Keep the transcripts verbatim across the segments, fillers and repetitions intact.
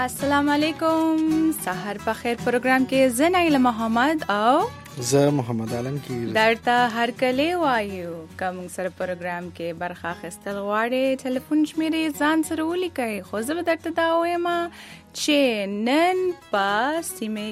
السلام علیکم. سحر په خیر پروګرام کې زه نایله محمد او زه محمد عالم کې درته هر کله وایو کوم سره پروګرام کې برخه اخیستل غواړي ټلیفون شمیرې ځان سره ولیکئ. خو زه به درته دا وایم چې نن په سیمه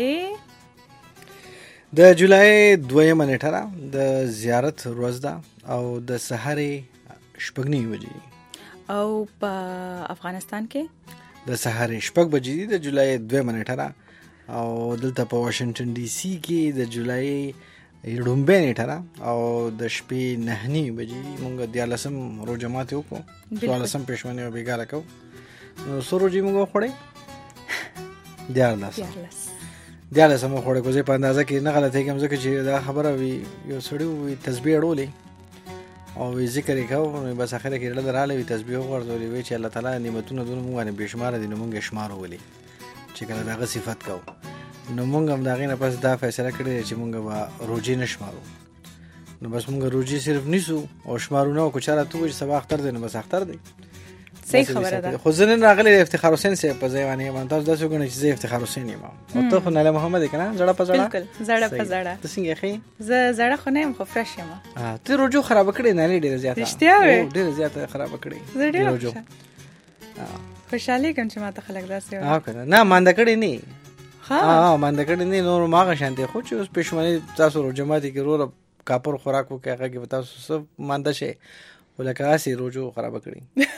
کې د جولای دویمه نیټه د زیارت ورځ ده او د سحرې شپږ نیمې بجې او په افغانستان کې د سحرې شپږ بجې دي د جولای دویمه نیټه او دلته په واشنگټن ډي سي کې د جولای لومبۍ نیټه او د شپې نهه نیمې بجې موږ دیارلسم روژه ماتې وکړو، څوارلسم پېشمنۍ او بېګاره کوو. نو څو روژې موږ وخوړې؟ دیارلس دیارلس هم وخوړې. خو زه په اندازه کې نه غلطېږم ځکه چې دا خبره وي یو سړي وي تسبیح اړولې او وی ذکر یې کوو، نو بس اخره کې ډله راغلی وي تسبیح وغورځولې وی چې الله تعالی نعمتونه دونه موږ باندې بې شماره دي، نو موږ یې شمار ولي چې کله د هغه صفت کوو. نو موږ هم د هغې نه پس دا فیصله کړې ده چې موږ به روژې نه شمارو. نو بس موږ روژې صرف نیسو او شمارو نه. او که چا راته ووایي چې سبا اختر دی نو بس اختر دی. صحیح خبره ده. خو زه نن راغلی د افتخار حسین صاحب په ځای باندې یم. تاسو داسې وګڼئ چې زه افتخار حسین یم او ته خو نایله محمد یې که نه؟ زړه په زړه. بلکل زړه په زړه. ته څنګه یې ښې؟ زه زړه خو نه یم خو فرش یم. ته روژو خرابه کړې نالې ډېره زیاته. رښتیا وې؟ ډېره زیاته خرابه کړې. زه ډېره خوشحالي کوم چې ماته خلک داسې وایي. ها که نه؟ نه مانده کړې نه. ها مانده کړې نه. نور ما هغه شانتې خو چې اوس پېشمنۍ تاسو روژه ماتې کې وروره کاپر خوراک وکړئ هغه کې به تاسو څه مانده شئ، خو لکه هسې روژو خرابه کړې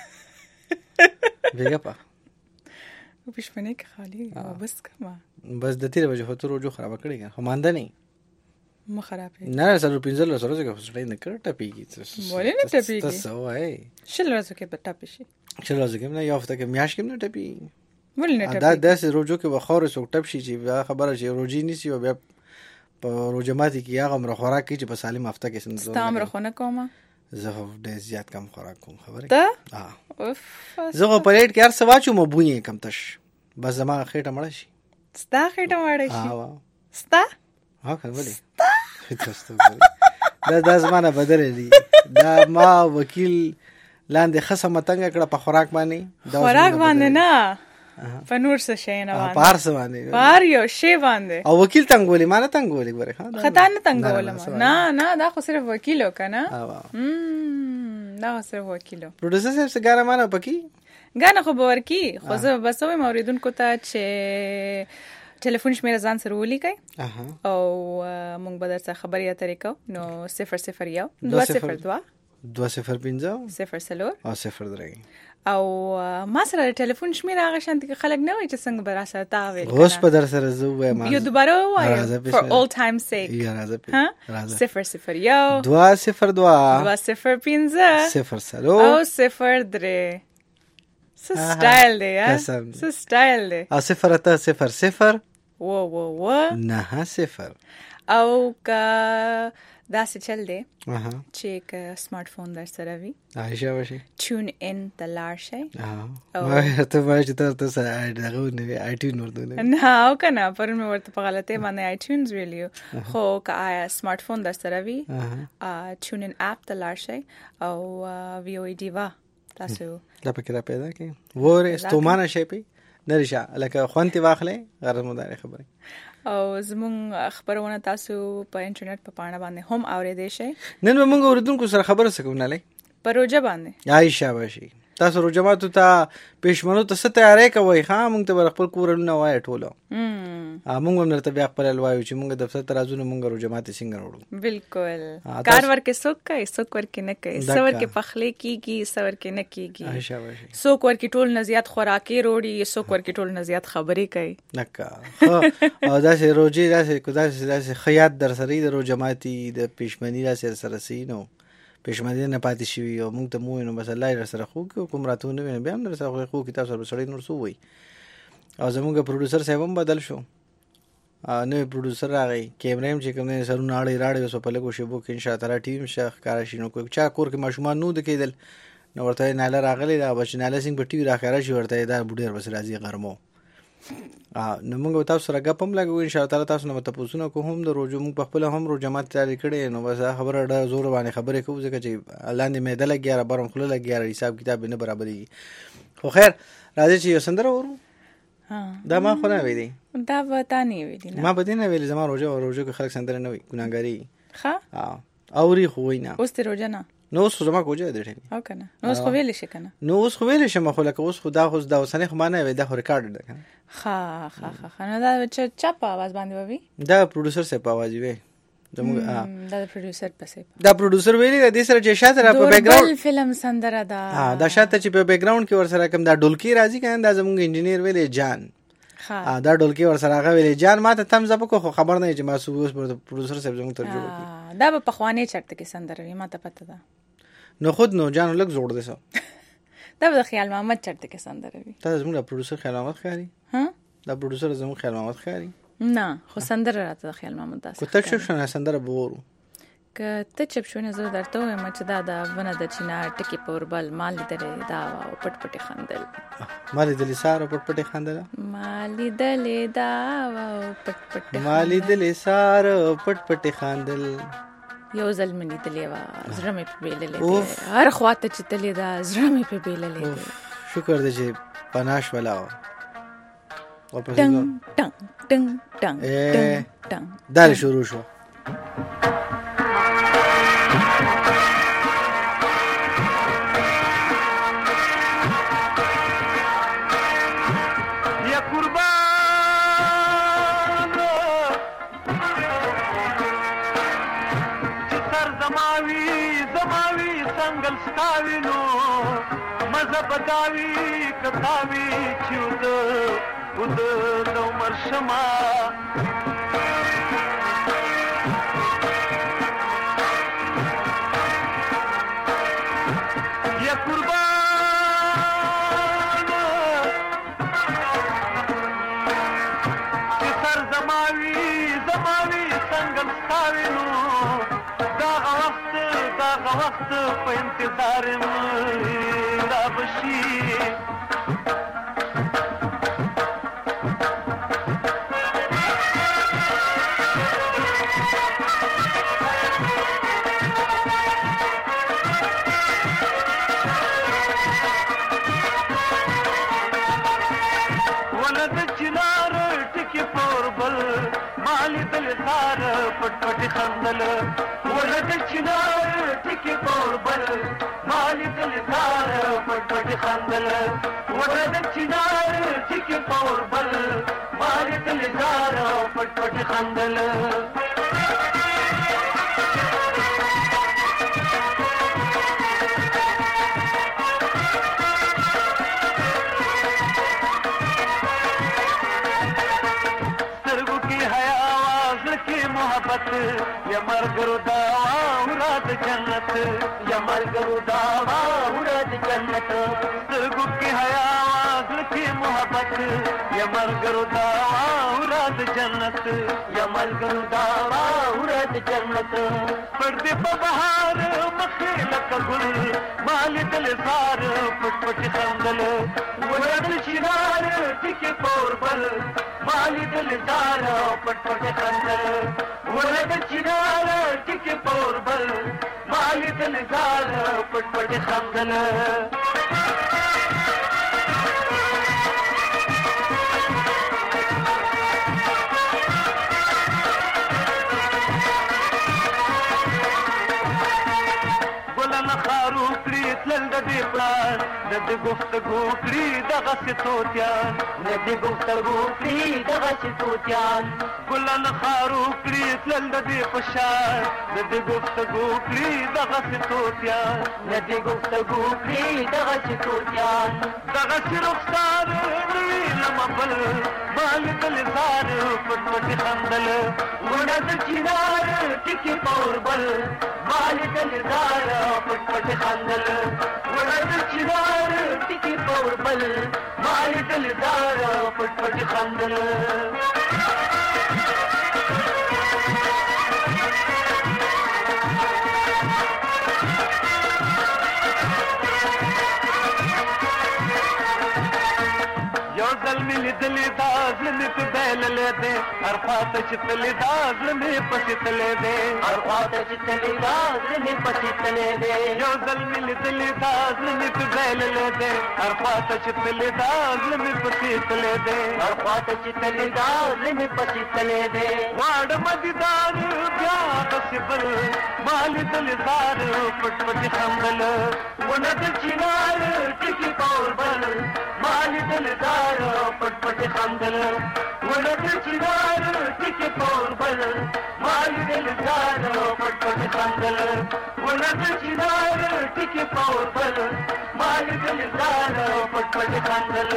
بېګه په پېشمنۍ کې خالي بس کمه بس د تېرې بجې خو ته روژو خرابه کړې که خو مانده نه مه خرابې. نه څلور پېنځلس ورځو کې خو سړی نه کړه ټپېږي. ولې نه ټپېږي؟ ته څه وایې؟ شل ورځو کې به ټپې شي. شل ورځو کې نه، یو هفته کې میاشت کې نه ټپېږي. ولې نه ټپېږي؟ دا داسې روژو کې به خاورې څوک ټپ شي چې بیا خبره چې روژې نیسي او بیا په روژه ماتې کې هغه عمره خوراک کوي چې په سالم هفته کې ستا عمره خو نه کومه. زه خو ډېر زیات کم خوراک کوم. خبرې ته؟ اوف زه خو په ریټ کې هر څه واچوم او بوی یې کم تش بس زما خېټه مړه شي. ستا خېټه مړه شي؟ ستا؟ ها که ولې؟ دا دا زما نه بدلې دي. دا ما وکیل لاندې ښه سمه تنګه کړه په خوراک باندې. خوراک باندې نه، په نور څه شی نه باندې، په هر څه باندې، په هر یو شی باندې. او وکیل تنګولې ما نه تنګولې ګورې. ښه تا نه تنګولم. نه نه دا خو صرف وکیل و که نه؟ دا خو صرف وکیل و. پروډوسر صاحب څه ګانه مانه پکې ګانه خو به ورکي. خو زه بس وایم اورېدونکو ته چې ټلیفون شمیره ځان سره ولیکئ او موږ به درڅخه خبرې اترې کوو. نو صفر صفر یو دوه صفر دوه دوه صفر پنځه صفر څلور او صفر درې. او ما سره ټلیفون شمیره هغه شانتې کې خلک نه وایي چې څنګه به را سره تا ویل. اوس په در سره زه ووایم یو دوباره ووایم for all time's sake. صفر صفر یو دوه صفر دوه دوه صفر پنځه صفر څلور او صفر درې. څه سټایل دی یا څه سټایل دی. او صفر اته صفر صفر و و و نه صفر. او که داسې چل دی چې که سمارټ فون در سره وي عایشه وشي ټیون ان ته لاړ شئ. ما ته وایي چې ته ته دغه ونوي آی ټیون ورته ونوي. نه او که نه پرون مې ورته په غلطۍ باندې آی ټیونز ویلي خو که آیا سمارټ فون در سره وي ټیون ان اپ ته لاړ شئ او وی او ای ډیوا تاسو دا پکې را پیدا کړئ. وره ستومانه شئ پې نه ریشه لکه خوند تې واخلئ غرض مدارې خبرې. او زموږ خبرونه تاسو په انټرنیټ په پاڼه باندې هم اورېدی شئ. نن به موږ اورېدونکو سره خبره څه کوو نالۍ؟ په روژه باندې. عایشه بشي تاسو روژه ماتو ته پېشمنو ته څه تیاری کوئ؟ ښه موږ ته به خپل کورونه وایه ټوله. موږ هم درته بیا خپل وایو چې موږ دفتر ته راځو نو موږ روژه ماتې څنګه وړو. بالکل کار ورکې څوک کوي څوک ورکې نه کوي. څه ورکې پخلی کېږي څه ورکې نه کېږي. څوک ورکې ټول نه زیات خوراکې روړي څوک ورکې ټول نه زیات خبرې کوي. لکه او داسې روژې داسې داسې ښه یاد در سره د روژه ماتې د پېشمني داسې سره سي نو پېشمني نه پاتې شوي او موږ ته مو ووایي نو بس الله یې در سره خو کړي. کوم راته ونه ویني بیا هم در سره خو کړي تاسو به سړی نور څه ووایي. او زموږ پروډوسر صاحب هم بدل شو، نوی پروډوسر راغی، کیمره هم چې کوم دی سرونه اړې راړې اوس په لږو شېبو کې انشاءالله ټي وي هم ښه ښکاره شي. نو چا کور کې ماشومان نو د کېدل نو ورته یې ناله راغلی ده به چې ناله څنګه په ټي وي راښکاره شي ورته یې دا بوډۍ ورپسې راځي غرمو. نو موږ به تاسو سره ګپ هم لګوو انشاءالله. تاسو نه به تپوسونه کوو هم د روژو موږ په خپله هم روژه ماتې تیارې کړې نو بس خبره ډېره زور باندې خبرې کوو ځکه چې لاندې معده لګیا را بره خوله لګیا را حساب کتاب یې نه برابرېږي. خو خیر راځئ چې یو سندره وورو. دا ما خو نه ویلي، دا به تا نه ویلي. ما به دې نه ویلي زما روژه او روژه کې خلک سندره نه وایي، ګناهګاري. ښه اوري خو وایي نه. اوس دې روژه نه؟ نو اوس خو زما کوجه دی ټینګ. او که نه نو اوس خو ویلی شي که نه؟ نو اوس خو ویلی شم، خو لکه اوس خو دا خو دا اوسنۍ خو ما نه وی، دا خو ریکارډ ده که نه. ښه ښه ښه نو دا چا په آواز باندې به وي؟ دا پروډوسر صاحب په آواز وی. دا د پروډوسر په صاحب دا پروډوسر ویلی د دې سره چې شاته را په بیک دوربل ګراوند فلم سندره ده. ها دا شاته چې په بیک ګراوند کې ور سره کوم دا ډولکی راځي کنه، دا زموږ انجینیر ویلی جان. ها دا ډولکی ور سره هغه ویلی جان، ما ته تم زپ کو خو خبر نه چې ما سو اوس پروډوسر صاحب زموږ ترجمه کوي. دا په خوانې چرته کې سندره وي، ما ته پته ده. نو خود نو جان لګ زوړ دي سو. دا د خیال محمد چرته کې سندره وي. دا زموږ پروډوسر خیال محمد خیاري. ها دا پروډوسر زموږ خیال محمد خیاري. نه خو سندره راته د خیال محمد داسې. کو ته شو شنه سندره بورو. که ته چپ شونه زه درته وایم چې دا د ونه د چینا ټکی پوربل مال درې دا او پټ پټ خندل. مال دلی سار پټ پټ خندل. مال دلې دا او پټ پټ مال دلی سار پټ پټ خندل. یو ځل مې لیدلې وه، زړه مې په بیللې، هر خوا ته چې تلې ده زړه مې په بیللې. شکر دی چې پناش ولا و. ټنګ ټنګ ټنګ ټنګ ټنګ دا شروع شو. بداوی کتاوی چود ود نو مرشما یا قربان سر زماوی زماوی سنگل ستاوی نو دا وخت دا وخت په انتظار پټ پټ خندل ولکه چنار ټکی پوربل مالی دل سار پټ پټ خندل ولکه چنار ټکی پوربل مالی دل سار پټ پټ خندل. یا مرګرو داوا وراد جنت یا مرګرو داوا وراد جنت سترګو کې حیا واغل کې محبت یا مرګرو داوا وراد جنت یا مرګرو داوا وراد جنت پر دې په بهار مخې لکه ګل مال دل زار پټ پټ خندل وراد شینار ټکی پوربل مال دل زار پټ پټ خندل ولکه چنار ټکی پوربل مالی دل زار پټ پټ خندل. ګلان خارو کړي تلل د دې پلان د دې گفتگو کړي دغه ستوتیان د دې گفتگو کړي دغه ستوتیان ګلان خارو کړي تلل د دې پشان د دې گفتگو کړي دغه ستوتیان د دې گفتگو کړي دغه ستوتیان دغه رخسار وی لمبل مال دل زار پټ پټ خندل ونه د چینار ټکی پوربل مال دل زار پټ پټ خندل ونه د چینار ټکی پوربل مال دل زار پټ پټ خندل. یو ځل مې لیدلې دا زړه مې په بایللې دی هر خواته چې تلې دا زړه مې پسې تللی دی هر خواته چې تلې دا زړه مې پسې تللی دی یو ځل مې لیدلې دا زړه مې په بایللې دی هر خواته چې تلې دا زړه مې پسې تللی دی هر خواته چې تلې دا زړه مې پسې تللی دی غواړم دیدار بیا داسې بل ما لیدلې دار پټ پټ خندل ونه د چنار ټکي کور بل ما لیدلې دار پټ پټ خندل ونه د چنار ټکي کور بل ما لیدلې دار پټ پټ خندل ونه د چنار ټکي کور بل ما لیدلې دار پټ پټ خندل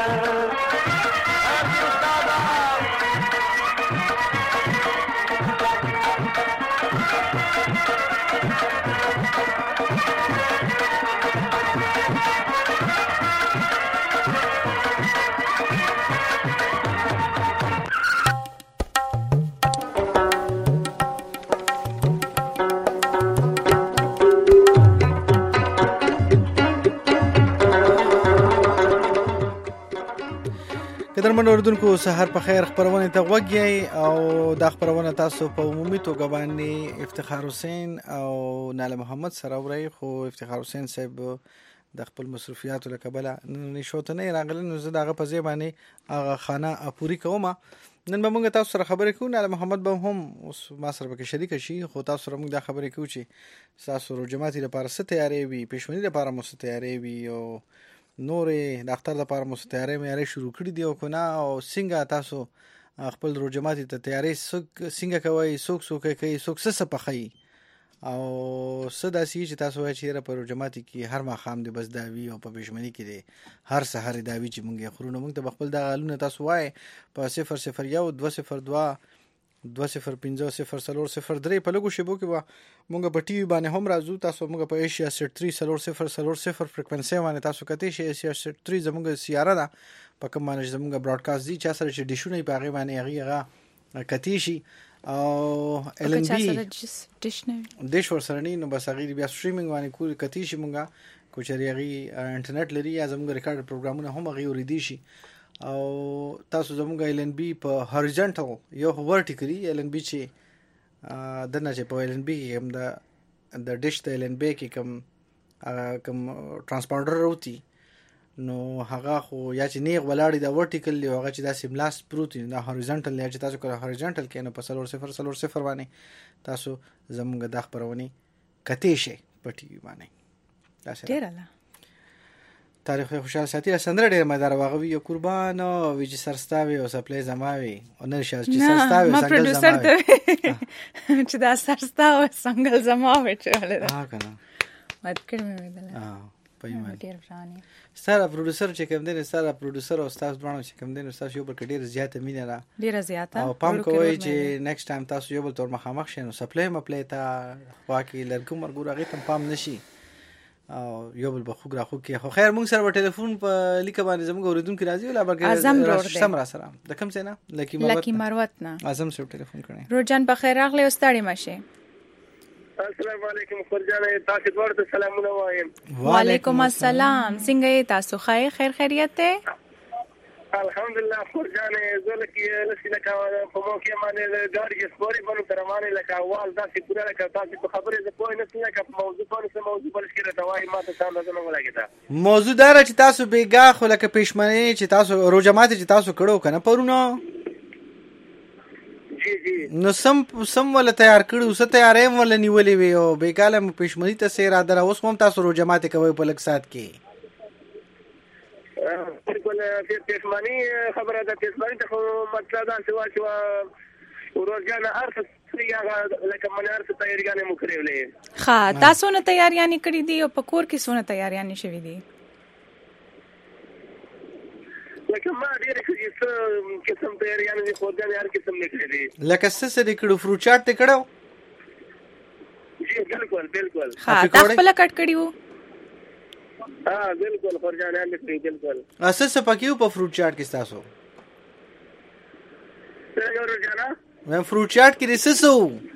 قدرمن اوریدونکو سحر په خیر خبرونه ته وګورئ او دا خبرونه تاسو په عمومي توګه باندې افتخار حسین او ناله محمد سره اورئ خو افتخار حسین صاحب د خپل مصروفیاتو له کبله نن شوته نه راغلی نو زه دغه په ځای باندې هغه خانه اپوري کوم نن به موږ تاسو سره خبرې کوو ناله محمد به هم اوس ما سره پکې شریک شي خو تاسو سره موږ دا خبرې کوو چې تاسو روجماتي لپاره څه تیاری وي پښمنۍ لپاره مو څه تیاری وي او نورې د اختر لپاره مو تیاری معیاري شروع کړي دي او کنه او څنګه تاسو خپل روجماتي ته تیاری څنګه کوي څوک څوک کوي څوک څه څه پخوي او څه داسې چې تاسو وایي چې په روجماتي کې هر ماښام دی بس داوي او په پښمنۍ کې دی هر سحر داوي چې مونږ یې خورو نو مونږ ته خپل د غالونه تاسو وایي په صفر صفر یو دوه صفر دوه دوه صفر پنځه صفر څلور صفر درې په لږو شیبو کې به مونږ په ټي وي باندې هم راځو تاسو مونږ په ایشیا سیټ تری څلور صفر څلور صفر فریکوئنسي باندې تاسو کته شي ایشیا سیټ تری زموږ سیاره ده په کوم باندې زموږ براډکاسټ دي چې سره چې ډیشونه په هغه باندې هغه کتی شي او ال ان بي دیش ورسره نو بس هغه بیا سټریمینګ باندې کول کتی شي مونږه کوچري هغه انټرنیټ لري یا زموږ ریکارډ پروګرامونه هم هغه ورېدي شي او تاسو زموږ ال ان بي په هوريزونټل یو ورټیکلی ال ان بي چې دنه چې په ال ان بي هم د د ډیش ته ال ان بي کې کوم کوم ترانسپونډر وروتي نو هغه خو یا چې نیغ ولاړی دا ورټیکل دی هغه چې دا سیملاس پروتي دا هوريزونټل یا چې تاسو کوله هوريزونټل کې نو په څلور صفر څلور صفر باندې تاسو زموږ د خبرونه کته شي پټي باندې تاسو ډیر الله تاریخ خوشاله ساتي سندره ډیر مدار واغوي یو قربان او ویج سرستاوي او سپلای زماوي او نه شاز چې سرستاوي ما پروډوسر ته چې دا سرستاوي څنګه زماوي چې ولې ها کنه مات کړم مې دل ها پېما ډیر ځاني ستاره پروډوسر چې کوم دی ستاره پروډوسر او استاد دوه چې کوم دی استاد یو بل ډیر زیاته مینه را ډیر زیاته او پام کوی چې نیکسټ ټایم تاسو یو بل تور مخامخ شئ نو سپلای مپلای تا واکې لرګو مرګو راغی تم پام نشي او یو بل بخو غراخو کې خو خیر مونږ سره په ټلیفون په لیک باندې زموږ اوریدونکو راځي ولا برګر سم را سره د کوم څه نه لکی مروت لکی مروت نه اعظم سره ټلیفون کړي روجان په خیر راغلی او ستړي مشه السلام علیکم خورجان تاسو ورته سلامونه وایم وعلیکم السلام څنګه تاسو خیر خیر خیریت ته الحمدلله خورجان زله کې لسینه کا په مو کې باندې ګاډي سپوري باندې تر باندې لکه اول تاسو پورا لکه تاسو په خبره زه پوه نه څنګه په موضوع باندې څه موضوع بل شي راوای ما ته څنګه نه ولاګیدا موضوع دار چې تاسو بیګا خو لکه پېشمنې چې تاسو روجمات چې تاسو کړو کنه پرونو جی جی نو سم سم ول تیار کړو څه تیارې ول نیولې وي او بیګاله پېشمنې ته سیر ادر اوس هم تاسو روجمات کوي په لک سات کې بالکل پېشمنې خبره ده پېشمنې ته مطلب دا چې وا چې ورځانه ارث سیګه لکه منار څه تیاریانه مو کړې ښه تاسو نه تیاریانه کړې دي او په کور کې سونه تیاریانه شوې دي لکه ما ډېر څه قسم تیاریانه دي خو ځان هر قسم نکړې دي لکه څه څه کړو فروټ چاټ ته کړو جی بالکل بالکل ها تاسو په لکټ کړیو ها بالکل خورجان هم دې بالکل اساس پکیو په فروټ چاټ کې تاسو څنګه ورجانا مې فروټ چاټ کې رسسو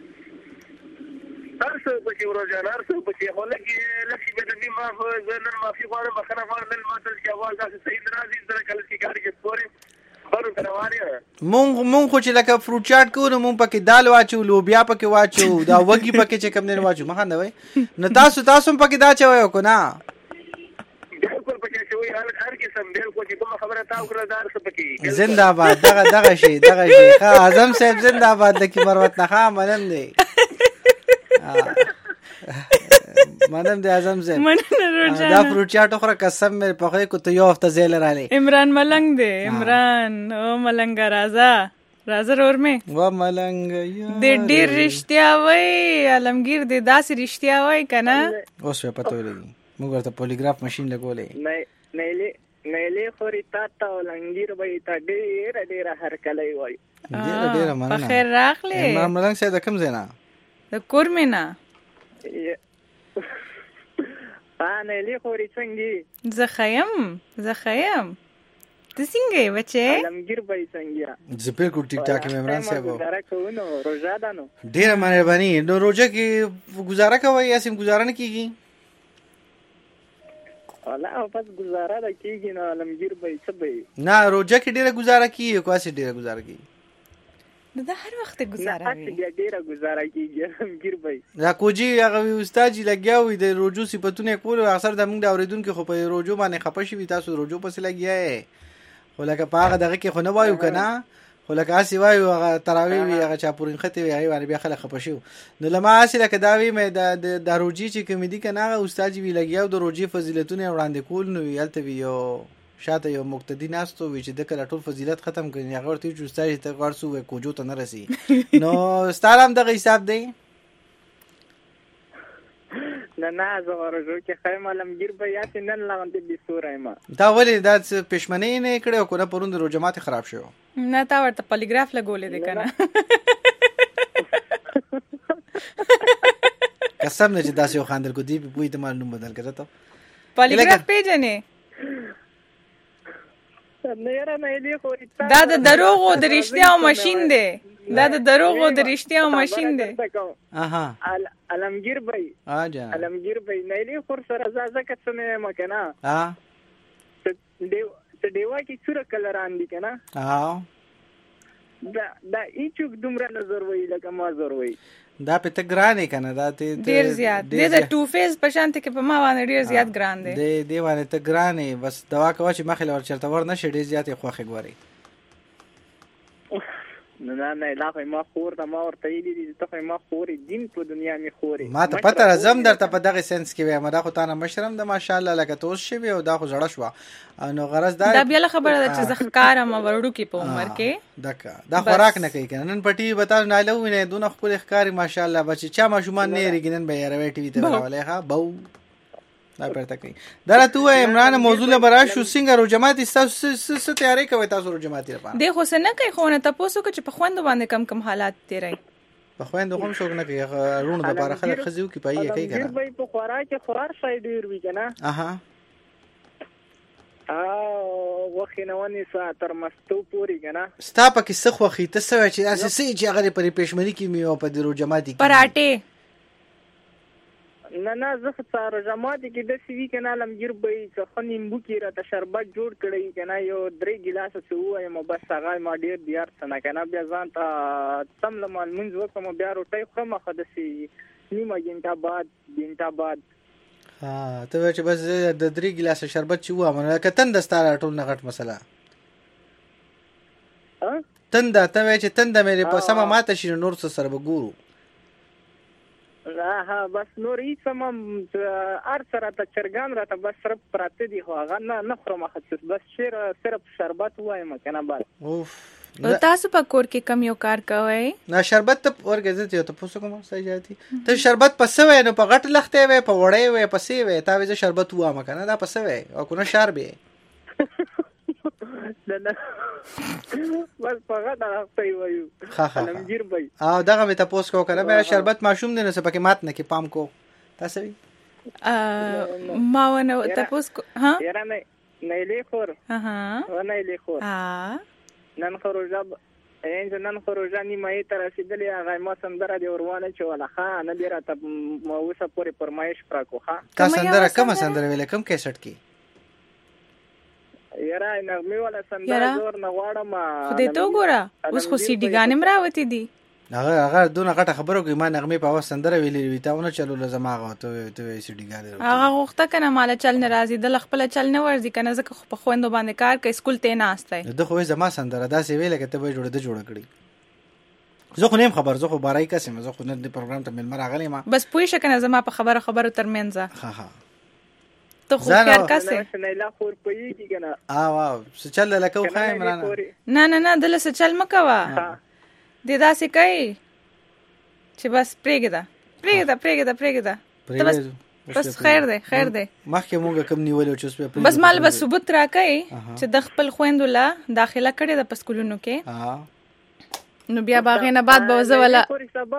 تاسو په کې ورجانا تاسو په کې هولګي لکه به دې ما نن ما فی غواړم بخنه غواړم نن ما تل کې اول تاسو صحیح ناراضي سره کله چې ګاډي کې پورې بانو ته روان یو مونږ مونږ خو چې لکه فروټ چاټ کوو نو مونږ پکې دال واچو لوبیا پکې واچو دا وږي پکې چې کوم نه واچو مخه نه وای نو تاسو تاسو پکې دا چوي کو نه بالکل پکې شوی هر قسم بالکل چې کوم خبره تا وکړه دار څه پکې زنده‌باد دغه دغه شی دغه شی ښه اعظم صاحب زنده‌باد د کی مروت نه ها منم دی منم دی اعظم صاحب دا فروټ چاټ خو قسم مې په خو کو ته یو هفته زیل را لې عمران ملنګ دی عمران او ملنګ راځه راځه رور مې و ملنګ د ډیر رښتیا وای علمگیر د داسې رښتیا وای کنه اوس په پته ولګي موږ ورته پولیګراف ماشين لګولې نه نه نه له خوري تا تا علمگیر وای تا ډیر ډیر هر کله وای ډیر ډیر مننه په خیر راغلی عمران ملنګ سره د کوم ځای نه د کورمینا نه له خوري څنګه زه خیم زه خیم ته څنګه بچې علمگیر وای څنګه زه بالکل ټیک ټاک مې عمران صاحب گزاره کوو نو روزه ده نو ډیره مهرباني نو روزه کې گزاره کوي یا سیم گزاره نه کیږي والله بس گزاره ده کیږي نو علمگیر وای څه به نه روزه کې ډیره گزاره کیږي کواسي ډیره گزاره کیږي نو دا هر وخت گزاره وي نه ډیره گزاره کیږي علمگیر وای دا کوجی هغه استاد جی لګیاوي د روجو صفاتونه کول اکثر د موږ د اوریدونکو خو په روجو باندې خپشي وي تاسو روجو پسې لګیاي خو لکه په هغه دغه کې خو نه وایو کنه خو لکه اسی وایو هغه تراوی وی هغه چاپورین خته وی هغه باندې بیا خلک خپشي نو لما اسی لکه دا وی مې د د روجي چې کمیډي کنه هغه استاد جی وی لګیاو د روجي فضیلتونه وړاندې کول نو یلته وی یو شاته یو مقتدی ناستو وی چې د کله ټول فضیلت ختم کړي هغه ورته چې استاد ته ورسو وی کوجو ته نه رسی نو ستالم دغه حساب دی نه نه زه ورجو کې خیم علمگیر به یاتې نن لاندې به سوره ما دا ولې دا پښمنۍ نه کړو کنه پروند رو جماعت خراب شو نه تا ورته پالیګراف لګولې دی کنه قسم نه چې داسې یو خاندل کو دی په پوی ته معلوم بدل کړه ته پالیګراف پیژنې نه یاره نه دی خو دا د دروغ او د رښتیا او ماشين دی دا د دروغ او د رښتیا او ماشين دی اها علمگیر بای اجا علمگیر بای نه لی خور سره زازه کڅنه مکنه ها دیو ته دیوا کی څوره کلر اندی کنه ها دا دا ایچوک دومره نظر وای لکه ما زور وای دا په ته ګرانه کنه دا ته ډیر زیات د ټو فیس په شانت کې په ما باندې ډیر زیات ګران دی دی دی باندې ته ګرانه بس دوا کوي چې مخه لور چرته ور نشي ډیر زیات خوخه غوري نه نه نه لا خو ما خور دا ما ورته یی دي ته ما خوري دین په دنیا می خوري ما ته پته راځم درته په دغه سنس کې وایم دا خو تانه مشرم د ماشاءالله لکه توس شوی او دا خو زړه شو نو غرض دا دا بیا خبره ده چې زخکار ما ورډو کې په عمر کې دکا دا خوراک نه کوي کنه نن پټي بتا نه لوي نه دونه خپل ښکاری ماشاءالله بچي چا ما شومان نه ریګنن به یاره ټي وي ته راولې ها بو دا پرته کوي دا تو عمران موضوع برا شو څنګه رو جماعت تاسو څه تیاری کوي تاسو رو جماعت لپاره دی خو څه نه کوي خو نه تاسو کو چې په خوند باندې کم کم حالات تیرای په خوند هم څوک نه کوي رونو د لپاره خلک خزیو کې پایې کوي کنه به په خوراک خورار شای ډیر وی کنه اها او وخینونی سا تر مستو پوری کنه ستا په کې څه خوخي ته سوي چې اساسي چې هغه پرې پېشمنی کې میو په درو جماعت کې پراټه نه نه زه څار جماعت کې د سی وی کنه لمګر به څخه نیمبو کې را ته شربت جوړ کړی کنه یو درې ګلاس څه وای مو بس هغه ما ډیر دیار څنګه کنه بیا ځان ته تم لمن منځ وکم بیا روټي خو مخه د سی نیمه ګنټه بعد ګنټه بعد ها ته چې بس د درې ګلاس شربت چې و امر کتن د ستاره ټول نه غټ مسله ها تنده ته چې تنده مې په سم ماته شي نور څه سره وګورو ها بس نور هیڅ سم ار سره ته چرګان راته بس صرف پراته دي خو هغه نه نه خرم خصوص بس شیر صرف شربت وایم کنه بس اوف تاسو په کور کې کم یو کار کوئ نه شربت ته ورګزت یو ته پوسو کوم صحیح جاتي ته شربت پسوي نو په غټ لخته وي په وړې وي پسې وي تا وې شربت وامه کنه دا پسوي او کو نه شار به نه نه بس په غټ لخته وي علمگیر بای او دغه مې تاسو کو کنه مې شربت ماشوم دي نو څه پکې مات نه کې پام کو تاسو ا ما ونه تاسو ها یاره نه نه لیخور ها ونه لیخور ها نن خروجه این نن خروجه نیمه تر رسیدلې هغه ما سندره دی ورونه چې ولا خا نه دی راته مو وسه پوری پرمایش پراکو ها کا سندره کوم سندره ویل کوم کیسټ کی یاره نغمه ولا سندره زور نه غواړم خدای ته وګوره اوس خو سي ډي ګانې مراوتی دي هغه هغه دونه غټه خبره کوي ما نغمه په واس سندره ویلې وی تاونه چلو لزماغه ته ته سي ډي ګانې هغه وخت کنه مال چل ناراضي د خپل چل نه ورزي کنه زکه په خويندو باندې کار کوي سکول ته نه استای د خو زما سندره دا سی ویلې کته به جوړه د جوړه کړی زه خو نیم خبر زه خو بارای کسم زه خو نه د پروګرام ته مل مرغلی ما بس پوي شکنه زما په خبره خبره ترمنځ ها ها ته خو کار کسه نه لا خور پېږي کنه اه واو څه چل لکه خو خایم رانه نه نه نه دله څه چل مکوا د داسې کوي چې بس پرېګدا پرېګدا پرېګدا پرېګدا بس بس خیر دی خیر دی مخکې مونږ کم نیول او چې بس مال بس ثبوت راکای چې د خپل خويندو لا داخله کړي د پسکولونو کې نو بیا باغې نه بعد به وزه ولا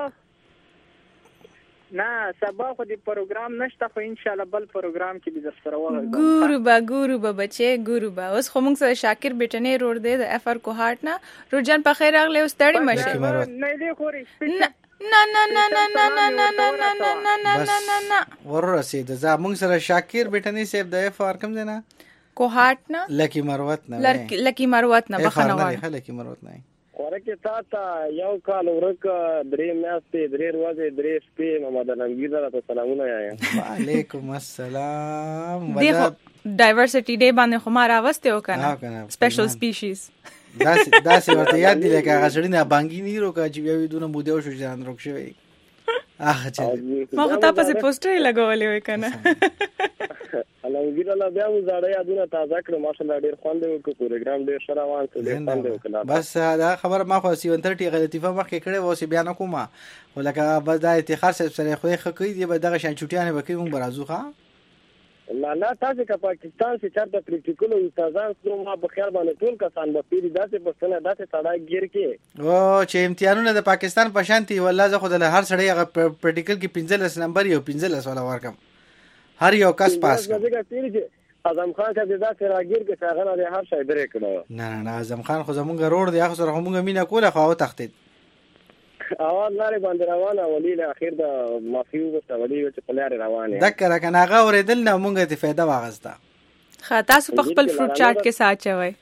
نه سبا خو د پروګرام نشته خو ان شاء الله بل پروګرام کې به سره وګورم ګورو با ګورو با بچي ګورو با اوس خو موږ سره شاکر بیٹنې روډ دی د اف ار کو هارت نه روجان په خیر اغله اوس تړي مشه نه دی خوري نه نه نه نه نه نه نه نه نه نه نه نه نه نه ورسید ز موږ سره شاکر بیٹنې سیب د اف ار کم دی نه کو هارت نه لکی مروت نه لکی مروت نه بخنه غواړي لکی مروت نه ورکه تا ته یو کال ورکه درې میاشتې درې ورځې درې شپې محمد علمگیر درته سلامونه وایم وعلیکم السلام دیکھو ډایورسټی ډے باندې خو ما راوسته وکنه سپیشل سپیشیز داسې داسې ورته یاد دی لکه هغه سړی نه بانګي نه روکا چې بیا وی دونه بوده شو ځان روک شوی هغه چې ما خو تاسو په پوسټر لګولې وای کنه علمگیر الله بیا وزاړه یادونه تازه کړ ماشاءالله ډیر خوند وکړ پروګرام ډیر شروان څه ډیر خوند وکړ بس دا خبر ما خو سی ونترټي غلطی په مخ کې کړې و سی بیان کومه ولکه بس دا اتخار سره خو یې خکې دی به دغه شان چټیانه وکړي مون برازوخه نه نه تاسو که پاکستان څخه چارته پریکټیکل او استادان سره ما په خیال باندې ټول کسان به پیری داسې پښتنه داسې سړی گیر کې او چې امتحانونه د پاکستان په شانتي والله زه خو د هر سړی هغه پریکټیکل کې پنځلس نمبر یو پنځلس ولا ورکم هر یو کس پاس اعظم خان کا ددا سره راګیر کې څنګه نه هر شای درې کړو نه نه اعظم خان خو زمونږ روډ دی هغه سره همغه مینا کوله خو تختید اواز لري باندې روانه ولې له اخر د مافیو وسته ولې چې په لارې روانه دکره کنه هغه ورېدل نه مونږه ته फायदा واغستا خا تاسو په خپل فروټ چاټ کې ساچوي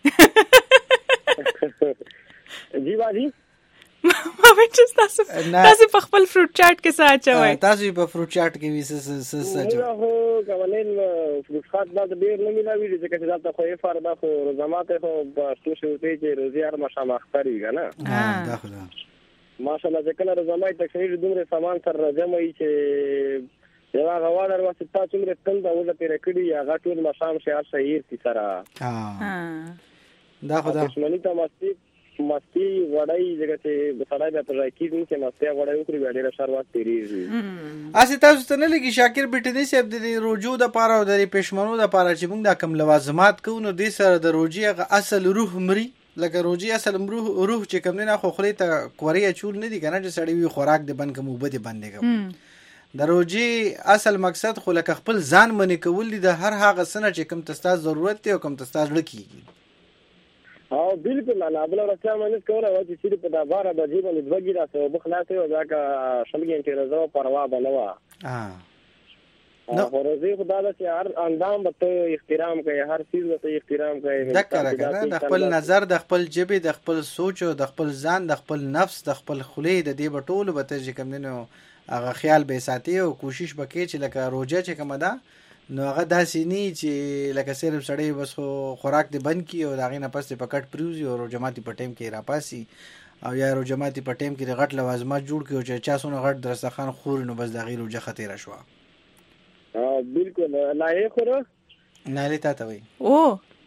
جی بازی ما وچ تاسو تاسو په خپل فروټ چاټ کې ساچوي تاسو په فروټ چاټ کې ویس س ساچو هو کومل فروټ خاط بعد ډیر نه ملاوي چې چې دا خو یې فردا خو روزماته خو په ستو شوې چې روزيار مشامه اختري کنه ها دا خو ماشاءالله ځکه روزمای تکشیر دومره سامان سره راځم چې یو غواړم واسه تاسو موږ تل دا ول پیر کړی یا غټول مشام شهر شهیر کی سره ها دا خو دا دښمنی ته مستی مستی وړای ځکه چې بسړای به پر راکې چې مستی وړای وکړي ډیره شروعات تیریږي اسی تاسو ته نه لګي شاکر بیٹنی صاحب د روجو د پاره او د پښمنو د پاره چې موږ د کم لوازمات کوو نو د سره د روجي اصل روح مري لکه روجي اصل روح روح چې کوم نه خو خلی ته کوریا چول نه دي کنه چې سړی وي خوراک د بن کوم وبد باندې کوم د روجي اصل مقصد خو لکه خپل ځان منی کول دي د هر هغه سنه چې کوم تاسو ضرورت دی او کوم تاسو لکېږي او بالکل نه بل ورته مې کوله چې چې په دا بار د جیب له دوګی راځو بخلاصه او ځکه شلګین چې راځو پروا بنوا ها نو ورځي خدای د هر اندام به احترام کوي هر چیز به احترام کوي دا کړه د خپل نظر د خپل جبه د خپل سوچ او د خپل ځان د خپل نفس د خپل خلی د دې بټول به ته چې کوم نه هغه خیال به ساتي او کوشش وکړي چې لکه روزه چې کوم ده نو هغه داسې نه چې لکه صرف سړی بس خوراک دی بند کی او داغه نه پس په کټ پریوزي او جماعتي په ټیم کې را پاسي او یا رو جماعتي په ټیم کې غټ لوازمات جوړ کړي چې چا سونه غټ درستخان خور نو بس داغه روزه خطر شو اه بالکل لایق خورو نه لته ته وي او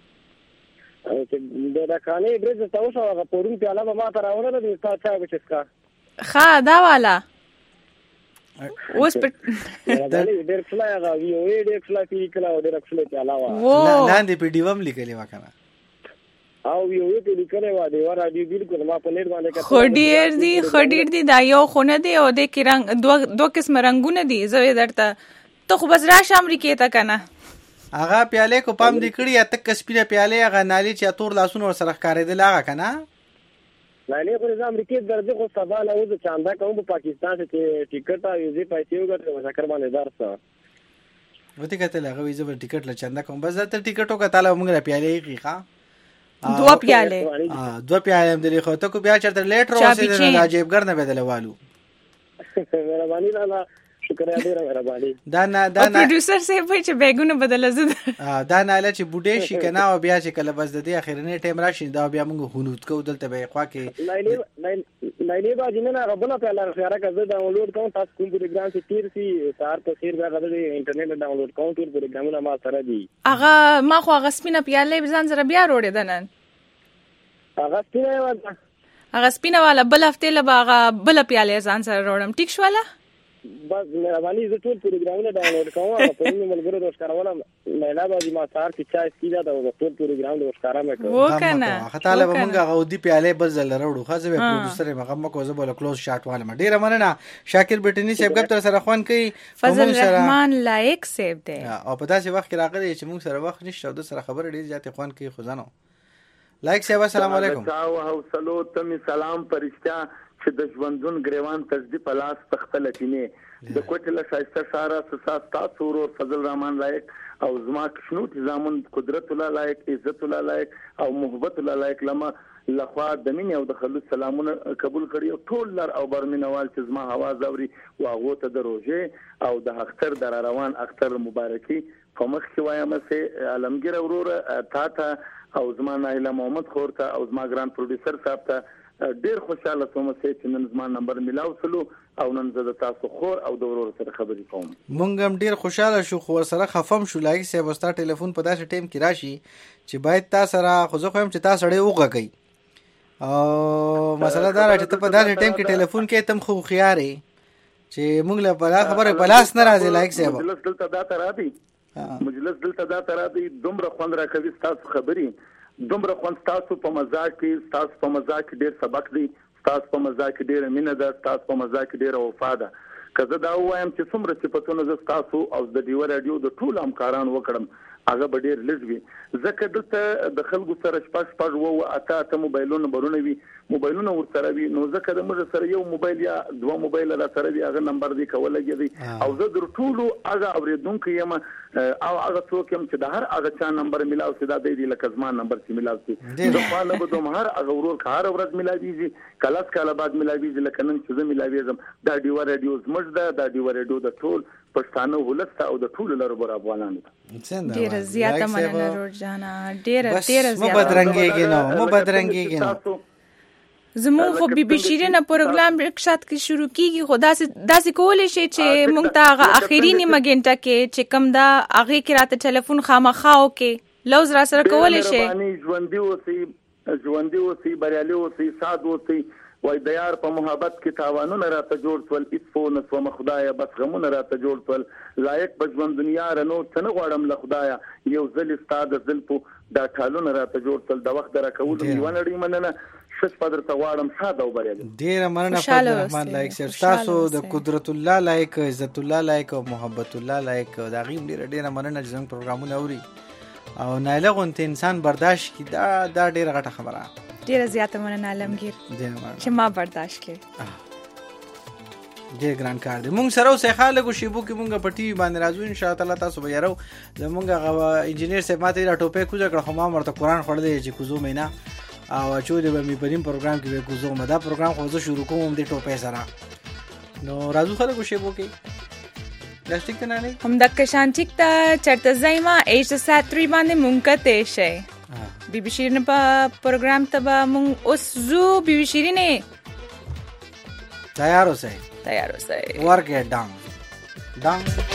چې دا کانه برز تاسو هغه پورون په علاوه ما تر اورل دي تاسو چا بچسکا خا دا والا اوس په ډېر کله هغه وی او ډېر کله پی کله او ډېر کله په علاوه لاندې په دیوم لیکلی وکنه او وی او ته لیکلی و دی ورا دی بالکل ما په نیر باندې خو ډېر دی خو ډېر دی دا یو خونه دی او د کې رنگ دوه دوه قسم رنگونه دي زوی درته ته خو بس راشه امریکای ته کنه هغه پیاله کو پام دی کړی اته کسپیله پیاله هغه نالي چې تور لاسونه سره ښکارېدل هغه کنه نه خو د امریکای درځي خو سبا نه و چې چاندا کوم په پاکستان کې ټیکټ او یوزي پیسې وګټل او ذکر باندې درسه وته کته هغه وی زبر ټیکټ ل چنده کوم بس ته ټیکټو کا تعالی موږ را پیالې کی ښا دوه پیاله ا دوه پیاله هم درې خو ته کو بیا چرته لیټر اوسې نه راجیب ګرنه بدلوالو مهرباني لاله شکریہ ډیره مهرباني دا نه دا نه پروډوسر سه په چې بیگونه بدل زده دا نه ل چې بوډې شي کنه او بیا چې کله بس د دې اخرنه ټیم راشي دا بیا موږ هونوت کو دلته به خوا کې نه نه نه نه باجی نه غبنه په لار خیره کزه ډاونلوډ کوم تاسو کوم پروګرام چې تیر سي سار په خیر بیا غوډه انټرنیټ ډاونلوډ کوم ټول پروګرامونه ما سره دي هغه ما خو هغه سپینه پیاله ځان سره بیا روړې دنن هغه سپینه وځه هغه سپینه والا بل هفته له هغه بل پیاله ځان سره روړم ټیک شواله بس مهرباني زه ټول پروګرامونه ډاونلوډ کوم او په دې ملګرو د ښکارولم نه باندې ما سار کې چا سکیدا دا ټول پروګرام د ښکارا مې کوم وکنه خطاله به مونږه غودي پیاله بل زل وروړو خاصه به پروډوسر مغه مکو زه بوله کلوز شاټ واله ډیره مننه شاکر بټنی صاحب ګپ تر سره خوان کوي فضل الرحمن لایک سیب دی او په داسې وخت کې راغلی چې مونږ سره وخت نشته د سره خبر ډیر زیات خوان کوي خدانو لایک سیب السلام علیکم تاسو او سلو تم سلام پرشتہ چې د ژوندون گریوان تجدید پلاس تختلتینه د کوټله شایسته سارا سساس تاسو ور فضل الرحمن لایق او زما کښنو تزامن قدرت الله لایق عزت الله لایق او محبت الله لایق لما لخوا د مين او د خلوص سلامونه قبول کړی ټول لر او برمنوال چې زما आवाज اوري واغه ته د روزه او د اختر در روان اختر مبارکي په مخ کې وایم سه علمگیر اورور تا ته او زما نایله محمد خورته او زما ګران پروډوسر صاحب ته ډیر خوشاله کوم چې نن زما نمبر ملاو سلو او نن زه تاسو خور او د ورور سره خبرې کوم مونږ هم ډیر خوشاله شو خو سره خفم شو لایک سه وستا ټلیفون په داسې ټیم کې راشي چې باید تاسو سره خو زه خو هم چې تاسو سره وګورئ او مسله دا چې ته په داسې ټیم کې ټلیفون کې تم خو خيارې چې مونږ له بلا خبره پلاس نه راځي لایک سه مجلس دلته دا تر راځي مجلس دلته دا تر راځي دومره خوند راکوي تاسو خبرې دومره خوند تاسو په مزاج کې تاسو په مزاج کې ډیر سبق دی تاسو په مزاج کې ډیر مینه ده تاسو په مزاج کې ډیر وفا ده کزه دا وایم چې څومره صفاتونه ز تاسو او د دیو رادیو د ټول همکاران وکړم هغه به ډیر لږ وي ځکه دلته د خلکو سره شپږ شپږ وو اته اته موبایلونه برونه وي موبایلونه ورسره وي نو ځکه د موږ سره یو موبایل یا دوه موبایل لا سره وي هغه نمبر دی کولای دی او زه در ټولو هغه اوریدونکو یم او هغه څوک هم چې د هر هغه چا نمبر ملاو سي دا دی لکه زما نمبر چې ملاو سي زه په لبه دوم هر هغه ورور کار ورځ ملاويږي کلاس کاله بعد ملاويږي لکه نن چې زه ملاويږم دا دیو رادیو زموږ ده دا دیو رادیو د ټول پښتانه ولست او د ټول لپاره بر افغانانو ډیر زیاته مننه روزانا ډیر ډیر زیاته مو بدرنګيږي نو مو بدرنګيږي نو زمون خو بي بي شيرين پروګرام رکشات کې شروع کیږي خدا سي داسې کولې شي چې مونږ ته هغه اخیری نیمه غنټه کې چې کم دا هغه کې راته ټلیفون خامخاو کې لوز را سره کولې شي باندې ژوندۍ اوسې ژوندۍ اوسې بریالي اوسې ساده اوسې وای د یار په محبت کې تاوانونه راته جوړ ټول اسفو نسو مخدایا بس غمونه راته جوړ ټول لایق بجوند دنیا رنو څنګه غواړم له خدایا یو ځل ستاد زلفو دا ټالونه راته جوړ ټول د وخت درا کول یو نړۍ مننه شش پدر ته واړم ساده او بریالي ډیر مننه فضل الرحمن لایک سر تاسو د قدرت الله لایک عزت الله لایک او محبت الله لایک دا غیم ډیر ډیر مننه چې زموږ پروګرامونه اوري او نایله غونته انسان برداشت کی دا دا ډیر غټه خبره ډیر زیاته مننه علمگیر چې ما برداشت کړ ډیر ګران کار دی مونږ سره اوسه خاله کو شیبو کې مونږ په ټي وي باندې راځو ان شاء الله تاسو به یارو زمونږ غوا انجینیر صاحب ماته را ټوپه کوزه کړ خو ما مرته قران خړلې چې کوزو مینا او چې د می پریم پروګرام کې به کوزو مدا پروګرام خو زه شروع کوم د ټوپه سره نو راځو خاله کو شیبو کې پلاستیک ته نه هم د کشانچیک ته چرته زایما ایش سات تری باندې مونږ ته شي بي بي شيرين په پروګرام ته به مونږ اوس زو بي بي شيرين تیار اوسئ تیار اوسئ ورګه ډانګ ډانګ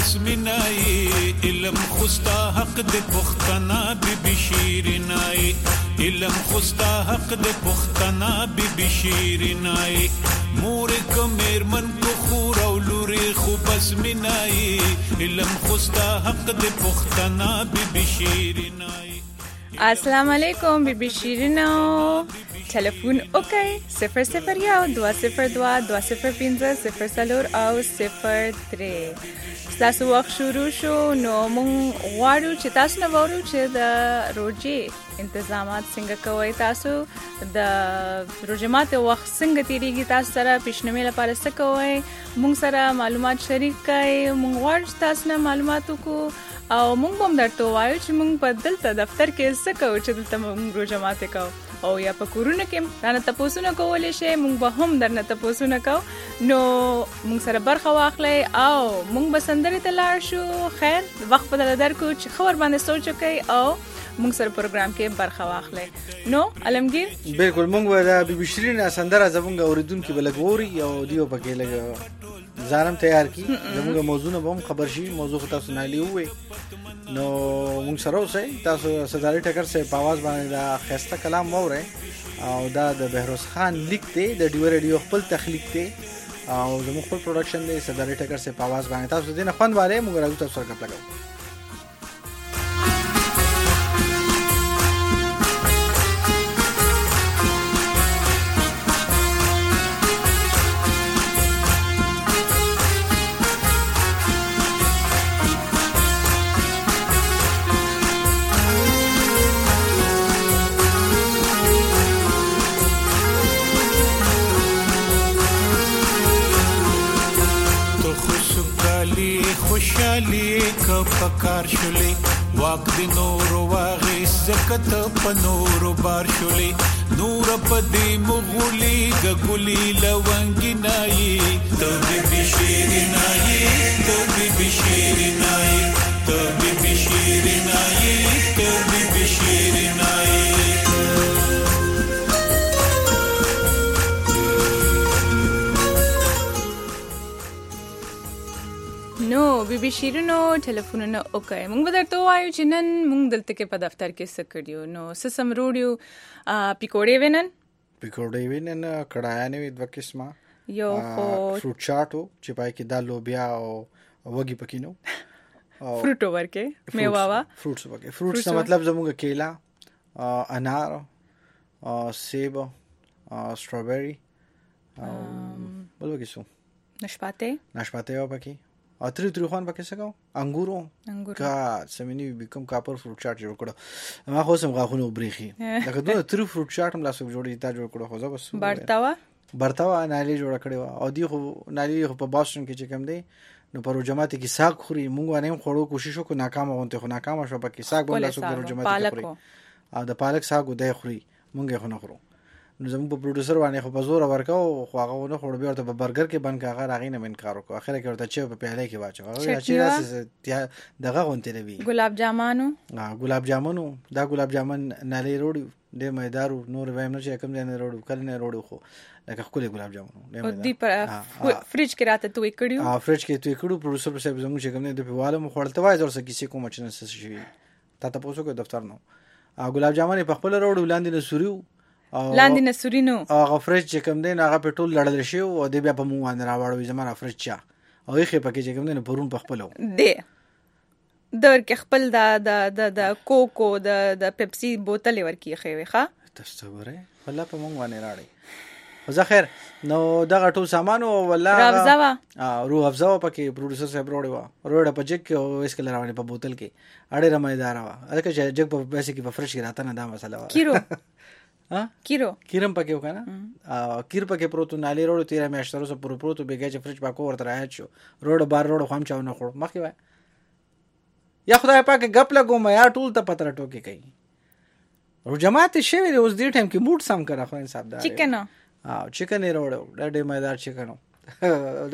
بس منای علم خوستا حق د پختنا بی بی شیرینای علم خوستا حق د پختنا بی بی شیرینای مور کمر من کو خور او لوري خو بس منای علم خوستا حق د پختنا بی بی شیرینای. السلام علیکم بی بی شیرینو ټلیفون وکړئ صفر صفر یو دوه صفر دوه دوه صفر پنځه صفر څلور او صفر درې. ستاسو وخت شروع شو نو مونږ غواړو چې تاسو نه وورو چې د روژې انتظامات څنګه کوئ، تاسو د روژې ماتې وخت څنګه تیریږي، تاسو سره پیشنمې لپاره څه کوئ، مونږ سره معلومات شریک کړئ. مونږ غواړو چې تاسو نه معلومات وکړو او مونږ به هم درته ووایو چې مونږ په دلته دفتر کې څه کوو چې دلته مونږ روژه ماتې کوو، او یا په کورونه کې رانه تپوسونه کولی شئ، مونږ به هم درنه تپوسونه کوو. نو مونږ سره برخه واخلئ او مونږ به سندرې ته لاړ شو. خیر وخت به درته درکړو چې ښه ورباندې سوچ وکړئ او مونږ سره پروګرام کې برخه واخلئ. نو علمگیر بالکل مونږ به د بی بی شیرین سندره زمونږ اوریدونکو به لږ اوري او دیو پکې لږ ځانم تیار کی زمونږ موضوع به هم خبر شي. موضوع خو تاسو نه لیوي نو مونږ سره اوسئ. تاسو صداري ټکر سه په आवाज باندې دا خسته کلام وره او دا د بهروز خان لیک دی، د ډیو ریډیو خپل تخلیق دی او زموږ خپل پروډکشن دی. صداري ټکر سه په आवाज باندې تاسو دې نه خوند واره مونږ راځو تاسو سره کپلا کوو. خوشالي کپکار شولې واک د نور واغې زکت په نور بار شولې نور په دې مغولي ګګولي لونګینای ته بی بی شیرینای ته بی بی شیرینای ته بی بی شیرینای ته بی بی شیرینای. نو بی بی شیرینو ټلیفونونه وکړئ. مونږ به درته ووایو چې نن مونږ دلته کې په دفتر کې څه کړیو. نو څه سمروړیو، پیکوړې وینن پیکوړې وینن کړایانې وي دوه قسمه، یو خو فروټ چاټو چې پای کې د لوبیا او وږي پکې نو فروټ ورکې میوه وا فروټس پکې. فروټس مطلب زموږ کیلا، انار، سیب، سټروبری او بل وګي سو نشپاته نشپاته و پکې او تری تری خوان پکې څه کو انګورو انګور کا سمینی بیکم کاپر فروټ چاټ جوړ کړو. ما خو سم غاخونو بریخي دا کدو تری فروټ چاټ هم لاسو جوړی تا جوړ کړو. خو زه بس برتاوا برتاوا نالي جوړ کړو او دی خو نالي خو په باسټن کې چې کم دی نو پرو جماعت کې ساګ خوري. مونږ نه خورو کوشش وکړو ناکام غونته خو ناکام شو پکې ساګ بل لاسو پرو جماعت کې خوري او د پالک ساګ دای خوري مونږ خو نه خورو. نو زموږ په پروډوسر باندې خو په زور ورکاو خو هغه نه خور بیا ورته په برګر کې بن کاغه راغی نه من کار وکړ. اخر کې ورته چې په پیاله کې واچو هغه چې داسې دغه غونته لوي ګلاب جامانو ها ګلاب جامنو دا ګلاب جامن نالي روړي د مېدارو نور وایم نه چې کوم نه روړو کله نه روړو خو لکه خپل ګلاب جامنو او دی پر فریج کې راته توې کړیو ها فریج کې توې کړو. پروډوسر په سبب زموږ چې کوم نه د پیواله مو خړلته وای زور سکه کوم چې نه څه شي تا ته پوسو کو دفتر نو ګلاب جامن په خپل روړو لاندې نه سوريو لاندې نسورینو هغه فرج چې کوم دی هغه پټول لړل شي او د بیا په مو باندې راوړوي زماره فرج چا او یې خې پکې چې کوم دی پرون په خپلو دی در کې خپل د د د کوکو د د پیپسي بوتل ورکی خوي ښه تاسو وره ولا په مونږ باندې راړي. خو خیر نو دغه ټول سامان او ولا روزاوا روح افزا پکې پروډوسر صاحب روړي وا روړه په جګ کې او اس کله روانه په بوتل کې اړه رمایدار وا الکه چې جګ په پیسې کې په فرش کې راته نه دا مسله وا کیرو ها کیرو کیرم پکې وکنه ا کیر پکې پروتو نالي روړو تیرا میاشترو سره پرو پروتو بیګه چې فرج پاکو ورته راځي شو روړ بار روړ خام چاو نه خور مخې وای یا خدای پاک غپ لګو ما یا ټول ته پتر ټوکی کوي رو جماعت شوی د اوس دې ټایم کې موډ سم کړه خو حساب دار چکن ها چکن یې روړو ډېر مېدار چکن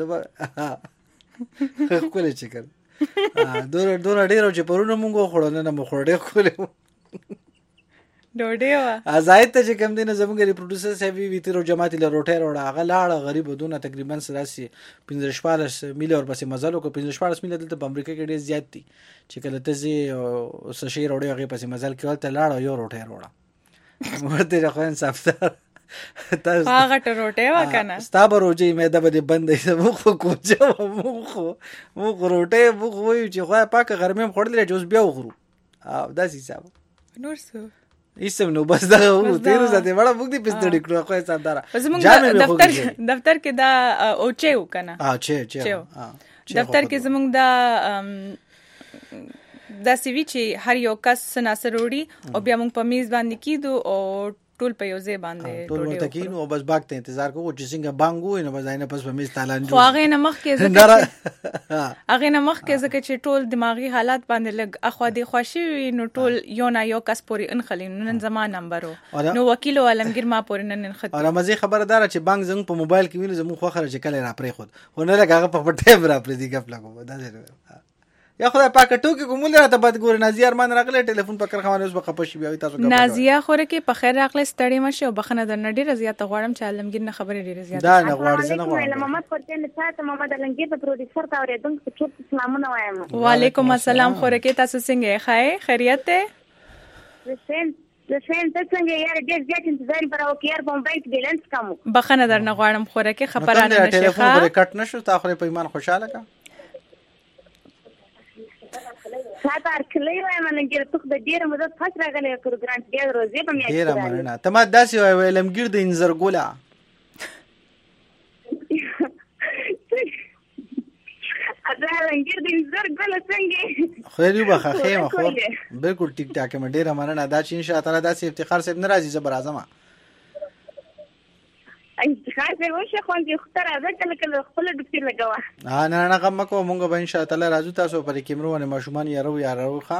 دا خپل چکن ا دور دور ډېر چې پرونه مونږ خورو نه مو خور ډېر خورو ډوډۍ وا زاید ته چې کم دینه زموږ ری پروډوسر صاحب وی تیر جماعت له روټه روړه هغه لاړه غریب ودونه تقریبا سراسي پنځه شپږ میل اور پسې مزل کو پنځه شپږ میل دلته په امریکا کې ډیر زیات دي چې کله ته زی سشي روړی هغه پسې مزل کول ته لاړه یو روټه روړه ورته راخو انصافتار تاسو هغه ته روټه وا کنه ستابه روجي مې د بده بندې مو خو کوجه مو خو مو روټه مو خو چې خو پاکه غرمه خورلې جوز بیا وغرو او داسې حساب نور څه ایسم نو بس دا و تیر زته وړه موږ دې پستړی کړو خو سردار زموږ دفتر دفتر کې دا اوچو کنه ها چې چې دفتر کې زموږ دا دا سیوی چې هر یو کس سناسر وړي او بیا موږ په میز باندې کیدو او ټول په یو ځای باندې ټول ورته کینو او بس باغ ته انتظار کوو چې څنګه بانګو نه بځاینه پس په میز تالان جو هغه نه مخ کې ځکه هغه نه مخ کې ځکه چې ټول دماغي حالات باندې لګ اخوا دی خوشي نو ټول یو نه یو کس پوری انخلین نن زمان نمبرو نو وکیل علمگیر ما پوری نن خط اور مزه خبردار چې بانګ زنګ په موبایل کې ویني زمو خو خرج کله را پرې خود ونه لګه په پټه را پرې دی غپ لګو دا دی یا خدای پاک ټوکی کومل راته بد ګور نازیه ارمان راغله ټلیفون پکړ خوانه اوس بخپشي بیا تاسو غواړم نازیه خوره کې په خیر راغله ستړي مشه او بخنه در نډي رضیات غواړم چې علمگیر نه خبرې ډیره زیات دا نه غواړم زه نه غواړم محمد پرته نه تاسو محمد علمگیر په پروډوسر تا اورېدم چې سلامونه وایم وعلیکم السلام خوره کې تاسو څنګه ښه خیریت ته زسین زسین ته څنګه یار ډېر زیات انتظار پر او کېر په موبایل کې بیلانس کم بخنه در نه غواړم خوره کې خبرانه نشي ټلیفون پر کټ نشو تا خو په ایمان خوشاله کا ساتار کلی وایم نن ګر ته د ډیر مدد فاش راغلی پروګرام ډیر روزي په میاشت ډیر مننه ته ما داسې وای علمگیر د انزر ګولا اته علمگیر د انزر ګولا څنګه خو یې وبخه خیمه خو بالکل ټیک ټاک مې ډیر مننه دا چې ان شاء الله داسې افتخار صاحب ناراضي زبر اعظم افتخار به وشه خو دې خطر راځي کله کله خپل ډکټر لګوا ها نه نه غم کو مونږ به ان شاء الله راځو تاسو پر کیمرونه ماشومان یارو یارو ښا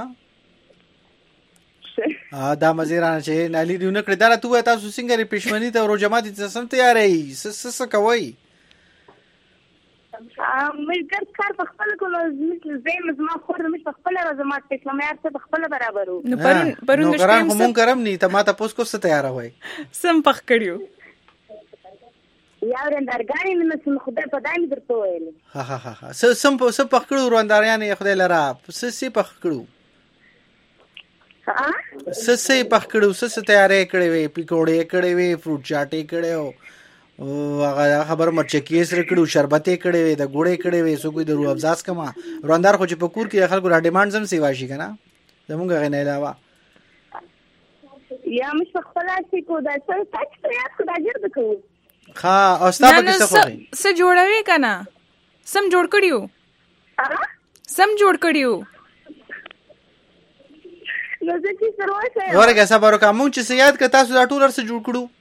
ا دا مزیرانه چې نالي دیو نه کړی دا ته تاسو څنګه ری پښمنی ته ورو جماعت ته سم تیارې س س کوي مې ګر کار په خپل کولو زم زما خور مې په خپل رزمات په اسلامي ته په خپل برابرو نو پرون پرون نو ګران کوم کرم ني ته ما ته پوس کو ست تیار وای سم پخ کړیو یا ورندارګانی نن سم خدای په دایمي درته ویل ها ها ها س سم په سم پخ کړو ورنداریان خدای لرا س سی پخ کړو ها س سی پخ کړو س س تیارې کړې وي پکوړې کړې وي فروټ چاټې کړې او هغه خبر مرچکی سره کړو شربتې کړې وي د ګوړې کړې وي سو کوئی د روح افزاز کما وراندار خو چې پکور کې خلکو را ډیماند زم سی واشي کنه زمونږ غنه علاوه یا مش خپل اسی کو دا څه تاسو یاد کو دا جوړ وکړو خا او ستاسو کې څه خوږی څه جوړوي کنه سم جوړ کړیو سم جوړ کړیو نو زه چې سروسه ورګه صبر وکړه مونږ چې یاد ک تاسو دا ټول څه جوړ کړو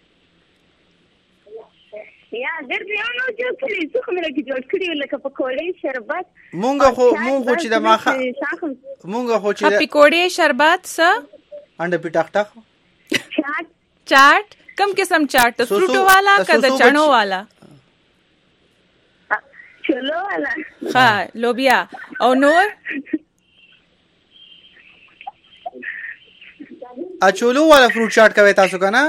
یا درته نو جوړ کړی څه کومه کې جوړ کړی لکه پکوړې شربت مونږ خو مونږ خو چې د ماخه مونږ خو چې پکوړې شربت څه انډه پټاک ټاک چاټ چاټ کم قسم چاٹ تو فروٹو والا کا د چانو والا چلو والا ها لوبیا او نور اچولو والا فروٹ چاٹ کوي تاسو کنه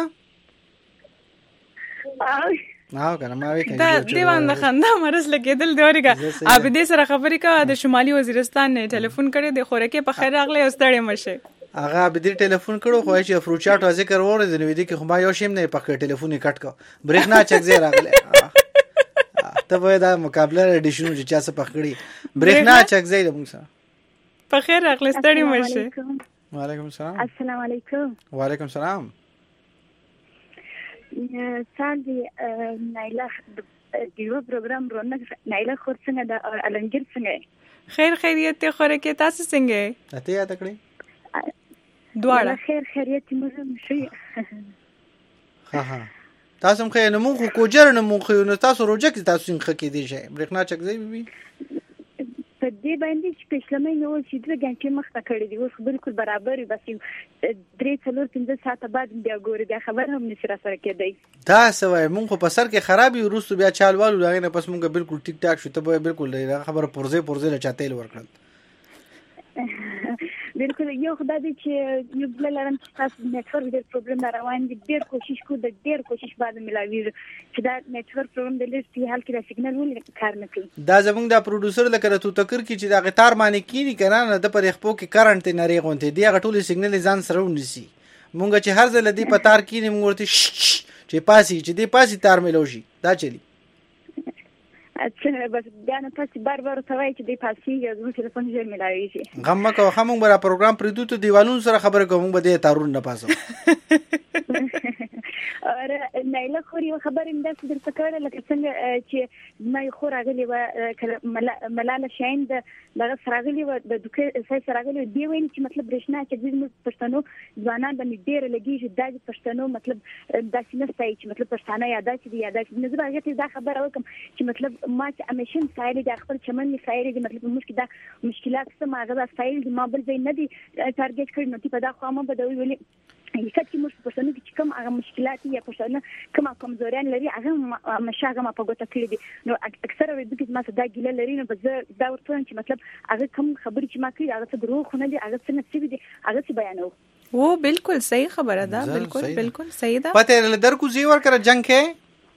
ناو کنه ما وی کنه دا دیوان د خندا مرز لګیدل دیورګه اب دې سره خبرې کا د شمالي وزیرستان نه ټلیفون کړي د خورکه په خیر راغله استړې مشه هغه به دې ټلیفون کړو خو چې فروټ چاټ او ذکر وره د نوې دي کې خو ما یو شیم نه پکې ټلیفون یې کټ کو برېښنا چک زی راغله ته به دا مقابله اډیشن چې چا څه پکړي برېښنا چک زی موږ سره په خیر راغله ستړي مشه وعلیکم السلام السلام علیکم وعلیکم السلام ساندي نایله دیو پروګرام رونه نایله خور څنګه د علمگیر څنګه خیر خیریت ته خوره کې تاسو څنګه ته یاد کړی دواړه خیر خیریت مزه مشي ها ها تاسو مخه نه مونږ کو جر نه مونږ نو تاسو روجه کې تاسو څنګه کې دی شي برېښنا چک دی بي په دې باندې چې پښلمې نو چې د ګنټې مخ ته کړې دی اوس بالکل برابر بس درې څلور پنځه ساعت بعد بیا ګوري بیا خبر هم نشي را سره کېدی دا سوای مونږ په سر کې خرابي ورستو بیا چالوالو لاغې نه پس مونږ بالکل ټیک ټاک شو ته به بالکل خبره پرزه پرزه له چاتېل ورکړل بالکل یو خدای دې چې یو بل لرم چې تاسو نتورک ډېر پرابلم روان دي ډېر کوشش کوو د ډېر کوشش باندې ملاوي چې دا نتورک پرابلم د لیست حل کې د سیګنال ولې کار نه کوي دا زمونږ د پروډوسر لکه تو تکر کی چې دا غتار معنی کینی کنه نه د پر خپل کې کرنٹ نه ریغونته دی غټول سیګنال ځان سره ونیسي مونږ چې هر ځل دی په تار کینی مونږ ورته چې پاسي چې دی پاسي تار ملوشي دا چلی اچھا بس بیا نه تاسو بار بار توای چې دی پاسي یا زموږ ټلیفون یې ملایي شي غم مکو همون برا پروګرام پریدو ته دیوالون سره خبره کوم به د تارون نه پاسو اور نایله خوري خبرې مې داسې درته کړل لکه څنګه چې مې خور راغلی و ملاله شاین د دغه راغلی و د دوکې سای راغلی دی وین چې مطلب برښنا چې د پښتنو ځوانان باندې ډېر لګیږي د پښتنو مطلب داسې نه ستای چې مطلب پښتانه یاد شي دی یاد شي نه زه هغه دا خبره وکم چې مطلب ما چې امیشن سایل د خپل چمن می سایل د مطلب مشکل دا مشکلات څه ما غوا سایل د ما بل ځای نه دي ټارګټ کړی نو په دا خو ما بدوي ولې یکه چې موږ په څنګه چې کوم هغه مشکلات یا په څنګه کومه کمزوریان لري هغه مشاغه ما په ګوته کړی دي نو اکثره وې د ما دا ګیله لري نو بس دا ورته چې مطلب هغه کوم خبرې چې ما کړی هغه څه دروغ نه دي هغه څه نه دي هغه څه بیانو وہ بالکل صحیح خبر ہے دا بالکل بالکل صحیح دا پته لدر کو زیور کر جنگ کې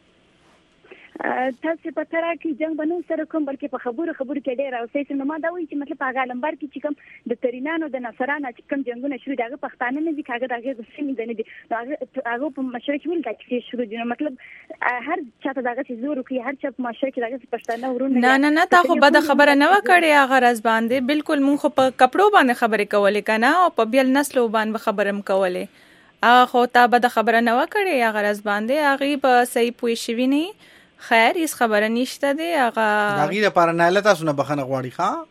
تاسو په تر کې جنگ بنو سره کوم بلکې په خبرو خبرو کې ډېر او سېس نو ما دا وایي چې مطلب هغه لمبر کې چې کوم د ترینانو د نصرانو چې کوم جنگونه شروع دغه پښتانه نه دي کاغه دغه د سیمې نه دي هغه هغه په مشرق ویل دا چې شروع دي مطلب هر چاته دغه چې زور کوي هر چا په مشرق دغه پښتانه ورونه نه نه نه تا خو بده خبره نه وکړي هغه راز باندې بالکل مونږ خو په کپړو باندې خبرې کولې کنه او په بیل نسلو باندې خبرم کولې هغه خو تا بده خبره نه وکړي هغه راز باندې هغه په صحیح پوي شوی نه خیر هیڅ خبره نشته دی هغه هغه لپاره نه لته سونه بخنه غواړي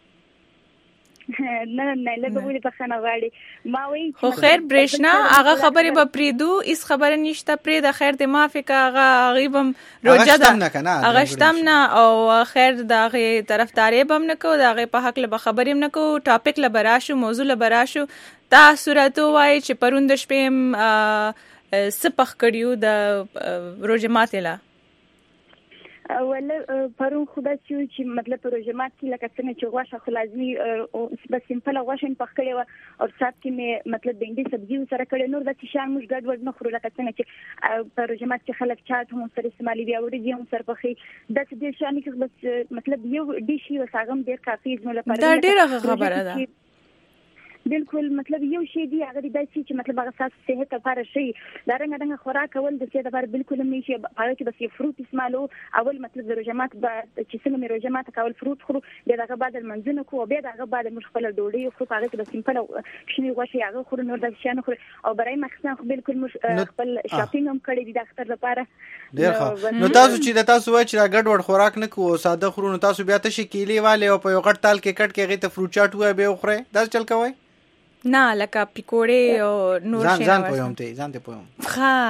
ښا نه نه له به بخنه غواړي ما وایي خو خیر برېښنا هغه خبره به پریدو هیڅ خبره نشته پرې د خیر د مافیکا هغه غیبم روجه ده هغه شتم نه او خیر د هغه طرفداري بم نه کو د هغه په حق له خبرې نه کو ټاپک له براشو موضوع له براشو تا صورتو وای چې پروند شپې سپخ کړیو د روجه ماتله ول پرون خدا چې مطلب پروژمات کې لکه څنګه چې غوښه خو لازمي او بس سمپل غوښه په کړې و او سات کې مې مطلب بنډي سبزي سره کړې نور د شان موږ ګډ ور نه خورو لکه څنګه چې پروژمات کې خلک چات هم سره استعمالي بیا وړي هم سره پخې د دې شان کې بس مطلب یو ډیشي وساغم ډیر کافي زموږ لپاره دا ډیره خبره ده بالکل مطلب یو شی دی هغه د چې مطلب هغه ساس صحت لپاره شي دا رنګ دغه خوراک کول د صحت لپاره بالکل نه شي هغه چې بس فروټ استعمالو اول مطلب د روجمات با چې څنګه مې روجمات کول فروټ خورو دغه بعد المنځنه کو بیا دغه بعد موږ خپل ډوډۍ خو هغه چې بس سمپل شنو غوښه هغه خورو نور د شان خورو او برای مخصوص بالکل موږ خپل شاپینګ هم کړی دی د اختر لپاره ډیر ښه نو تاسو چې د تاسو وای چې ګډ وډ خوراک نه کوو ساده خورو نو تاسو بیا ته شکیلې والے او په یو غټ تال کې کټ کې غي ته فروټ چاټ وای به خوره دا چل کوي نه لکه پکوړې او نور شي ځان پویم ته ځان ته پویم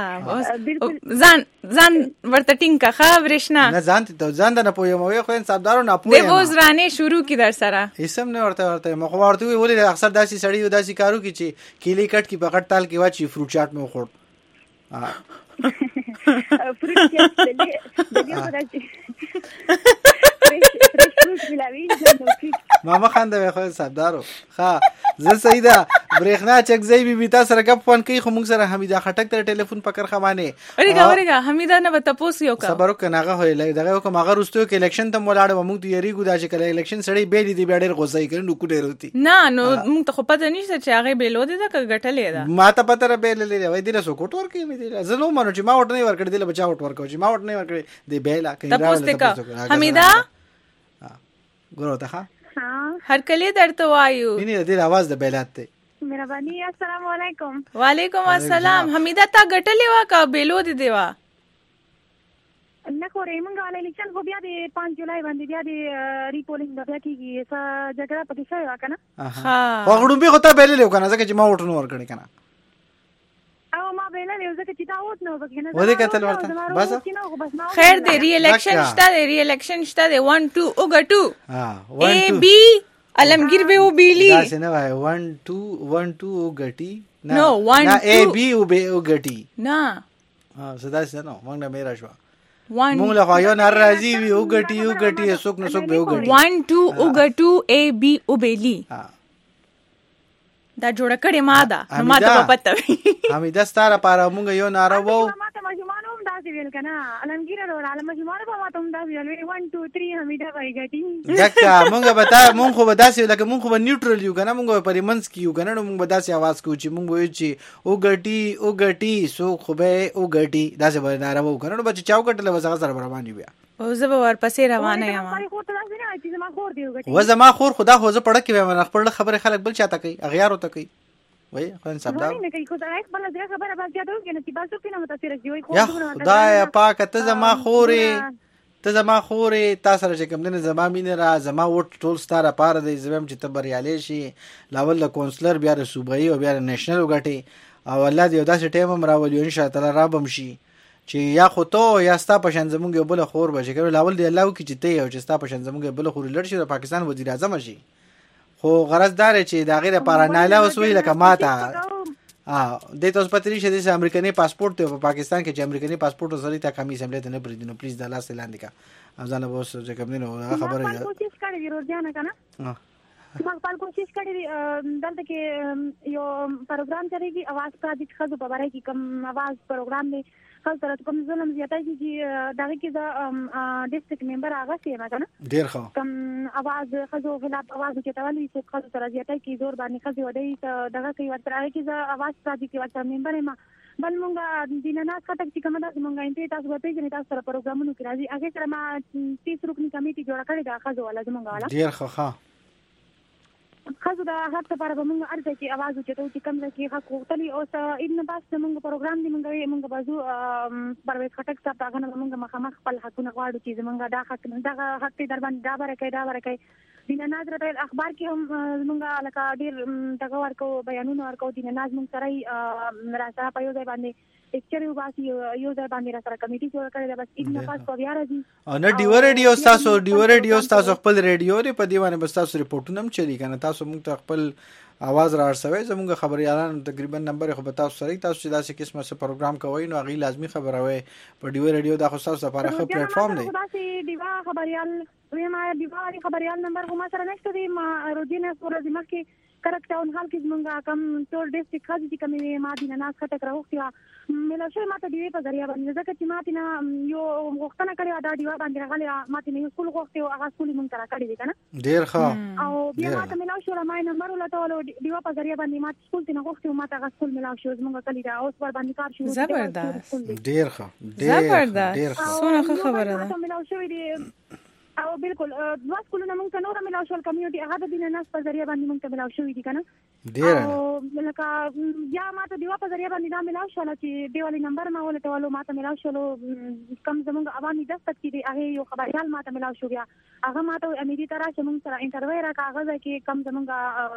ها ځان ځان ورته ټینګه خبرشنه نه ځان ته ځان نه پویم وای خو انصافدارو نه پویم د وزرانه شروع کی در سره اسم نه ورته ورته مخ ورته ولې اکثر داسي سړی و داسي کارو کی چې کیلی کټ کی پکړ تال کی واچي فروټ چاټ مې خور فروټ چاټ دې راځي ما ما خنده خو صدارو ها زه سیدا برېخنا چکزی بي بي تاسو رګب فون کوي خو موږ سره حمیده خټک تر ټلیفون پکر خوانه اورګه اورګه حمیده نه تاسو یو کا صبر وکناغه هوی دغه کوم هغه رستو کې الیکشن ته ولاړ موږ د یریګو دا چې کله الیکشن سړی به دي به ډېر غوسه کوي نو کو ډېر ہوتی نه نو موږ ته خو پته نشته چې هغه بیلو دي دا غټلې دا ما ته پته را بیل لري وای دي له سو کوټ ورکې مې دي زه نو مانو چې ما وټ نه ورکړ دي له بچا وټ ورکو چې ما وټ نه ورکړ دی بیل تاسو حمیده ګورو ته ها هر کله درته وایو مینه دې आवाज د بیلات ته مهرباني السلام علیکم وعلیکم السلام حمیده تا غټلې وا کا بیلو دي دیوا نه خو ریمنګ علی الیکشن خو بیا د پنځه جولای باندې بیا د ریپولینګ د بیا کیږي څه جګړه پکې شوی وکنه ها وګړو به خطا بیل له کنه ځکه چې ما وټ نو ورکړی کنه او ما بیل له ځکه چې دا وټ نو وکنه ودې کتل ورته بس خیر دی ری الیکشن شته دی ری الیکشن شته دی one two وګټو ها اے بی علمگیر به وبیلی دا څنګه وای one two one two وګټي نو one نه اے بی وګټي نه ها صدا څه نو موږ نه میرا شو one موږ له خو یو نار راځي وی وګټي وګټي سوک نو سوک به وګټي one two وګټو اے بی وبیلی ها دا جوړه کړې ما ده نو ما ته پته وي. حمیده ستاره پاره مونږ یو ناره وو ما ته مجموعه هم داسې ویل کنه علمگیر وروړه علم مجموعه په ما ته هم داسې ویل one two three حمیده وای ګټي دکا مونږ به تا مونږ خو به داسې لکه مونږ خو به نیوټرل یو کنه مونږ په ریمنس کیو کنه نو مونږ به داسې आवाज کوو چې مونږ وایو چې او ګټي او ګټي سو خو به او ګټي داسې به ناره وو کنه نو بچ چاو کټله وځه سره روان یو بیا او زه به ورپسې روانه یم. و زما خور خدا خو زه پړه کې وایم خپل خبره خلک بل چاته کوي اغیارو ته کوي وای خو انصاف دا یا خدای پاک ته زما خورې ته زما خورې تا سره چې کوم دنه زما مینه را زما وټ ټول ستاره پاره دی زم چې ته بریالي شي لاول د کونسلر بیا د صوبایي او بیا د نېشنل وګټي او الله دې داسې ټیم هم راولي ان شاء الله را بم شي چې یا خو ته یا ستا په شان زمونږ یو بل خور به چې لاول دی الله وکړي چې ته یو چې ستا په شان زمونږ یو بل خور لړ شي د پاکستان وزیر اعظم شي خو غرض دار چې دا غیره پارا ناله وسوي لکه ماته ا د تاسو پتري شه د امریکایي پاسپورت ته په پاکستان کې چې امریکایي پاسپورت سره تا کمی سملې ته نه پریدنو پلیز د الله سلام دیکا ځانه به اوس چې کوم نه خبره ده کوشش کړی دی روزانه کنه ما خپل کوشش کړی دی دلته کې یو پروګرام چلیږي आवाज کا د خزو په اړه کې کوم आवाज پروګرام دی خل سره کوم ظلم زیاتای چې دغه کې دا ډیسټریکټ ممبر هغه سی ما کنه ډیر ښه کوم आवाज خزو خلاف आवाज چتاولی چې خل سره زیاتای کې زور باندې خزو ودی دغه کې ورته کې دا आवाज راځي کې ورته ممبر ما بل مونږه دینه خټک چې کومه د مونږه انټي تاسو به پیژنې تاسو سره پروګرامونو کې راځي هغه سره ما تیس رکنی کمیټي جوړ کړی دا خزو ولا زمونږه والا ډیر ښه ښه خزو دا هر څه پر مونږ ارزه کې आवाज چتو چې کوم کې حق وختلی او ان باس مونږ پروګرام دی مونږ مونږ بازو پرویز خټک صاحب هغه مونږ مخامخ خپل حقونه غواړو چې مونږ دا حق دا حق در باندې دا برکې دا برکې دینه ناز راته اخبار کې هم مونږ لکه ډیر دغه ورکو بیانونه ورکو دینه ناز مونږ سره راځه په یو ځای باندې اکچری وباسي یو ځای باندې را سره کمیټي جوړ کړی دا بس ان پاس په بیا راځي او نه ډیو ریډیو تاسو ډیو ریډیو تاسو خپل ریډیو لري په دیوانه بس تاسو ریپورټونه هم چلی کنه تاسو موږ ته خپل आवाज راړسوي زموږ خبريالان تقریبا نمبر خو به تاسو سره تاسو چې داسې قسمه څه پروګرام کوي نو غي لازمی خبروي په ډیو ریډیو دا خو تاسو لپاره ښه پلیټ فارم دی داسې دیوا خبريال ویما دیوا خبريال نمبر کومه سره نشته دی ما روزینه ورځ مخکې کریکټ ټاون هال کې زمونږه کم ټول ډیسټریکټ خاص دي کومې ما دینه ناس خټه کراوختي مله شي ماته دی په ذریعہ باندې ځکه چې ماته نه یو وختونه کړی دا دیوا باندې غلي ماته نه سکول غوښتي او هغه سکول مونږ ترا کړی دی کنه ډیر ښه او بیا ماته ملاو شو ما نمبر ولته ولو دیوا په ذریعہ باندې ماته سکول ته غوښتي او ماته هغه سکول ملاو شو زمونږ کلی دا اوس ور باندې کار شو زبردست ډیر ښه زبردست سونه خبره ده ملاو شو دی او بالکل دوا سکولونه مونږ ته نور ملاو شو کمیونټي هغه د دینه ناس په ذریعہ باندې مونږ ته ملاو شو دي کنه ډیر او لکه یا ماته دیوا په ذریعہ باندې دا ملاو شو چې دیوالي نمبر ما ولته ولو ماته ملاو شو کم زمونږ عوامي دستک کې دی هغه یو خبريال ماته ملاو شو بیا هغه ماته امریکا ترا چې مونږ سره انټرویو را کاغذ کې کم زمونږ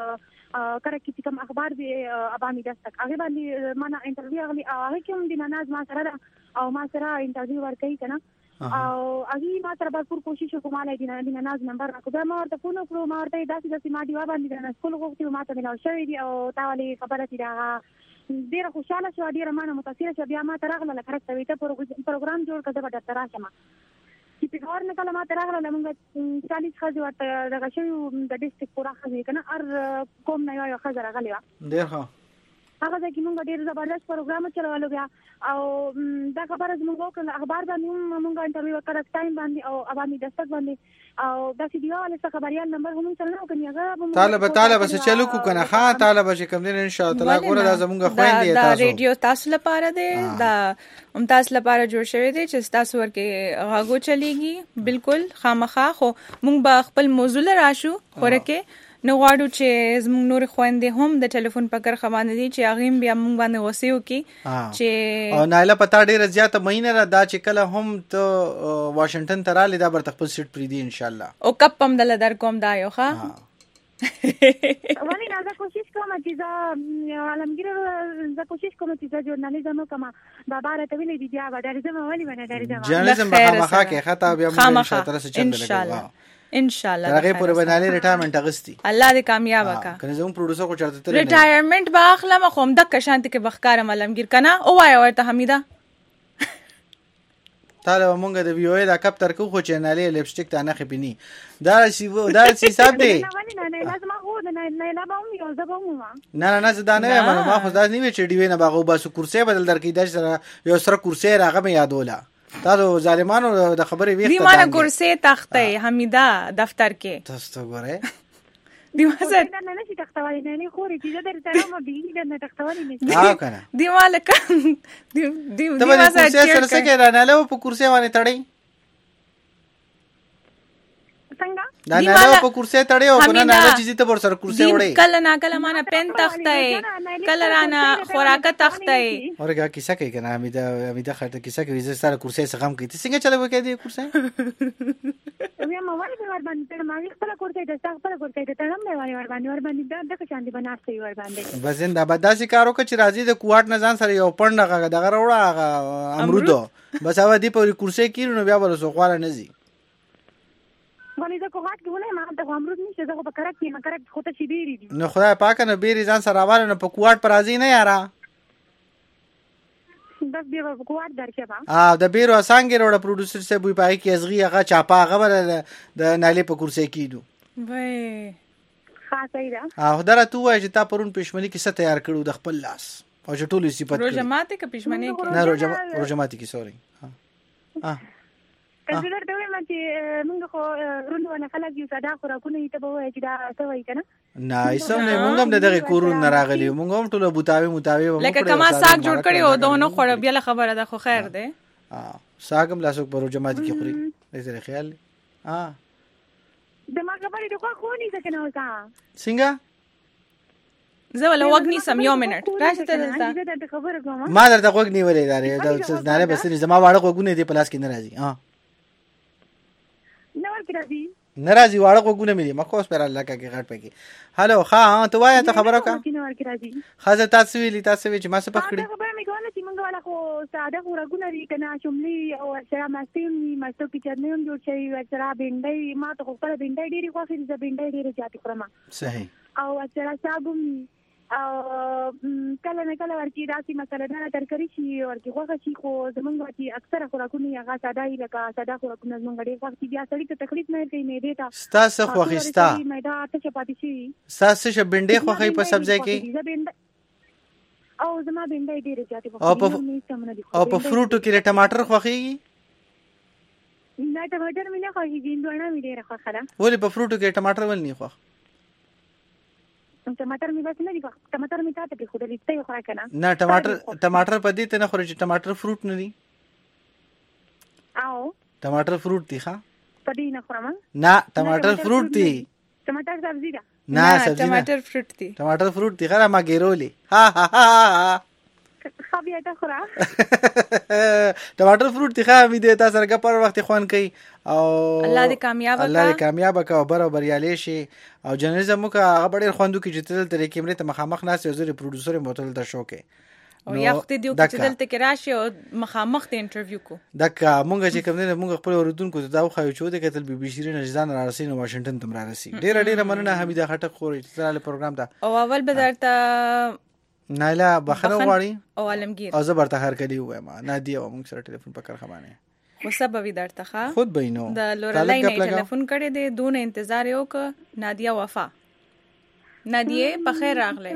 کړه کې کوم اخبار دی عوامي دستک هغه باندې معنا انټرویو غلي هغه کوم دینه ناز ما سره او ما سره انټرویو ورکړي کنه او اغي ما تر بھرپور کوشش وکړم دینه دینه ناز نمبر راکو دا ما ورته فون وکړو ما ورته داسې داسې ما دیوا باندې نه سکول غوښتي ما ته ملاو شوی دی او تا ولې خبره دي دا ډیره خوشاله شو ډیره مانه متاثر شو بیا ما ترغله لکه ته ته پروګرام جوړ کړه به ډاکټر راشم چې په کار نه کله ما ترغله لمونږ چالیس خځې ورته دغه شوی د ډیسټریکټ پورا خځې کنه ار کوم نه یو خځه راغلی ډیر ښه هغه ځکه موږ ډیر زبردست پروګرام چلولو بیا او دا خبره زموږ وکړه اخبار باندې موږ انټرویو وکړ ټایم باندې او عوامي دستک باندې او دا سیډیو له خبريال نمبر هم چلنه وکړي هغه طالب طالب څه چلو کو کنه ها طالب چې کوم دین ان شاء الله ګوره دا زموږ خويندې تاسو دا ریډیو تاسو لپاره دی دا هم تاسو لپاره جوړ شوی دی چې تاسو ورکه غاغو چلیږي بالکل خامخا خو موږ به خپل موضوع راشو خورکه نو غواړو چې زموږ نور خويندې هم د ټلیفون په کرخه باندې دي چې هغه بیا موږ باندې غوسیو کی چې او نایله پتا ډیره زیاته مهینه را دا چې کله هم ته واشنگټن ته رالی دا برته خپل سیټ پری دی ان شاء الله او کپ هم دل در کوم دا یو ښه ولی نه کوشش کوم چې دا علمگیر زه کوشش کوم چې دا ژورنالیزم کوم بابا راته ویلې دی بیا ډاریزم ولې باندې ډاریزم ژورنالیزم به خامخا کې خطا بیا موږ ان شاء الله سره چل لګو ان شاء الله هغه پورې باندې ریټایرمنټ اغستی الله دې کامیاب کا کنه زموږ پروډوسر کو چرته تر ریټایرمنټ باخله مخوم د کشانت کې بخکار ملمگیر کنه او وای ورته حمیده تعالی مونږ د وی او دا کپ تر کو خو چې نالې لپسټیک ته نه خپینی دا سی دا سی حساب دی نه نه لازم هو نه نه لا به یو زبم ما نه نه نه زدا نه ما ما خو دا نه وی چې دی نه باغو بس کرسي بدل درکې د سره یو سره کرسي راغه مې یادوله تاسو ظالمانو د خبرې ویخته دی مانه کرسي تخته حمیدا دفتر کې تاسو ګوره دی واسه نه نه چې تختوالي نه نه خوري چې درته ما دی نه تختوالي نه ها کنه دی مالک دی دی ته به کرسي سره څه کې نه له په کرسي باندې تړي څنګه دا نه له په کرسي تړي او کنه نه چې ته پر سر کرسي وړي کله نه کله مانه پن تخته کله رانه خوراکه تخته اورګه کیسه کوي کنه امیدا امیدا خاطر کیسه کوي زه سره کرسي څخه هم کوي څنګه چلو کې دی کرسي بیا ما ولې ور باندې ته ما خپل کوړته د څنګه خپل کوړته ته تړم مې وای ور باندې ور باندې دا د چاندي بناستې ور باندې بس زنده بداسي کارو کې چې راځي د کوټ نه ځان سره یو پړنه دغه وروړه امرودو بس هغه دی په کرسي کې نو بیا ول سو خواله نه زی ولې دا کوټ کې ونه ما ته امرود نشته دا په کرک کې ما کرک خو ته شي بیری دي نو خدای پاک نه بیری ځان سره راوړل نو په کوټ پر راځي نه یارا بس بیا په کوټ درکې با ا د بیرو اسانګ وروړه پروډوسر سه بوې پای کې ازغي هغه چاپا هغه د نالې په کرسي کېدو وای خاصه ده ا خدای ته وای چې تا پرون پښمنی کیسه تیار کړو د خپل لاس او چې ټولې صفات روجماته کې پښمنی کې نه روجما روجماته کې سوري ها کله درته وایم چې موږ خو روندو نه خلک یو صدا خوراکونه ته به وای چې دا څه وای کنه نه ایسو نه موږ هم دغه کورون نه راغلی موږ هم ټول بوتاوي متاوي لکه کما ساګ جوړ کړی او دونه خور بیا خبره ده خو خیر ده ها ساګم لاسو پر جماعت کې خوري دې خیال ها د ما خبرې د خو خو نه ځکه نو تا څنګه زه ولا وګنی سم یو منټ راځه ته دا خبره کوم ما درته وګنی ولې داري دا نه بس زما واړه وګونه دې پلاس کې نه راځي ها ناراضي ناراضي واړه وګونه مې ما خو سپر الله کې غټ پکې هالو ها ته وای ته خبره کا خاصه تاسو ویلی تاسو چې ما څه پکړی خبره مې کوله چې موږ ولا خو ساده خوراکونه لري کنه شملي او سره ماستیم ماستو کې چرنه هم جوړ شي او سره بینډای ما ته خپل بینډای ډیری خو فیر ز بینډای ډیری جاتي خورم صحیح او سره صابون او کله نه کله ورکی راسي مثلا نه ترکری شي ورکی خوښ شي خو زمونږ ورکی اکثره خوراکونه هغه ساده ای لکه ساده خوراکونه زمونږ ډیر وخت بیا سړی ته تکلیف نه کوي نه دیتا ستاسو خوښستا مې دا ته چپاتی شي ستاسو ش بنډې خوښي په سبزی کې او زما بنډې ډیر جاتي او په او په فروټو کې ټماټر خوښيږي نه ټماټر مې نه خوښيږي دوه مې ډیر خوښه ده ولې په فروټو کې ټماټر ول نه خوښ ټماټر می بس نه دی ټماټر می تاسو په خوده لیسته خورا کنه نه ټماټر ټماټر په دې ته نه خوري چې ټماټر فروټ نه دی او ټماټر فروټ دی ښا په دې نه خورم نه ټماټر فروټ دی ټماټر سبزی ده نه ټماټر فروټ دی ټماټر فروټ دی خره ما ګیرولې ها ها ها خبي ته خورا ټماټر فروټ دی خا می دې تاسو سره پر وخت خوان کوي او الله دې کامیاب کا الله دې کامیاب کا برابر یالي شي او جرنالیزم مو کا هغه ډېر خوندو کې چې تل ترې کیمرې ته مخامخ ناس یو زری پروډوسر موتل ته شو کې او یخت دیو چې دلته کې راشي او مخامخ ته انټرویو کو دکا مونږ چې کوم نه مونږ خپل اوردونکو ته دا خو یو چې کتل بي بي سي نشدان را رسین واشنگټن تم را رسي ډېر ډېر مننه حمیده خټک خوري چې پروګرام دا او اول به درته نایلا بخنه غواړي او عالمگیر او زبر ته هر کلی وایم نادیه مونږ سره ټلیفون پکړ خبانه خو سبب درته ښه خود بینو د لورلای نه ټلیفون کړي دي دون انتظار یو ک نادیه وفا نادیه په خیر راغله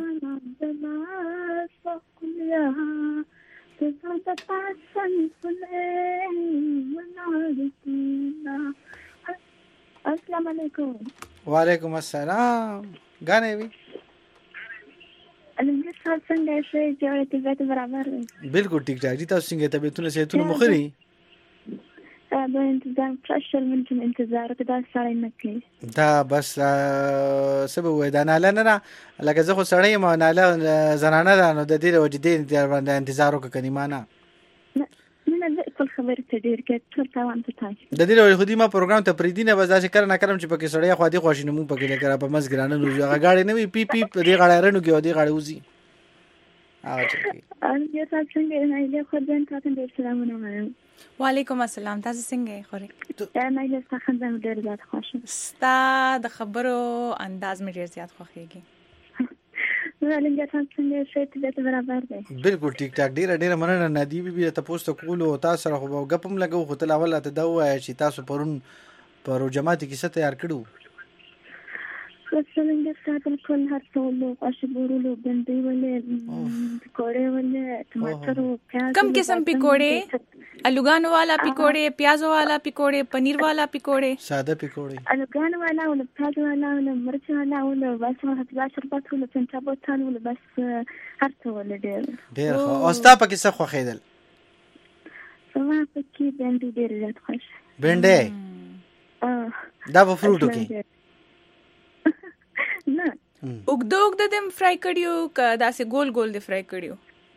السلام علیکم وعلیکم السلام غانې وی الحمدلله څنګه شې جوړه طبيعت برابر بالکل ټیک ټاک دي تاسو څنګه طبيعتونه صحتونه مخري دا انتظار پرشل ممکن انتظار ته دا سړی نه کوي دا بس سبب وای دا نه لنه لکه زه خو سړی ما نه ل زنانه ده نو د دې وجې دې باندې انتظار وکړ کني معنا نه نه ټول خبره ته ډیر کې ټول تاوان ته تای د دې وجې خو دې ما پروګرام ته پریدینه بس دا چې کړه نه کړم چې پکې سړی خو دې خوښ نه مو پکې لګره په مزګرانه نو هغه گاډي نه وی پی پی دې غاړه رنو کې دې غاړه وزي او چې ان یو تاسو څنګه نه له خو ځان تاسو ډیر سلامونه وایم وعلیکم السلام تاسو څنګه خوري دا نه له څخه ځم ډیر زیات خوښ ستا د خبرو انداز مې ډیر زیات خوښیږي ولنګ تاسو څنګه شې ته برابر دی بالکل ټیک ټاک ډیره ډیره مننه نادی بي بي تاسو ته کول او تاسو سره خو غپم لګو خو تل اول ته دا وای چې تاسو پرون پر جماعت کې څه تیار کړو څنګه ستاسو کول هر څه له اشبورلو بندي ولې پکوړې ولې ټماټر او پیاز کم قسم پکوړې الوګانو والا پکوړې پیازو والا پکوړې پنیر والا پکوړې ساده پکوړې الوګانو والا او پیاز والا او مرچ والا او بس هڅه شربت او څنګه بوتان او بس هر څه ولې ډېر ډېر خو اوستا پکې څه خو خېدل سما پکې بندي ډېر زیات خوښ بنده اه دا په فروټو کې نه وګدو وګد دم فرای کړیو کا داسې ګول ګول دی فرای کړیو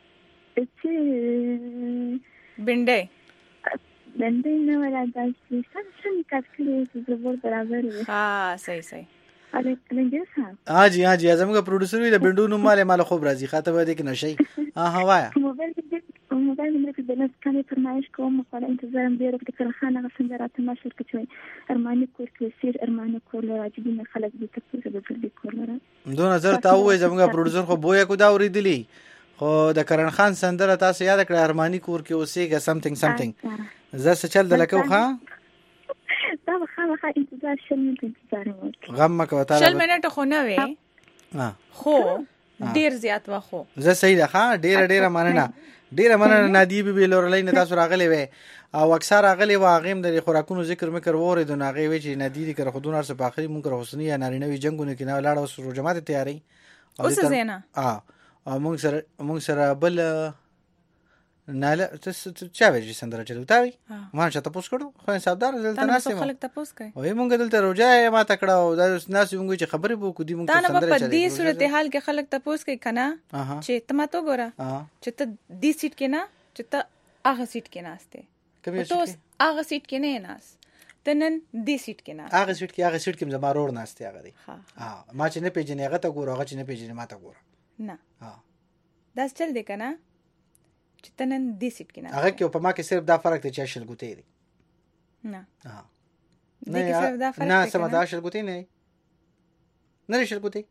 چې بنده بنده نه ولا داسې څنګه څنګه کړی چې زبر برابر وي ها صحیح صحیح اره لنګه صاحب ها جی ها جی زموږ پروډوسر وی د بندو نو مال مال خوب راځي خاطر به دې کې نشي ها ها وایا موبایل کې موبایل مې په دنس باندې فرمایش کوم خو انتظار مې ډېر وکړ چې خانه غسن راته ما شرکت وي ارماني کور کې سیر ارماني کور راځي دي خلک دې ته څه د دې کور لره دوه نظر ته وای زموږ پروډوسر خو بویا کو دا اوریدلی خو د کرن خان سندره تاسو یاد کړئ ارماني کور کې اوسېګه سمثینګ سمثینګ زه څه چل دلکو ها دا خامخا انتظار شمن انتظار وکړ غم مکو تعالی شل منټه خو نه وي ها خو ډیر زیات واخو زه صحیح ده ها ډیر ډیر مننه ډیر مننه نادی بي بي لورلین تاسو راغلی وي او اکثر راغلی واغیم د خوراکونو ذکر مکر وره د ناغي وی چې نادی دي کر خودونه سره په اخري مونږ حسنی یا نارینوي جنگونه کې نه لاړ اوس رو جماعت تیاری اوس زینا اه او مونږ سره مونږ سره بل نه تاسو چا وی چې سندره چلو تاوي ما چې تاسو کړو خو حسابدار دلته ناسې خلک تاسو کوي وای مونږ دلته روجای ما تکړه او د ناس مونږ چې خبرې بو کو دي مونږ سندره چلو دا په دې صورت حال کې خلک تاسو کوي کنه چې تماتو ګورا چې ته دې سیټ کې نه چې ته هغه سیټ کې ناشته کومه سیټ هغه سیټ کې نه ناس تنن دې سیټ کې نه هغه سیټ کې هغه سیټ کې زما رور ناشته هغه دی ها ما چې نه پیژنې هغه ته ګور هغه چې نه پیژنې ما ته ګور نه ها دا چل دی کنه چې تنن دې سیټ کې نه هغه کې په ما کې صرف دا فرق دی چې شل ګوتې دی نه ها دې کې صرف دا فرق نه سم دا شل ګوتې نه نه شل ګوتې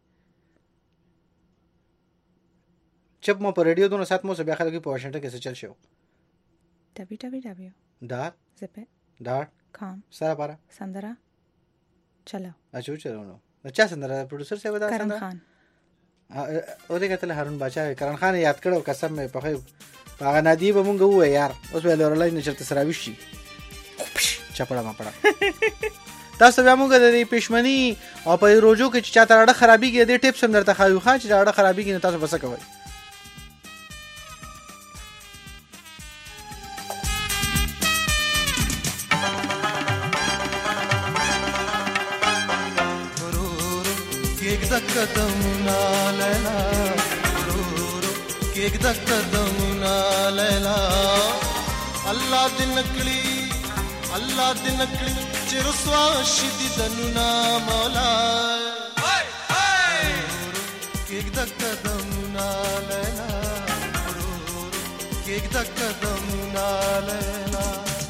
چپ مو په ریډیو دونو سات مو سبیا خلک په واشنگټن کې چل شو w w w dot zip dot com سره پارا سندره چلو اچو چلو نو چا سندره پروډوسر سی ودا کرن خان او دې کتل هارون بچا کرن خان یاد کړو قسم مې په خو هغه نادی به مونږ وې یار اوس به لورلای نه چرته سره وشي چپړه ما پړه تاسو بیا مونږ د پښمنی او په روجو کې چې چاته اړه خرابېږي د ټیپس هم درته خایو خا چې اړه خرابېږي نو تاسو بس کوئ قدمنا لیلا رو رو کېګ د قدمنا لیلا الله دې نکړي الله دې نکړي چې رسوا شدي دننا مولا کېګ د قدمنا لیلا رو رو کېګ د قدمنا لیلا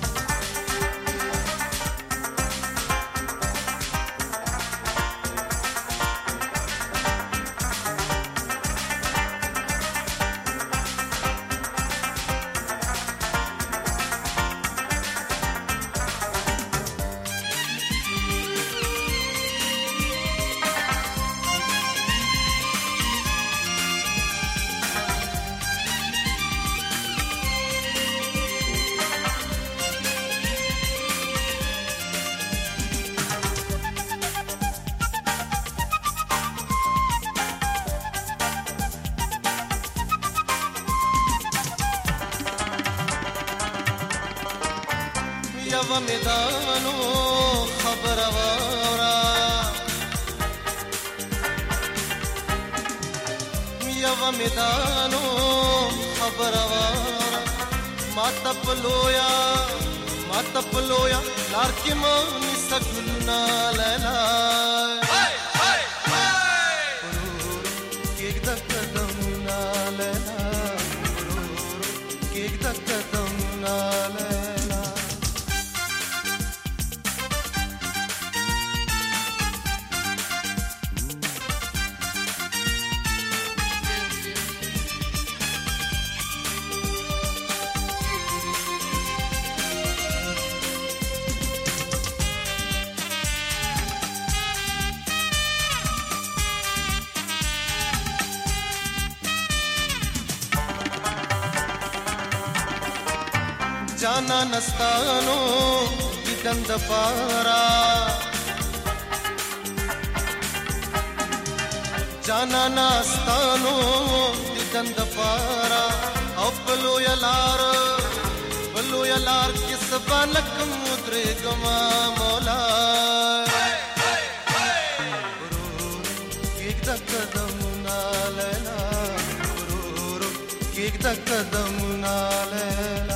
میدانو خبر وارا یو میدانو خبر وارا ماتا پلویا ماتا پلویا لار کی مانی سگلنا لیلا کېګ د قدمنا لیلا کېګ د قدمنا لیلا जाना नस्तानो दिदन दपारा जाना नस्तानो दिदन दपारा अपलो यलार बलो यलार किस बालक मुद्रे गमा मौला कदमुना लैला गुरूर किक द कदमुना लैला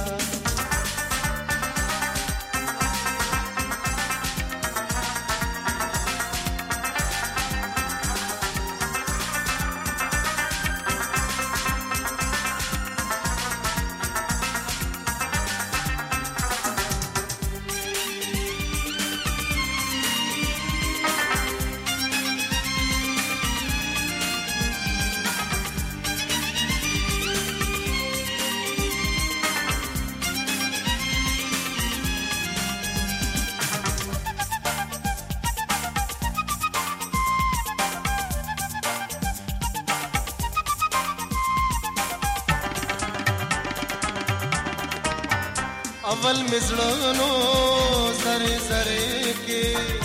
अवल मिजड़नो सरे सरे के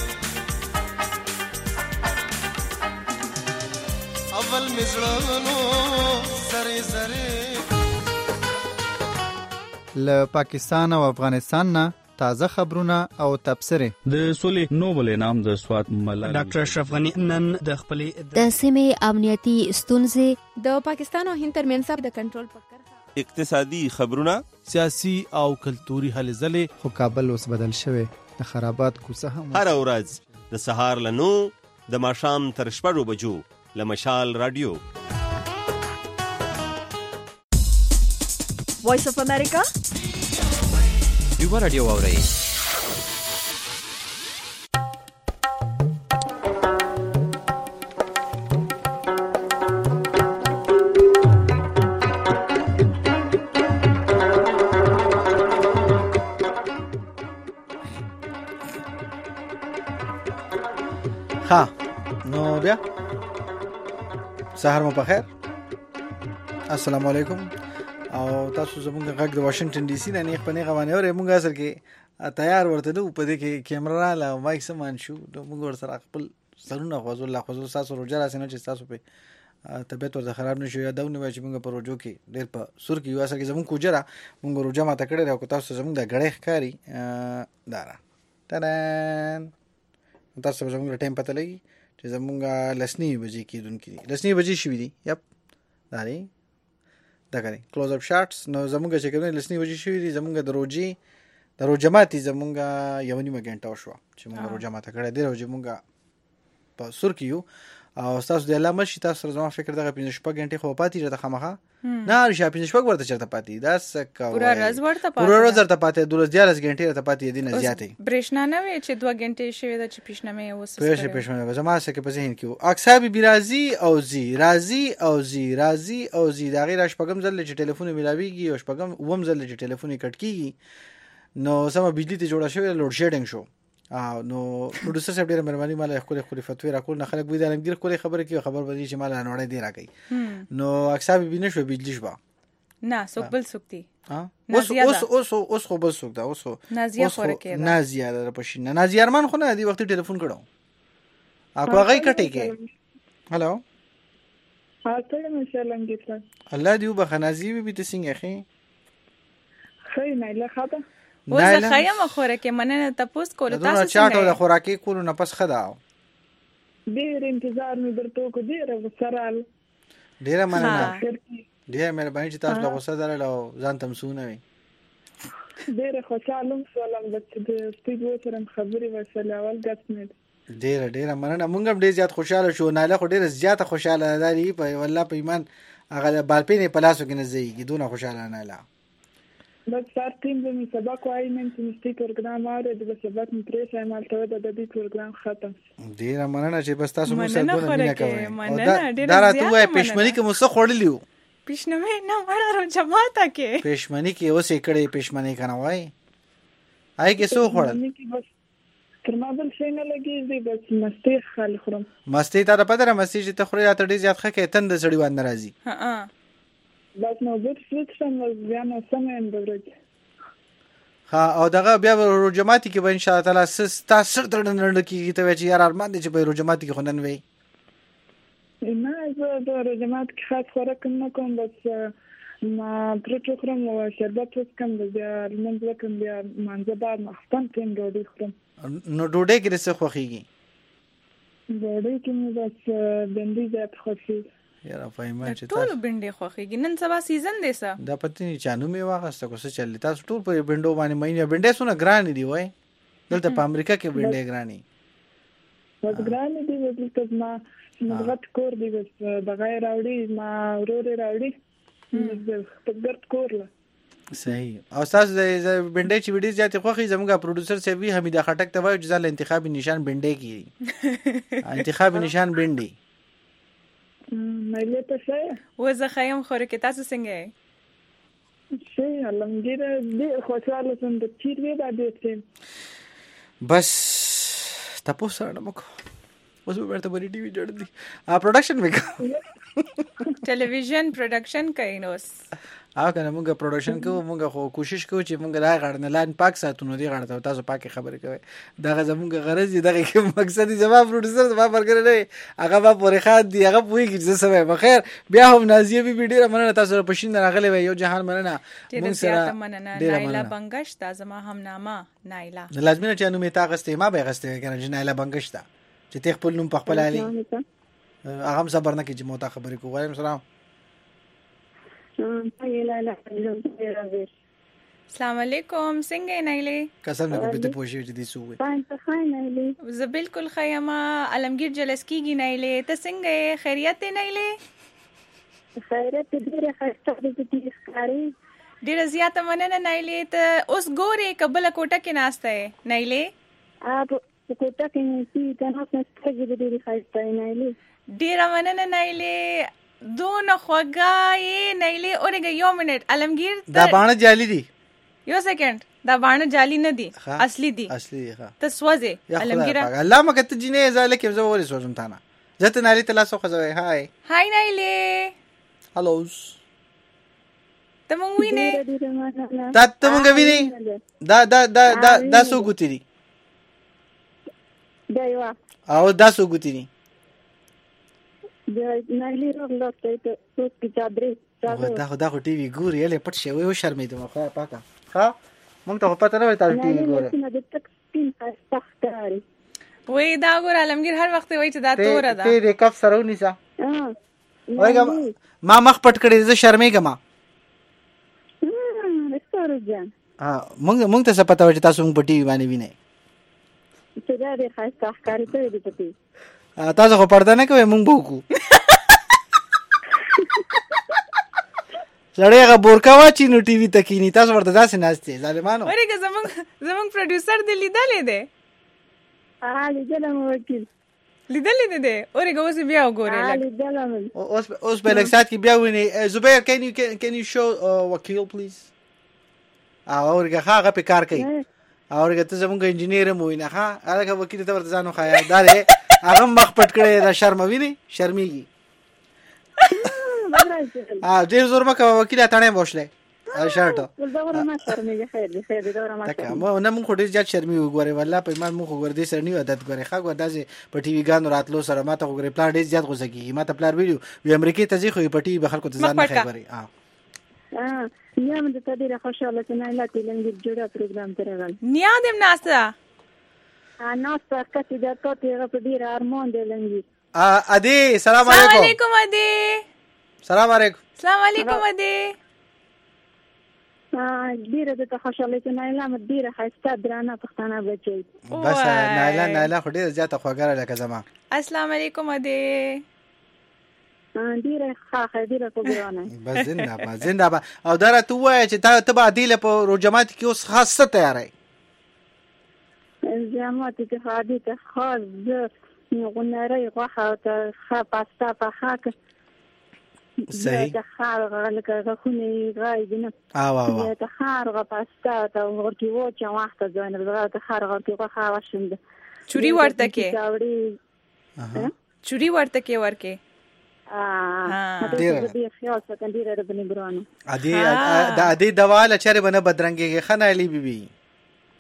अवल मिजड़नो सरे सरे له پاکستان او افغانستان نه تازه خبرونه او تبصره د سولې نوبل انعام د سوات ملالۍ ډاکټر اشرف غنی نن د خپلې د سیمې امنیتي ستونزې د پاکستان او هند ترمنځ د کنټرول پکړه اقتصادي خبرونه سیاسي او کلتوري هلې ځلې خو کابل اوس بدل شوی د خرابات کوڅه هم هر ورځ د سهار له نو د ماښام تر شپږو بجو له مشال رادیو وایس اف امریکا یو رادیو اورئ ها نو بیا سهار مو په خیر السلام علیکم او تاسو زموږ غږ د واشنگټن ډي سي نه نه خپل غوانه اورې موږ اصل کې تیار ورته نو په دې کې کیمرا لا مایک سمان شو موږ ور سره خپل سرونه غوځول الله غوځول تاسو روجا راسنه چې تاسو په طبيعت ورته خراب نشي یا داونه وای چې موږ په روجو کې ډېر په سر کې یو اصل کې زموږ کوجرا موږ روجا ماته کړی راو تاسو زموږ د غړې ښکاری دارا تران تاسو زموږ ټایم پته لګي چې زموږ لسنی بجې کېدونکې لسنی بجې شوې دي یپ داري دا کوي کلوز اپ شاټس نو زموږ چې کومه لسنی بجې شوې دي زموږ د روجي د روجماتي زموږ یو نیمه غنټه وشو چې موږ روجمات کړه دی روجي موږ په سر کېو او تاسو د علامه شي تاسو زما فکر دغه پنځه شپږ غنټه خو پاتې راته خامخه نه رښتیا پنځه شپږ ورته چرته پاتې دا سکه پورا ورځ ورته پاتې پورا ورځ ورته پاتې دولس دیارلس غنټه ورته پاتې دي نه زیاتې برېښنا نه وي چې دوه غنټې شوي د چې پښنمه وسه پېښه پېښه زما سکه په ذهن کې اکسابي بیرازي او زی رازي او زی رازي او زی دا غیر شپږم ځل چې ټلیفون ملاويږي او شپږم ووم ځل چې ټلیفون کټ کیږي نو سم بجلی ته جوړه شوی لوډ شیډینګ شو نو پروډوسر صاحب ډېر مهرباني مال خپل خپل فتوی راکول نه خلک وې د علمگیر خپل خبره کې خبر بدی چې مال انوړې دی راکې نو اکسابي بینه شو بجلی شو نه سوک بل سوکتی ها اوس اوس اوس اوس خو بل سوک دا اوس نازیه خوره کې نازیه در پښینه نازیه ارمان خو نه دی وخت ټلیفون کړو اكو غي کټی کې هالو ها ته مې سلامګیت الله دې وبخنازي به ته څنګه اخی خې نه له خاطر وزه خیم خوره کې مننه تاسو کول تاسو څنګه چاټو د خوراکي کولو نه پس خدا ډیر انتظار مې درته کو ډیر وسرال ډیر مننه ډیر مهرباني چې تاسو له غوسه درل او ځان تم سونه وي ډیر خوشاله سلام چې د سټیډیو سره خبري وسله اول غټنه ډیر ډیر مننه مونږ هم ډیر زیات خوشاله شو نه له ډیر زیات خوشاله داري په والله په ایمان هغه بالپینې پلاسو کې نه زیږي دونه خوشاله نه لا بس سار ټیم د سبق وای نن چې مستي پروګرام واره د سبق مې پرې شای مالته د دې پروګرام ختم ډیر مننه چې بس تاسو موږ سره غوښتنه نه کوي دا راته وای پښمنی کې مو څه خورلیو پښنمه نه مړه جماعته کې پښمنی کې اوسې کړي پښمنی کنه وای آی کې څو خورل تر ما بل شي نه لګي بس مستی خال خورم مستی ته پته را مستی چې ته خوري راته ډیر زیات خکې تند سړی وان ناراضي ها بس نو بت فلټ سم ځان سم اند ورګ ها او دغه بیا روجماتي کې به ان شاء الله تعالی ستا سر درنډ کیږي ته چې یار ارمان دي چې به روجماتي کې خنن وي نه زه د روجمات کې خاص خوراک نه کوم بس ما پروتو خورم او شربت وڅکم بیا لمونځ وکم بیا مانځه بعد مخفن ټیم ډوډۍ خورم نو ډوډۍ کې څه خوخيږي ډوډۍ کې مې بس بندي زیات خوښي یاره فایمه چې ټول بنډې خوخيږي نن سبا سیزن دی سا دا پته نه چانو می واغسته کو څه چل تاسو ټول په بنډو باندې مې بنډې سونه ګران دي وای دلته په امریکا کې بنډې ګراني بس ګران دي دلته ما مغت کور دی بس بغیر راوړي ما ورور راوړي په ګرد کور له صحیح او تاسو د بنډې چې ویډیو زیات خوخي زموږه پروډوسر سیوی حمید خټک ته وایي چې ځل انتخابي نشان بنډې کی انتخابي نشان بنډې مې ته څه وزه خیم خور کې تاسو څنګه یې څه الحمدلله دې خوشاله سم د چیر وی دا دې بس تاسو سره نو کو اوس ورته بری ټي وي جوړ دي ا پروډکشن وکړه ټلویزیون پروډکشن کوي نو ا کنه موږ پروډکشن کوو موږ خو کوشش کوو چې موږ دا غړنه لان پاک ساتونو دی غړته تاسو پاکه خبرې کوي دا زموږ غرض دی دغه کوم مقصد دی زما پروډوسر زما برګر نه هغه با پورې خاط دی هغه پوي کې څه سمه بخیر بیا هم نازیه بي ډیره مننه تاسو په شین راغلی وي یو جهان مننه موږ سره نایلا بنگش دا زما هم نامه نایلا لازم نه چې نو می تاغسته ما به غسته کنه چې نایلا بنگش دا چې ته خپل نوم په خپل علي هغه صبر نه کې چې مو تا خبرې کوو وعلیکم السلام السلام علیکم څنګه نایلې قسم نه کوم ته پوښیږي چې دې سوې پاین ته خای نایلې زه بالکل خیمه علمگیر جلسکیږي نایلې ته څنګه خیریت نایلې خیریت دې خسته دې ښکاری ډیر زیاته مننه نایلې ته اوس ګورې قبل کوټه کې ناشته نایلې اب کوټه کې نسی ته نو څه دې خسته نایلې ډیر مننه نایلې دون خوګای نایلې اورګه یو منټ علمگیر دا باندې جالي دي یو سکند دا باندې جالي نه دي اصلي دي اصلي ښه ته سوځه علمگیر الله مکه ته جنې زاله کې زه ورې سوځم تانه ځته نالي ته لاسو خزوي هاي هاي نایلې هالوز ته مونږ وینې دا ته مونږ وینې دا دا دا دا دا سو ګوتې دي دا یو او دا سو ګوتې دي دا نایلی راغلته ته څو کې چادرې دا خو دا خو ټي وي ګوري له پټ شي وي شرمې ته مخه پاکه ها مونږ ته پته نه وي تاسو ټي وي ګوري وای دا ګور علمگیر هر وخت وای چې دا تور ده ته دې کف سره ونیسه وایګه ما مخ پټ کړې زه شرمې کما ها مونږ مونږ ته څه پته و چې تاسو مونږ په ټي وي باندې وینئ چې دا دې خاصه ښکاری ته دې پتی تاسو خو پرده نه کوئ مونږ بوکو سړی هغه بورکا واچي نو ټي وي ته کینی تاسو ورته داسې ناستې ظالمانو ورګه زمونږ زمونږ پروډوسر دې لیدلې ده ها لیدلم وکیل لیدلې ده ده ورګه اوس بیا وګورې ها لیدلم اوس اوس په لکسات کې بیا ونی زبیر can you can you show وکیل پلیز اورګه هغه په کار کوي اورګه ته زمونږ انجینیر مو نه ها هغه وکیل ته ورته ځانو خیا دارې هغه مخ پټ کړی دا شرموي نه شرمېږي ا ډېر زور مکه وکیل اتانه بوشله شرټ ولداوره ما شرمېږي خیر دې خیر دې داوره ما تک مو نه مونږ ډېر زیات شرمې وګوره والله په ایمان مونږ وګور دې سره نیو عادت غره خا ګور داسې په ټي وي ګانو راتلو سره ماته وګوره پلان ډېر زیات غوسه کیږي ماته پلان ویډیو وی امریکای ته ځي خو په ټي وي خلکو ته ځان نه خبري ها ها نیم د تدیر خوشاله چې نه لا تلنګ جوړه پروګرام ترغل نیا دم ناستا ا ناستا کته د ته په ډیر ارمان دی لنګي ا ادي سلام علیکم سلام علیکم ادي سلام علیکم سلام علیکم ادي ا ډیره د خوشاله چې نه لا مدیره خسته درانه پښتانه بچي بس نایلا نایلا خو ډیره زیاته خوګره لکه زما السلام علیکم ادي ډیره ښه ډیره خوګرانه بس زنده با زنده با او دره تو وای چې ته ته عادل په روجمات کې اوس خاصه تیارای جامات کې خادي ته خاص غنره غوخه ته خا پاستا په خاک صحیح ته خار لکه غخونی غای دینه او او ته خار غ پاستا ته ورکی و چې وخت ځان ورغه ته خار غ کې غوخه واشند چوری ورته کې چوری ورته کې ورکه ا ډیر ډیر خیال څنګه ډیر د بنګرانو ادي د ادي دواله چره بنه بدرنګي خنه علی بیبي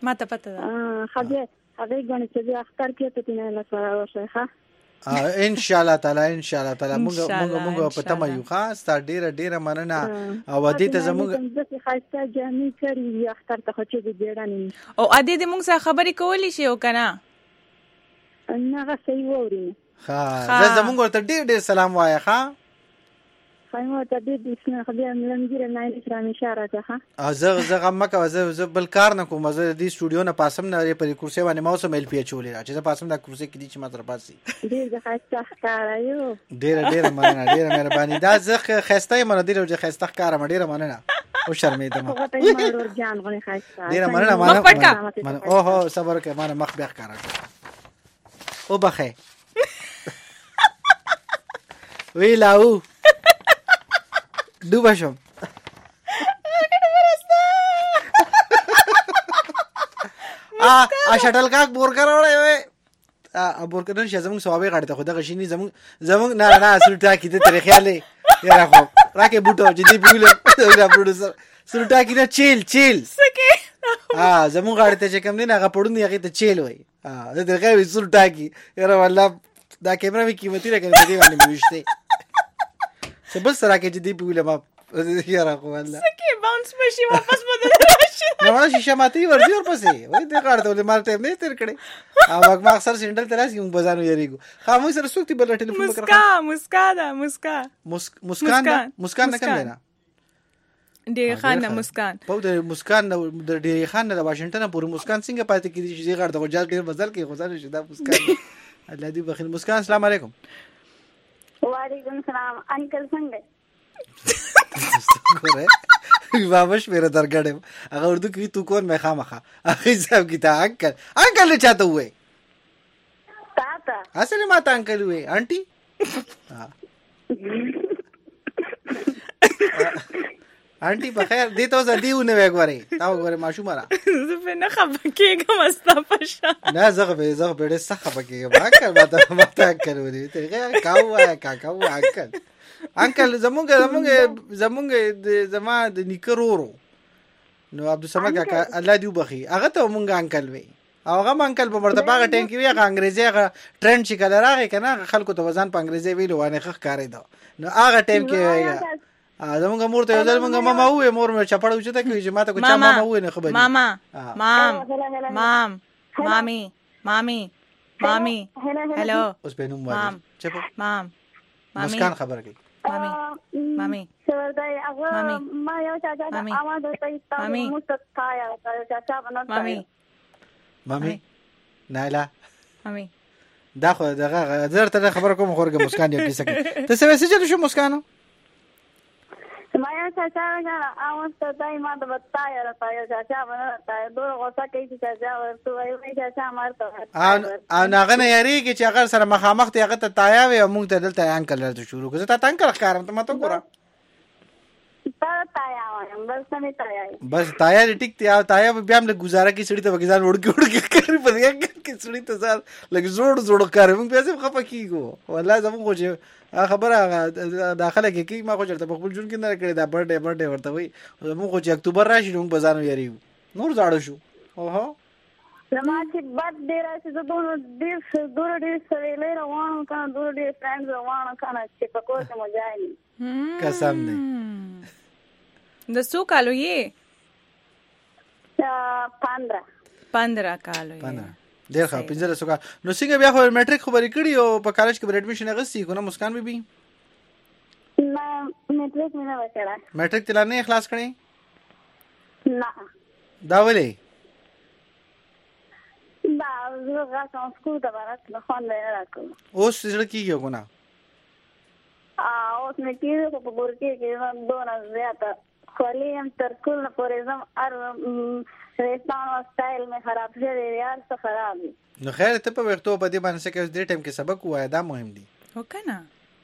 ما ته پته ده هغه هغه غواړي چې د اختر کې ته نه لاسه وشه ها ان شاء الله تعالی ان شاء الله تعالی موږ موږ موږ په تمه یو خاص تا ډیره ډیره مننه او دې ته زموږ د خاصه جامې کړی اختر ته خو چې د ډیرانه او ا دې موږ سره خبرې کولې شي او کنه نه غسې ووري ها زموږ ورته ډیر ډیر سلام وایي ها فاهمه ته دې د اسنه خبره ملنګره نه اسلام اشاره ده ها زه زه غم کا زه بل کار نه کوم زه د سټوډیو نه پاسم نه لري پر کرسي باندې ماوس مل پی چولې چې زه پاسم د کرسي کې دي چې ما تر پاسي ډېر د خاصه ښکارا یو ډېر ډېر مننه ډېر مهرباني دا زه خسته منه ډېر چې خسته ښکارا ډېر مننه او شرمېده ما ډېر مننه مننه او هو صبر کې مننه مخ بیا ښکارا او بخې وی لاو دوبا شم ا ا شټل کاک بور کراوړې وې ا بور کړن چې زموږ ثوابې غړې ته خدای غشینی زموږ زموږ نه نه سلټا کې ته ترې خیالې یاره خو راکې بوټو چې دی بوله دا پروډوسر سلټا کې نه چیل چیل سکه ا زموږ غړې ته چې کوم نه هغه پړونی هغه ته چیل وې ا دا درګه وې سلټا کې یاره والله دا کیمرا می قیمتي راکړې دی باندې مېشته سبل سره کې جدي بوله ما یاره خو والله سکه باونس مشي واپس بدل راشي نو ما شیشه ماتي ورځي ور پسې وای دې کار ته مال ټیم نه تیر کړي او ما اکثر سینډل تراس کوم بازارو یریګو خاموش سره سوکتي بل ټلیفون وکړه مسکا مسکا دا مسکا مسکان مسکان نه کوم نه ډېر خان مسکان په دې مسکان د ډېر خان د واشنگټن پورې مسکان څنګه پاتې کیږي چې غړ د وجال ډېر بدل کې غوځار شي دا مسکان الله دې بخیر مسکان السلام علیکم وعلیکم السلام انکل څنګه ګوره باباش میرا درګړم هغه اردو کې تو کون مې خامخه هغه صاحب کی تا انکل انکل نه چاته وې تاتا اصل ما تا انکل وې آنٹی آنٹی بخیر دې ته زديونه وګوري تا وګوره ماشو مرا زه په نه خبر کېږم استا پښه نه زغه به زغه به ډېر سخه بکیږي ما کړ ما ته ما ته کړو دې ته کاوه کاکاو انکل انکل زمونږ زمونږ زمونږ زما د نیکرورو نو عبد السمد کاکا الله دې وبخي هغه ته مونږ انکل وې او هغه انکل په مرتبه غ ټیم کې وی هغه انګريزي هغه ټرند چې کله راغی کنه خلکو ته وزن په انګريزي ویلو وانه خخ کاری دا نو هغه ټیم کې زمونږ مور ته ځل مونږ ماما وې مور مې چپړ وچته کوي چې ماته کو چا ماما وې نه خبرې ماما مام مام مامي مامي مامي هلو اوس په نوم وایي چپ مام مسکان خبر کوي مامي مامي سردای هغه ما یو چا چا आवाज ورته تاسو مستقایا چا بنو مامي مامي نایلا مامي دا خو دغه درته خبر کوم خورګه مسکان یې کیسه کوي ته څه وسې چې شو مسکانو ما یو چا چا आवाज ته دای ما د بتایا را پایا چا چا بنو تا دوه غوسه کوي چې چا ورته وایي چا چا مارته او ناغه نه یاري کې چې هغه سره مخامخ ته هغه ته تایا وي موږ ته دلته انکل ته شروع کړه ته تنګ کارم ته ماته ګوره تا تایا وایم بس نه تایا بس تایا ټیک ته تایا بیا هم له گزاره کې سړی ته وګزان وړ کې وړ کې کوي په دې کې سړی ته ځل لګ زوړ زوړ کوي موږ به څه خپه کیږو والله زموږ خو چې خبره داخله کې کی ما خو چرته په خپل جون کې نه کړی دا برډه برډه ورته وي موږ خو چې اکتوبر راشي موږ بازارو یاري نور زاړو شو اوه لما چې بد ډیر چې د دوه ډیر دوه ډیر سویلې روانو کنه دوه ډیر فرندز روانو کنه چې په کوڅه مو ځای قسم دې د څو کالو یې پندرہ پندرہ کالو یې ډېر ښه پنځه سو کال نو څنګه بیا خو میټریک خبرې کړې او په کالج کې ایڈمیشن اغستی کو نه مسکان بي بي نه میټریک نه وکړه میټریک تل نه اخلاص کړې نه دا ولې دا زه غواړم سکول ته ورته نه خوند نه راکوم اوس څه کیږي کو نه ا اوس مې کېږي په ګورکې کې دوه زیاته خولیم تر کول نه پورېزم ار ریستان او سټایل مې خراب شوی یار څه خراب نو خیر ته په وختو په دې باندې کې دې ټیم کې سبق وای دا مهم دي هو کنه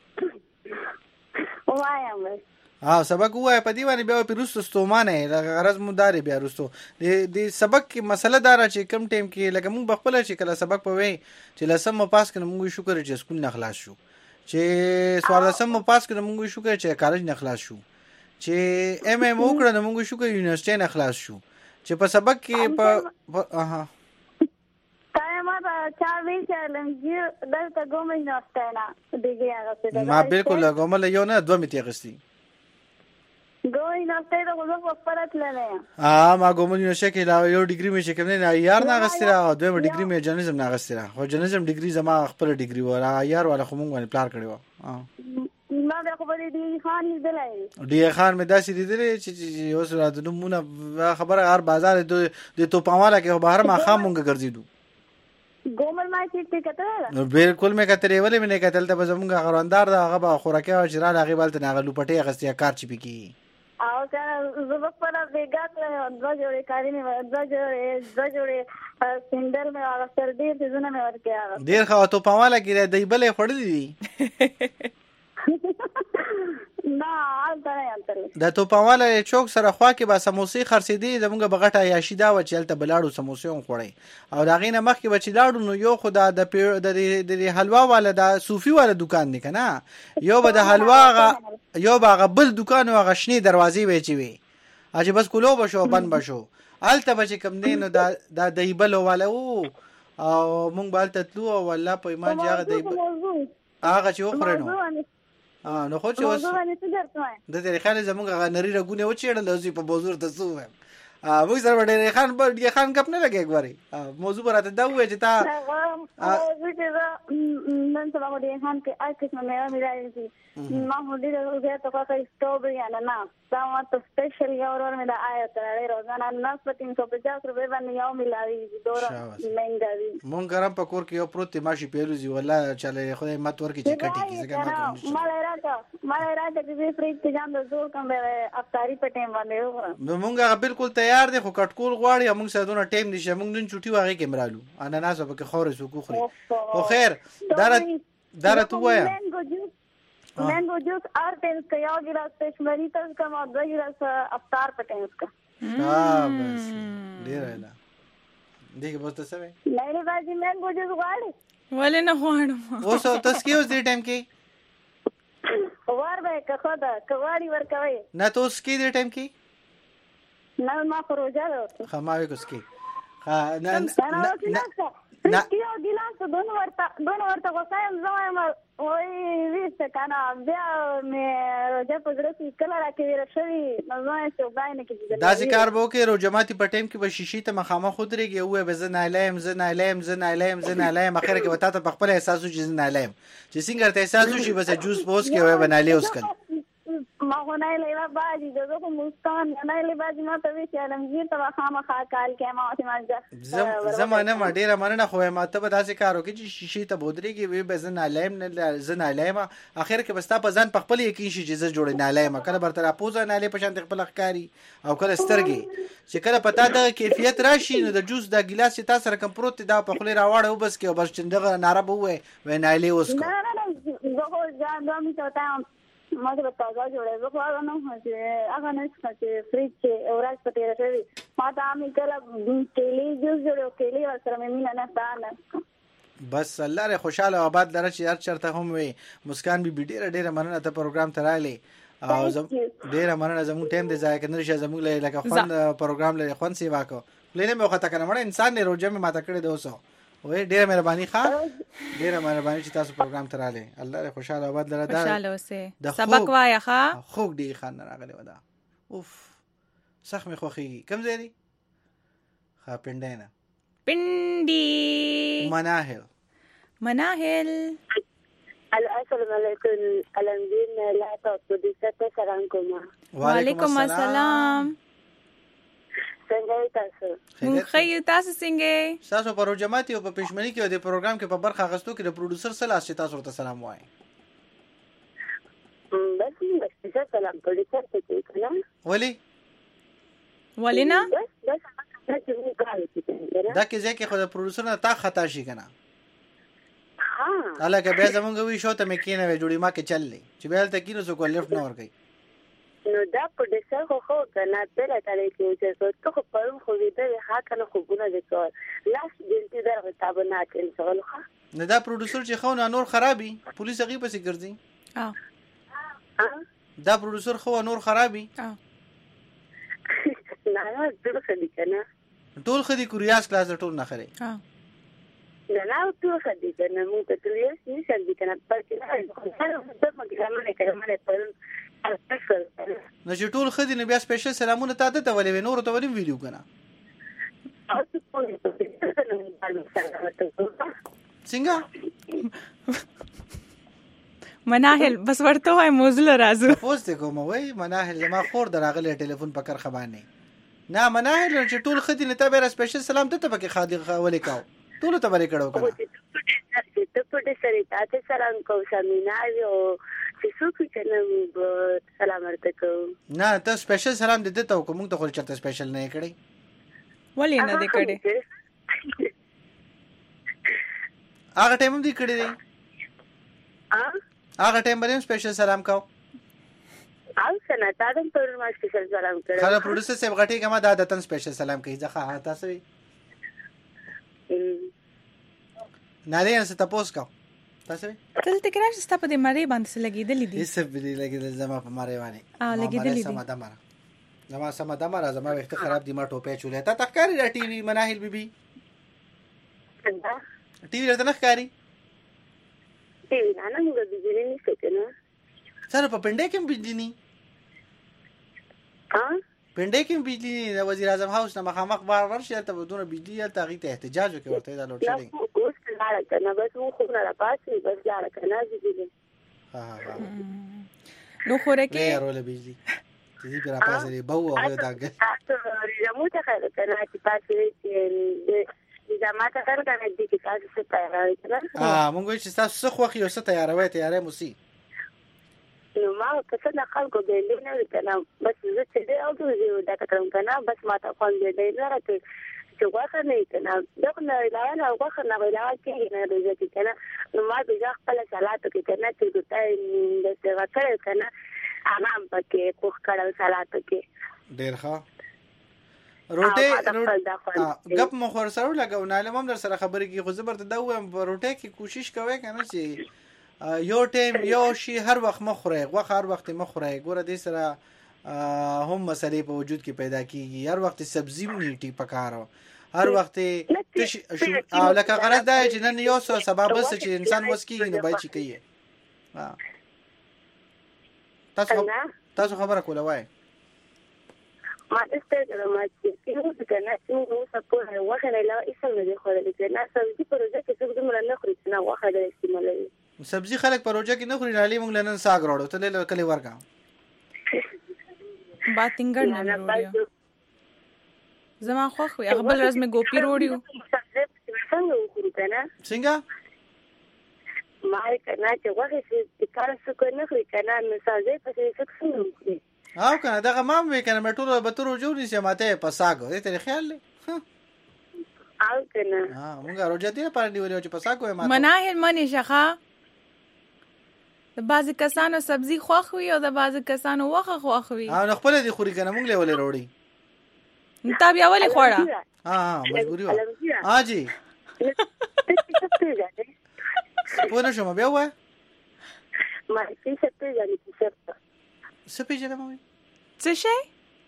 وایم ها سبق وای په دې باندې بیا په روسو ستومانه غرض مداري بیا روسو دې دې سبق کې مسله دار چې کم ټیم کې لکه مونږ بخپل چې کله سبق پوي چې لسم پاس کړو مونږ شکر چې سکول نه خلاص شو چې سوال لسم پاس کړو مونږ شکر چې کالج نه خلاص شو چې ام ام وکړو نو مونږ شکر یونیورسيټي نه خلاص شو چې په سبق کې په اها تای ما چا وی چلم چې دلته ګومې نه ستنه دیګه هغه ما بالکل ګومل یو نه دوه میته غستی ګومې نه ستنه غوږ په پرات لنه اه ما ګومل نو شکه لا یو ډیګری مې شکه نه یار نه غستی را دوه ډیګری مې جرنالیزم نه غستی را خو جرنالیزم ډیګری زما خپل ډیګری وره یار والا خو مونږ باندې پلان کړو اه ما به خو دې دی خان دلای دی خان مې داسې لیدلې چې اوس راته نمونه خبره هر بازار د توپاواله کې بهر ما خامونګه ګرځیدو ګومل ما چې کتل نو بالکل مې کتلې ولې مې نه کتل ته زمونږ غراندار دا هغه به خوراکي او چرال هغه بلته نه غلو پټي غستیا کار چي پکی او کنه زه په لاره بیګات له دوا جوړې کاری نه دوا جوړې دوا جوړې سندل مې هغه سر دې ته زنه مې ورکه ډیر خو ته پاواله کې دی بلې خړلې دي نه البته نه د توپاواله چوک سره خوا کې به سموسې خرڅېدي زمونږ بغټه عیاشي دا و چې هلته بلاړو سموسې هم خوړی او د هغې نه مخکې به چې لاړو نو یو خو د د حلوا والا د صوفي والا دوکان دی که نه یو به د حلوا هغه یو به هغه بل دوکان و هغه شنې دروازې به یې چې وي چې بس کلو به شو بند به شو هلته به چې کوم دی نو دا دهیبلو والا و او مونږ به هلته تلو او والله په ایمان چې هغه دهیبل هغه چې وخورې نو اه نو خو چې اوس د دې خان زمونږ غ نری رګونه و چېړل اوسې په بوزور ته سو ا موږ سره ډېر خان په ډېر خان کپ نه لګي غوري موضوع براته دا وې چې تا موضوع چې نن څه باندې ډېر خان کې اته څه مې مې راځي ما هو ډېر وګیا ته کوي سټوبري انا نا دا ما ته سپیشل یو ور مې دا آیا ترې روزانه ناس په تین سو پچاس روپے باندې یو ملاوي دورا مهنګاوي مونږ ګرام په کور کې یو پروت ماشي پیروزي والله چاله خدای مت ورکی چې کټي کې څنګه مت مال راځه مال راځه چې فریج ته ځم د زور کوم به افطاری په ټیم باندې نو مونږه بالکل تیار دي خو کټکول غواړي موږ سره دونه ټیم نشه موږ نن چټي واغې کې مرالو اناناس په کې خورې سو کوخري او خیر دارت دارت وایا مینگو جوس آر ٹینس کا یو گلاس پشمریتس کا ما دو گلاس افطار په ټینس کا ها بس ډیر اله دیګه بوسته سوي نه باجی مینگو جوس غواړي ولې نه غواړم اوس تاسو کې اوس دې ټایم کې ور به که خدا کواری ور کوي نه تاسو کې دې ټایم کې نه ما خروجا ده خماوي کوس کې ها نه نه یو ګلاس دون ورته دون ورته غوایم زما وای ویسته کنه بیا مې روزه په ګرځي کې کله راکې ورشي نو زه څه باندې کې دا ذکر وو کې روجماتي په ټیم کې به شیشي ته مخامه خودريږي او به زه نه لایم زه نه لایم زه نه لایم زه نه لایم اخر کې وتا ته په خپل احساس وشي زه نه لایم چې څنګه ته احساس وشي بس جوس پوس کې وای بنالي اوس کله ما غو نه لیوا باجی دغه کوم مستان نه لیوا ما ته وی چې علمگیر ته خامخا کال کې ما او ما زمانه ما ډیره مننه خو ما ته به داسې کارو کې چې شیشي ته بودريږي وی به زه نه لایم نه زه نه لایم اخر کې بس تا په ځان په خپل یقین شي چې زه جوړ نه لایم کله برتر اپوزه نه لې په شان خپل ښکاری او کله سترګي چې کله پتا د کیفیت راشي نو د جوس د ګلاس چې تاسو رقم پروت دا په خله راوړ او بس کې بس چندغه ناره بوې و نه لې اوس نه نه نه زه ځان دوه می ته ما ته تازه جوړه زه خو هغه نه چې هغه نه چې فریج کې اوراج پټې راځي ما ته امي کله کېلي جوس جوړو کېلي ورسره مې نه نه ستانه بس الله ر خوشاله آباد لره چې هر چرته هم وي مسکان بي ډېر ډېر مننه ته پروګرام تراله او زم ډېر مننه زموږ ټیم دې ځای کنه چې زموږ لکه خوان پروګرام لري خوان سی واکو لینه مې وخت کنه مړ انسان نه روزه مې ماته کړې دوسو وې ډېر مهرباني خان ډېر مهرباني چې تاسو پروګرام تراله الله ر خوشاله آباد لره دا خوشاله اوسه سبق وایا ښا خو دې خان راغلی ودا اوف صح مې خوخي کم زيري ښا پندینا پندي مناهل مناهل السلام علیکم الحمدین لا تاسو دې څه سلام کوم وعلیکم السلام څنګه تاسو مونږ خیر تاسو څنګه تاسو په روجماتي او په پښمنۍ کې د پروګرام کې په برخه غستو کې د پروډوسر سره چې تاسو ته سلام وایي بس بس سلام پروډوسر ته کړم ولی ولی نه بس بس دا کې ځکه خو د پروډوسر نه تا خطا شي کنه ها الګا به زمونږ وی شو ته مې کینه وې جوړی ما کې چللې چې به تل کینو سو کو لیفټ نه ور کوي نو دا پروډوسر خو خو کنه بل تعالی کې چې څه خو پرم خو دې ها کنه خو ګونه دې کار لاس دې دې کتاب نه کړي څول خو نه دا پروډوسر چې خو نه نور خرابي پولیس هغه پسې ګرځي اه دا پروډوسر خو نور خرابي اه نه نه ټول خدي کنه ټول خدي کوریاس کلاس ټول نه خري ها نه نه ټول خدي کنه مو ته ټول یې نشي دي کنه پاتې نه خو دا مګ نه کنه مې پر نو چې ټول خدي نه بیا سپیشل سلامونه تاسو ته ولې نور ته ولې ویډیو کنه څنګه مناهل بس ورته وای موزله راځو پوسټ کوم وای مناهل ما خور دراغله ټلیفون پکړ خبانه نه مناهل چې ټول خدي نه ته به سپیشل سلام ته پکې خادي ولې کاو ټول ته بری کړو کنه ته په دې سره تاسو سلام کو سمیناریو چې څوک کنه سلام ورته کو نه ته سپیشل سلام دې ته کوم ته خو چرته سپیشل نه کړی ولې نه دې کړی هغه ټایم دې کړی دی هغه ټایم باندې سپیشل سلام کاو او څنګه تاسو پر ما سپیشل سلام کړو خاله پروډوسر صاحب غټي کما دا دتن سپیشل سلام کوي ځکه تاسو وي نه لري څه تاسو کا تاسو وي تل تکرار ست په دې مری باندې لګیدلې دي هیڅ به دې لګیدل زما په مری باندې اه لګیدلې دي سم دمر زما سم دمر زما وخت خراب دي ما ټوپه چولې تا تخکاری را ټي وي مناهل بيبي ټي وي راته نخکاری ټي وي نه موږ بجلی نه سکنه سره په پنده کې بجلی نه ها پنده کې بجلی نه وزیر اعظم هاوس نه مخامخ بار ورشه ته بدون بجلی ته غي ته احتجاج وکړ ورته دا لوټ شي اوس لاړه کنه بس مو خو نه راپاسې بس لاړه کنه بجلی ها ها نو خوره کې ورول بجلی دې پر راپاسې بو او داګه تاسو ریمو ته خیر کنه چې پاسې چې زماته کار کنه دې کې تاسو څه تیاری کړل اه مونږ چې تاسو څه خوخي او څه تیاروي تیارې موسی نو ما کله نه خلکو به نه کنه بس زه چې دا او دا کوم کنه بس ما ته خو دې نه راته چې واخر نه کنه دا نه لا نه واخر نه ولا کې نه دې کنه نو ما به ځخ په صلات کې کنه چې دوی د څه وکړ کنه امام پکې کوخ کړه صلات کې ډیر ښه روټه غپ مخور سره لګاو نه لمم در سره خبرې کی خو زبر ته دا وایم روټه کې کوشش کوي کنه چې یو ټیم یو شی هر وخت مخوره غوخ هر وخت مخوره ګوره دې سره هم مسلې په وجود کې پیدا کیږي هر وخت سبزی نیټي پکارو هر وخت تش او لکه غرض دا چې نن یو څه سبب بس چې انسان وس کیږي نه بای چی کوي تاسو تاسو خبره کوله وای ما استګره ما چې یو څه نه نو سپور واخه نه لا ایسه نه خو دې نه سبزی پروژه کې څه دمر نه خوري نه واخه دې استعمالوي سبزی خلک پروژه کې نه خوري نالي مونږ لنن ساګ راړو ته له کلی ورکا باتینګر نه وروړو زما خو خو هغه بل ورځ مې ګوپی وروړو څنګه وکړو کنه څنګه ما کنه چې واخه چې کار څه کوي نه خوري کنه نو سازه پسې څه څنګه او کنه دغه مام وی کنه مټور به تر جوړی چې ماته پساګو دې ته خیال لې او کنه ها مونږه روزه دې پاره دی ولې چې پساګو ماته مناهل منی شخه د بعضی کسانو سبزی خوخوي او د بعضی کسانو وخه خوخوي ها نو خپل دي خوري کنه مونږ له ولې وروړي نتا بیا ولې خوړه ها مجبوری و ها جی پونه شو بیا وای ما څه څه ځانې څه څه پیژنه مې څه شي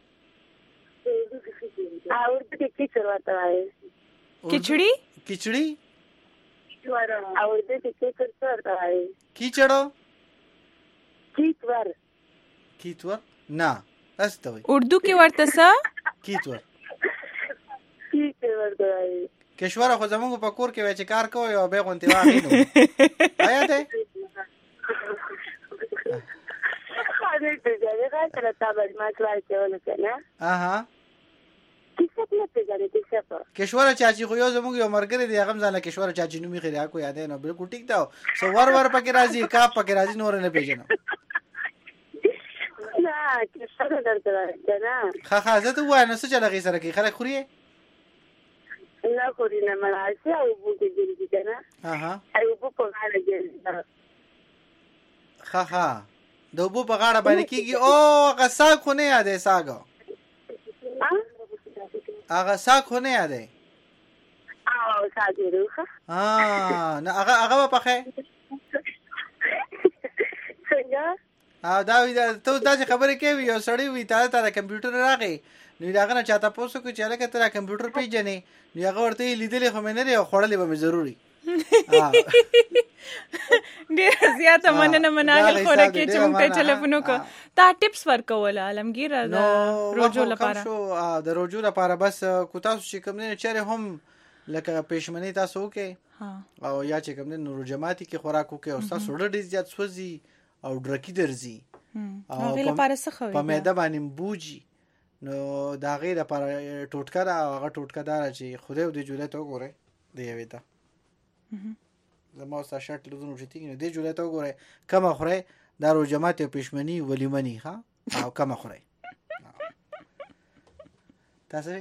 او دې کې څه راته وای کچړی کچړی او دې کې څه راته وای کیچړو کیتور کیتور نه تاسو ته وای اردو کې ورته څه کیتور کیتور دی کشوره خو زموږ په کور کې چې کار کوي او به غونتی واغینو آیا ته خاله دې ځای راځه تا باندې ما کار کوي کنه اها کیسه نه پیژنې کیسه کشوره چاچی خو یو زموږ یو مرګره دی هغه ځاله کشوره چاچی نومي خیره کو یاد نه بالکل ټیک دا سو ور ور پکې راځي کا پکې راځي نور نه پیژنم نه کیسه درته نه خا خا زه ته وای نو څه چلغې سره کې خلک خوري نه خوري نه ملاسه او بو کې دي کنه اها او بو په غاړه دي خا خا د بو په غاړه باندې کیږي او غسا خو نه یادې ساګو هغه ساک خو نه یادې او ساګیروخه ها نه هغه هغه په خې څنګه او دا وی ته دا خبرې کوي یو سړی وی ته ته کمپیوټر راغی نو هغه نه چاته پوسو کې چې لکه تر کمپیوټر پیژنې نو هغه ورته لیدلې خو مې نه لري خړلې به مې ضروري ډیر زیاته مننه مناګل خو راکې چې موږ ته ټلیفون وکړو تا ټیپس ورکول عالمگیر د روجو لپاره شو د روجو لپاره بس کو تاسو چې کوم نه چره هم لکه پېشمنی تاسو کې او یا چې کوم نه روجماتي کې خوراک وکي او تاسو ډېر زیات سوځي او ډرکی درځي او غیله لپاره څه خوي په معده باندې بوجي نو دا غیله لپاره ټوټکا او هغه ټوټکا دار چې خوده د جوړه ته وګوره دی وی تا زما ستا شرط لزونو چې تیږي نو دی جوړه ته وګوره کما خوره دا روجماتي او پېشمنی ولیمنی ها او کما خوره تاسو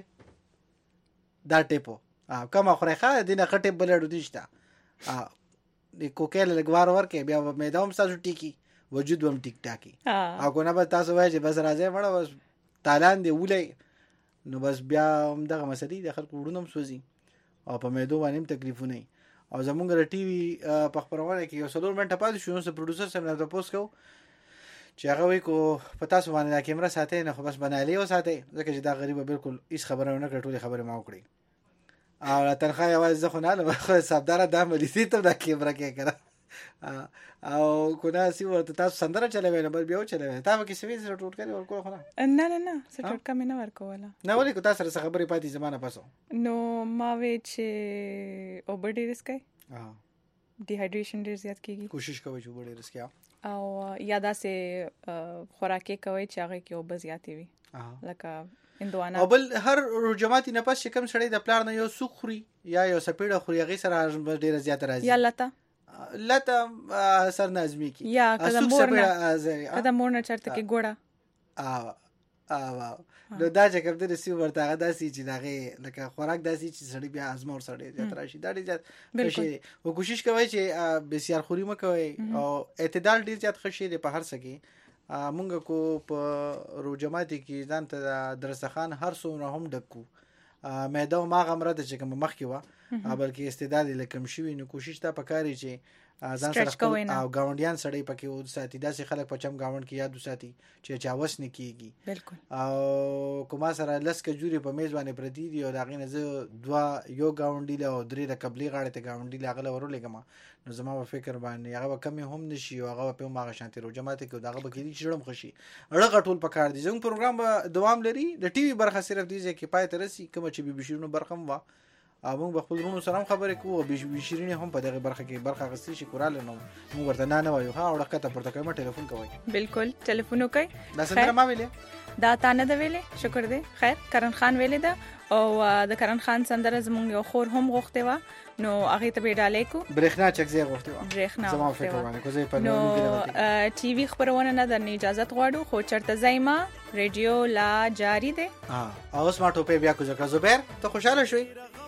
دا ټیپو ا کما خوره ښه دینه خټه بلړو دیشتا ا د کوکل لګوار ورکه بیا مې دوم تاسو ټیکی وجود وم ټیک ټاکی او کو نه بس تاسو وایي چې بس راځي مړه بس تالان دی ولې نو بس بیا هم دغه مسلې د خلکو وډونم سوزي او په مې دوه باندې تکلیفونه او زمونږ د ټي وي په خبرونه کې یو څلور منټه پاتې شو نو سه پروډوسر سم نه تاسو کو چې هغه وی کو پتا سو باندې کیمرا ساتي نه خو بس بنالي او ساتي ځکه چې دا غریب بالکل هیڅ خبره نه کړ ټولې خبره ما وکړي او تنخواه یوازې زه خو نه لرم خو حسابدار دا مليسي ته دا کیمرا کې کړه او کو نه سی ورته تاسو سندره چلوي نه بل بیا چلوي تاسو کې سوي سره ټوټ کړی ورکو خو نه نه نه نه سره ټوټ کمه نه ورکوله نه ولې کو تاسو سره خبرې پاتې زمانہ پاسو نو ما وی چې اوبر ډیر اسکای ها ډي هایډریشن ډیر زیات کیږي کوشش کوئ چې اوبر ډیر اسکای او یادا سه خوراکي کوي چې هغه کې اوبه زیاتې وي لکه اندوانا او بل هر روجماتي نه پس کوم سړی د پلان نه یو سوق خوري یا یو سپیډه خوري هغه سره ډیر زیات راځي یا لته لته سر نازمی کی یا کله مور نه کله مور نه چرته کې ګوړه ا ا نو دا چې کوم د سی ورته هغه داسي چې دغه لکه خوراک داسي چې سړی بیا ازمور سړی زیات راشي دا ډیر زیات شي او کوشش کوي چې بسیار خوري مکوي او اعتدال ډیر زیات خشي په هر څه کې مونږ کو په روجماتي کې ځان ته درسخان هر څومره هم ډکو مېدا ما غمره چې کوم مخ کې و بلکې استعداد لکم شوی نو کوشش تا پکاري چې ځان سره او گاونډیان سړی پکې و ساتي داسې خلک په چم گاوند کې یاد وساتي چې چاوس نه کیږي بالکل او کومه سره لس کجوري په میز باندې پردي دي او داغې نه زه دوا یو گاونډي له درې د قبلي غاړه ته گاونډي لاغله ورولېګم نو زما په فکر باندې هغه کم هم نشي او هغه په ما شانتي روجماتي کې دغه به کېږي چې ډم خشي اړه غټول پکار دي زموږ پروګرام به دوام لري د ټي وي برخه صرف دي چې پای ته رسي کوم چې به بشیرونو برخم وا او موږ خپل ورونو سره خبرې کوو به بشیرینه هم په دغه برخه کې برخه غسي شي کوراله نو موږ ورته نه نه وایو ها اورکه ته پورته کوم ټلیفون کوي بالکل ټلیفون وکي دا څنګه ما ویلې دا تا نه د ویلې شکر دې خیر کرن خان ویلې دا او د کرن خان سندره زمونږ یو خور هم غوښته و نو هغه ته به ډالې کو برېښنا چک زی غوښته و برېښنا زما فکر باندې کوزي په نو ټي وي خبرونه نه درنه اجازه غواړو خو چرته زایما ریډیو لا جاری ده ها اوس ما ټوپه بیا کو ځکه زبیر ته خوشاله شوي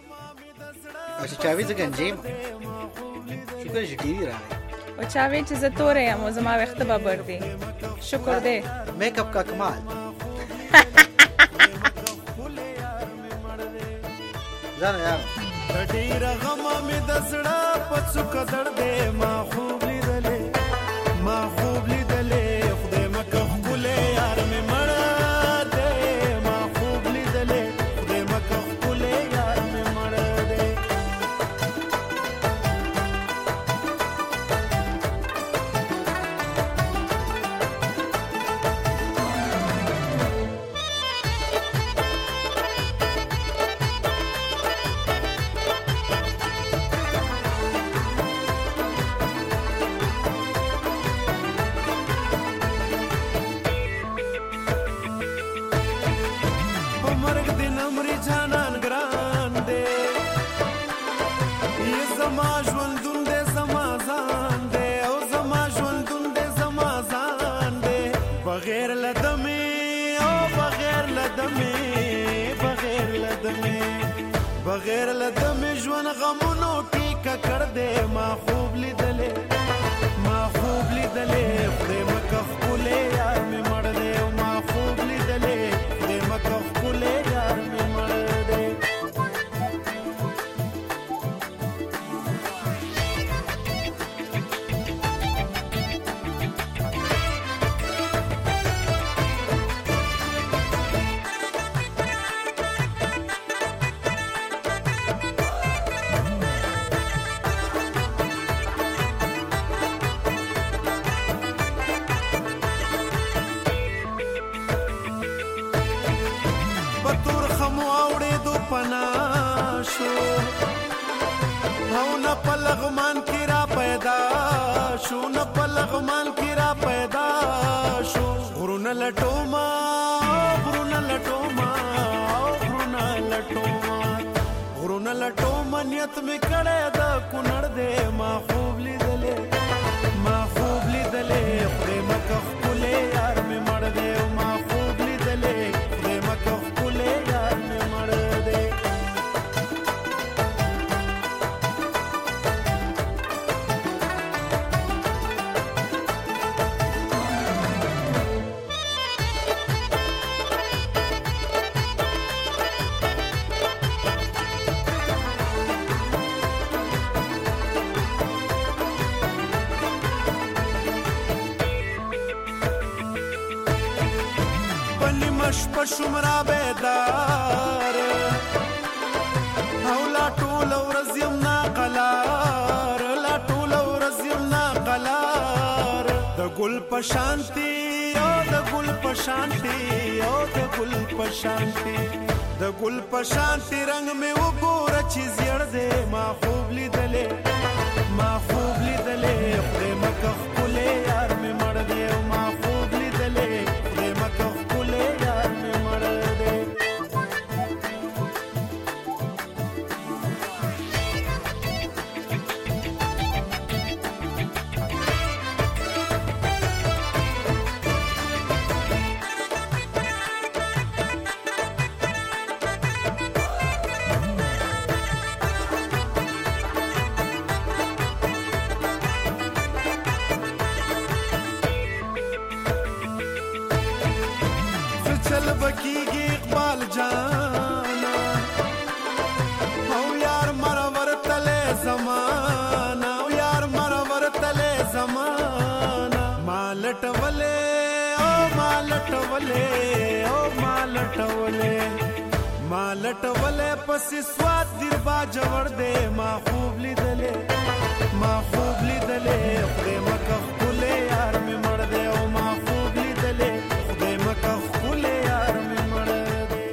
او چې چاوي ځکه انجیم شکر چې ټي وي راغی او چاوي چې زه تورې یم او زما وخت به بر دی شکر دې میک اپ کا کمال ځان یار ډیر غم مې د زړه په څوک درد ما خوب لیدلې ما خوب لیدلې خدای مکه خولې یار مې مړ دې ما خوب لیدلې خدای مکه خولې یار مې مړ دې بغیر لدم ژوند غمونو ټیکه کړ دې ما خوب لیدلې ما خوب لیدلې خدای مکه خولې یار مې مړ دې ما خوب لیدلې خدای مکه خولې یار مې مړ دې او نه پلغمان کی را پیدا شو نه پلغمان کی را پیدا شو غرونه لټوما غرونه لټوما غرونه لټوما غرونه لټوما نیت می کړه د کونړ دې ما خوب لیدلې ما خوب لیدلې خدای مکه خپلې یار می مړ دې ما خوب لیدلې خدای مکه خپلې یار می مړ دې شپه شمرا بیدار او لا ټول ورځ یم ناقلار لا ټول ورځ یم ناقلار د ګل په شانتي او د ګل په شانتي او د ګل په شانتي د ګل په شانتي رنگ مې وګوره چې زیړ دې ما خوب لیدلې ما خوب لیدلې خدای مکه خپلې یار مې مړ دې ما خوب لیدلې خدای مکه خپلې یار بکیږي اقبال جانا او یار مرور تله زمانہ او یار مرور تله زمانہ مالټ ولې او مالټ ولې او مالټ ولې مالټ ولې پسې سواد دیر با جوړ دې ما خوب لیدلې ما خوب لیدلې خدای مکه خپلې یار مې مړ دې او ما خوب لیدلې خدای مکه خپلې یار مې مړ دې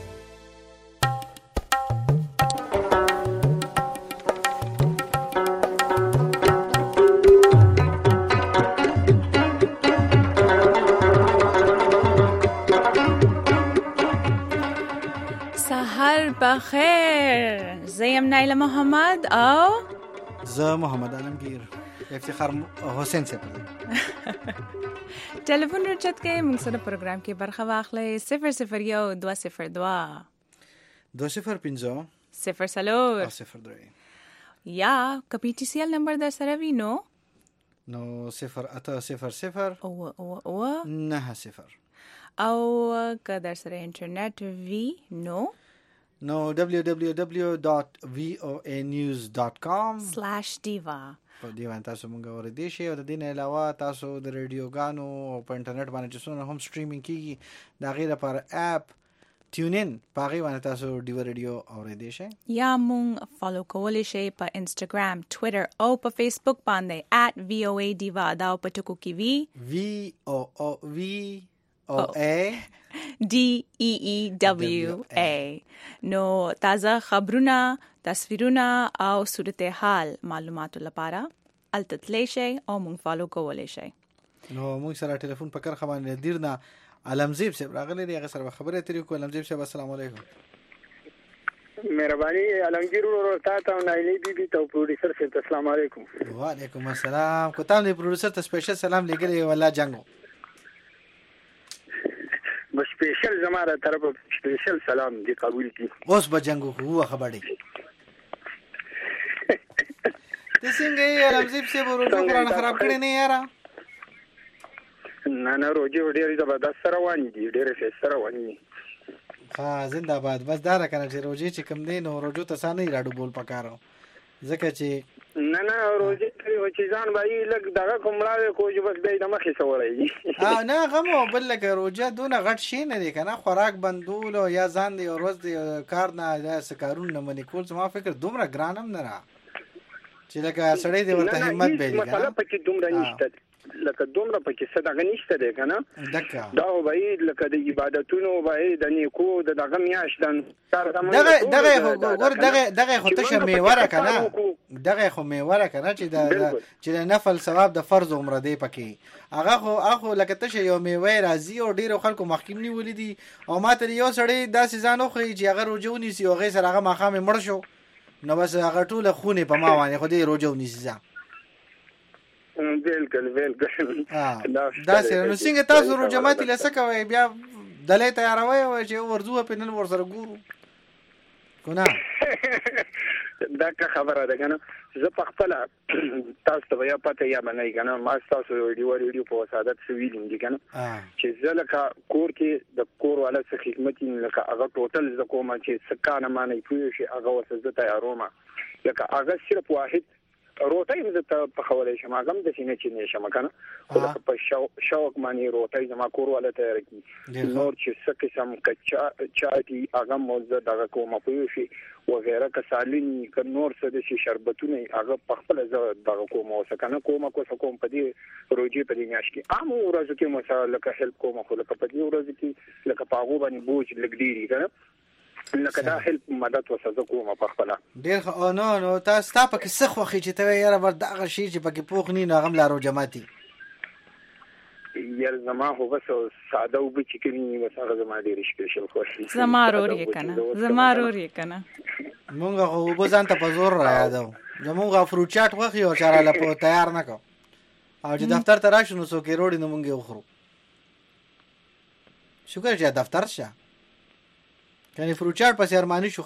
سحر بخیر. زیم نایله محمد او زه محمد عالمگیر. افتخار حسین سے پردی. ټلیفون رچت کې موږ سره پروګرام کې برخه واخلئ صفر صفر یو دوه صفر دوه دو صفر پنځه صفر څلور صفر درې یا که پی ټي سی ایل نمبر در سره وي نو نو صفر اته صفر صفر او او او نه صفر او که در سره انټرنیټ وي نو نو دبلیو دبلیو دبلیو ډاٹ وی او ای نیوز ډاٹ کام سلاش دیوا په دیوان تاسو مونږ اوریدئ شئ او د دې نه علاوه تاسو د ریډیوګانو او په انټرنیټ باندې چې څونه هم سټریمینګ کیږي د هغې لپاره اپ ټیون ان په هغې باندې تاسو ډیو ریډیو اوریدئ شئ یا مونږ فالو کولی شئ په انسټاګرام ټویټر او په فیسبوک باندې ایټ وی او ای دیوا دا په ټکو کې وي وی او او وی او ای ډي ای ای دبلیو ای نو تازه خبرونه تصویرونه او صورتحال معلوماتو لپاره الته تللی شئ او مونږ فالو کولی شئ. نو مونږ سره ټلیفون په کرښه باندې دیر نه علمزیب صاحب راغلی دی، هغه سره خبرې اترې کوو. علمزیب صاحب السلام علیکم. مهرباني علمگیر ورو تا ته نایلی بی بی ته پروډوسر صاحب السلام علیکم. وعلیکم السلام. کو تاسو له پروډوسر ته سپیشل سلام لګلی ولا جنگو بس سپیشل زماره طرف سپیشل سلام دی قبول کی اوس به جنگو هو خبرې د څنګه علمزیب صاحب ورو قرآن خراب کړی نه یاره؟ نه نه روجي ډېرې زبردست روانې دي، ډېرې ښایسته روانې دي. ها زنده باد. بس دا راکنه چې روجي چې کوم دی نو روجو ته سانه راډو بول پکارو ځکه چې نه نه روجي چې ځان باندې لګ دغه کومړاوي کو چې بس دای د مخې سوړی ها نه غمو بل لکه روجا دونه غټ شي نه دی کنه، خوراک بندول یا ځان دی ورځ دی کار نه دا سکارون نه منی کول. ما فکر دومره ګرانم نه را چې لکه سړی دی ورته همت به دی مساله پکې دومره نشته. لکه دومره پکې څه دغه نشته دی که نه دا خو به یې لکه د عبادتونو به یې د نیکو د دغه میاشت دغه خو تشه میوه ده که نه دغه خو میوه ده که نه چې د نفل ثواب د فرض عمره دی پکې هغه خو هغه لکه تشه یو میوه راځي او ډېرو خلکو مخکې نیولي دي او ما ته یو سړی داسې ځان وښیي چې هغه روژه ونیسي او هغې سره هغه ماښام یې مړ شو نو بس هغه ټوله خونې په ما باندې خو دې روژه ونیسي ځه بالکل بالکل داسې نو څنګه تاسو روژه ماتي له څه کوئ بیا دلی تیاروئ چې ورځو پې نن ورسره ګورو که نه دا که خبره ده که نه زه په خپله تاسو ته به یا پته یا به نه وي که نه ما ستاسو ویډیو ویډیو په وسادت څه ویلي دي که نه چې زه لکه کور کې د کور والا څه خدمت لکه هغه ټوټل زه کوم چې څه کانه مانه پوه شي هغه ورته زه تیاروم لکه هغه صرف واحد روټۍ زه ته پخولی شم هغه هم داسې نه چې نه شم که نه خو لکه په شوق باندې روټۍ زما کور والا تیاره کړي نور چې څه قسم که چا دي هغه مو زه دغه کوم پوه شي وغیره که سالیني که نور څه داسې شربتونه هغه پخپله زه دغه کوم اوسه که نه کومه کوڅه کوم په دې روژې په دې میاشت کې عامو ورځو کې مو سره لکه هیلپ کوم خو لکه په دې ورځو کې لکه په هغو باندې بوج لږ ډېر وي که نه لکه دا هیلپ مدد ورسره زه کوم پخپله ډېر ښه نو نو تا ستا پکې څه خوښي چې ته وایې یاره بس دغه شي چې پکې پوخ نه وي نو هغه هم لا روژه ماتي یار زما خو بس ساده اوبه چې کوي بس هغه زما ډېرې سپیشل خوښي زما رور یې که نه زما رور یې که نه مونږ خو اوبه ځان ته په زور را یادو زمونږ فروټ چاټ خوښي او چاره له تیار نه کو او چې دفتر ته راشو نو څوک یې روړي نو مونږ یې وخورو شکر چې دفتر شه کنی فروټ چاټ پسې ارماني شو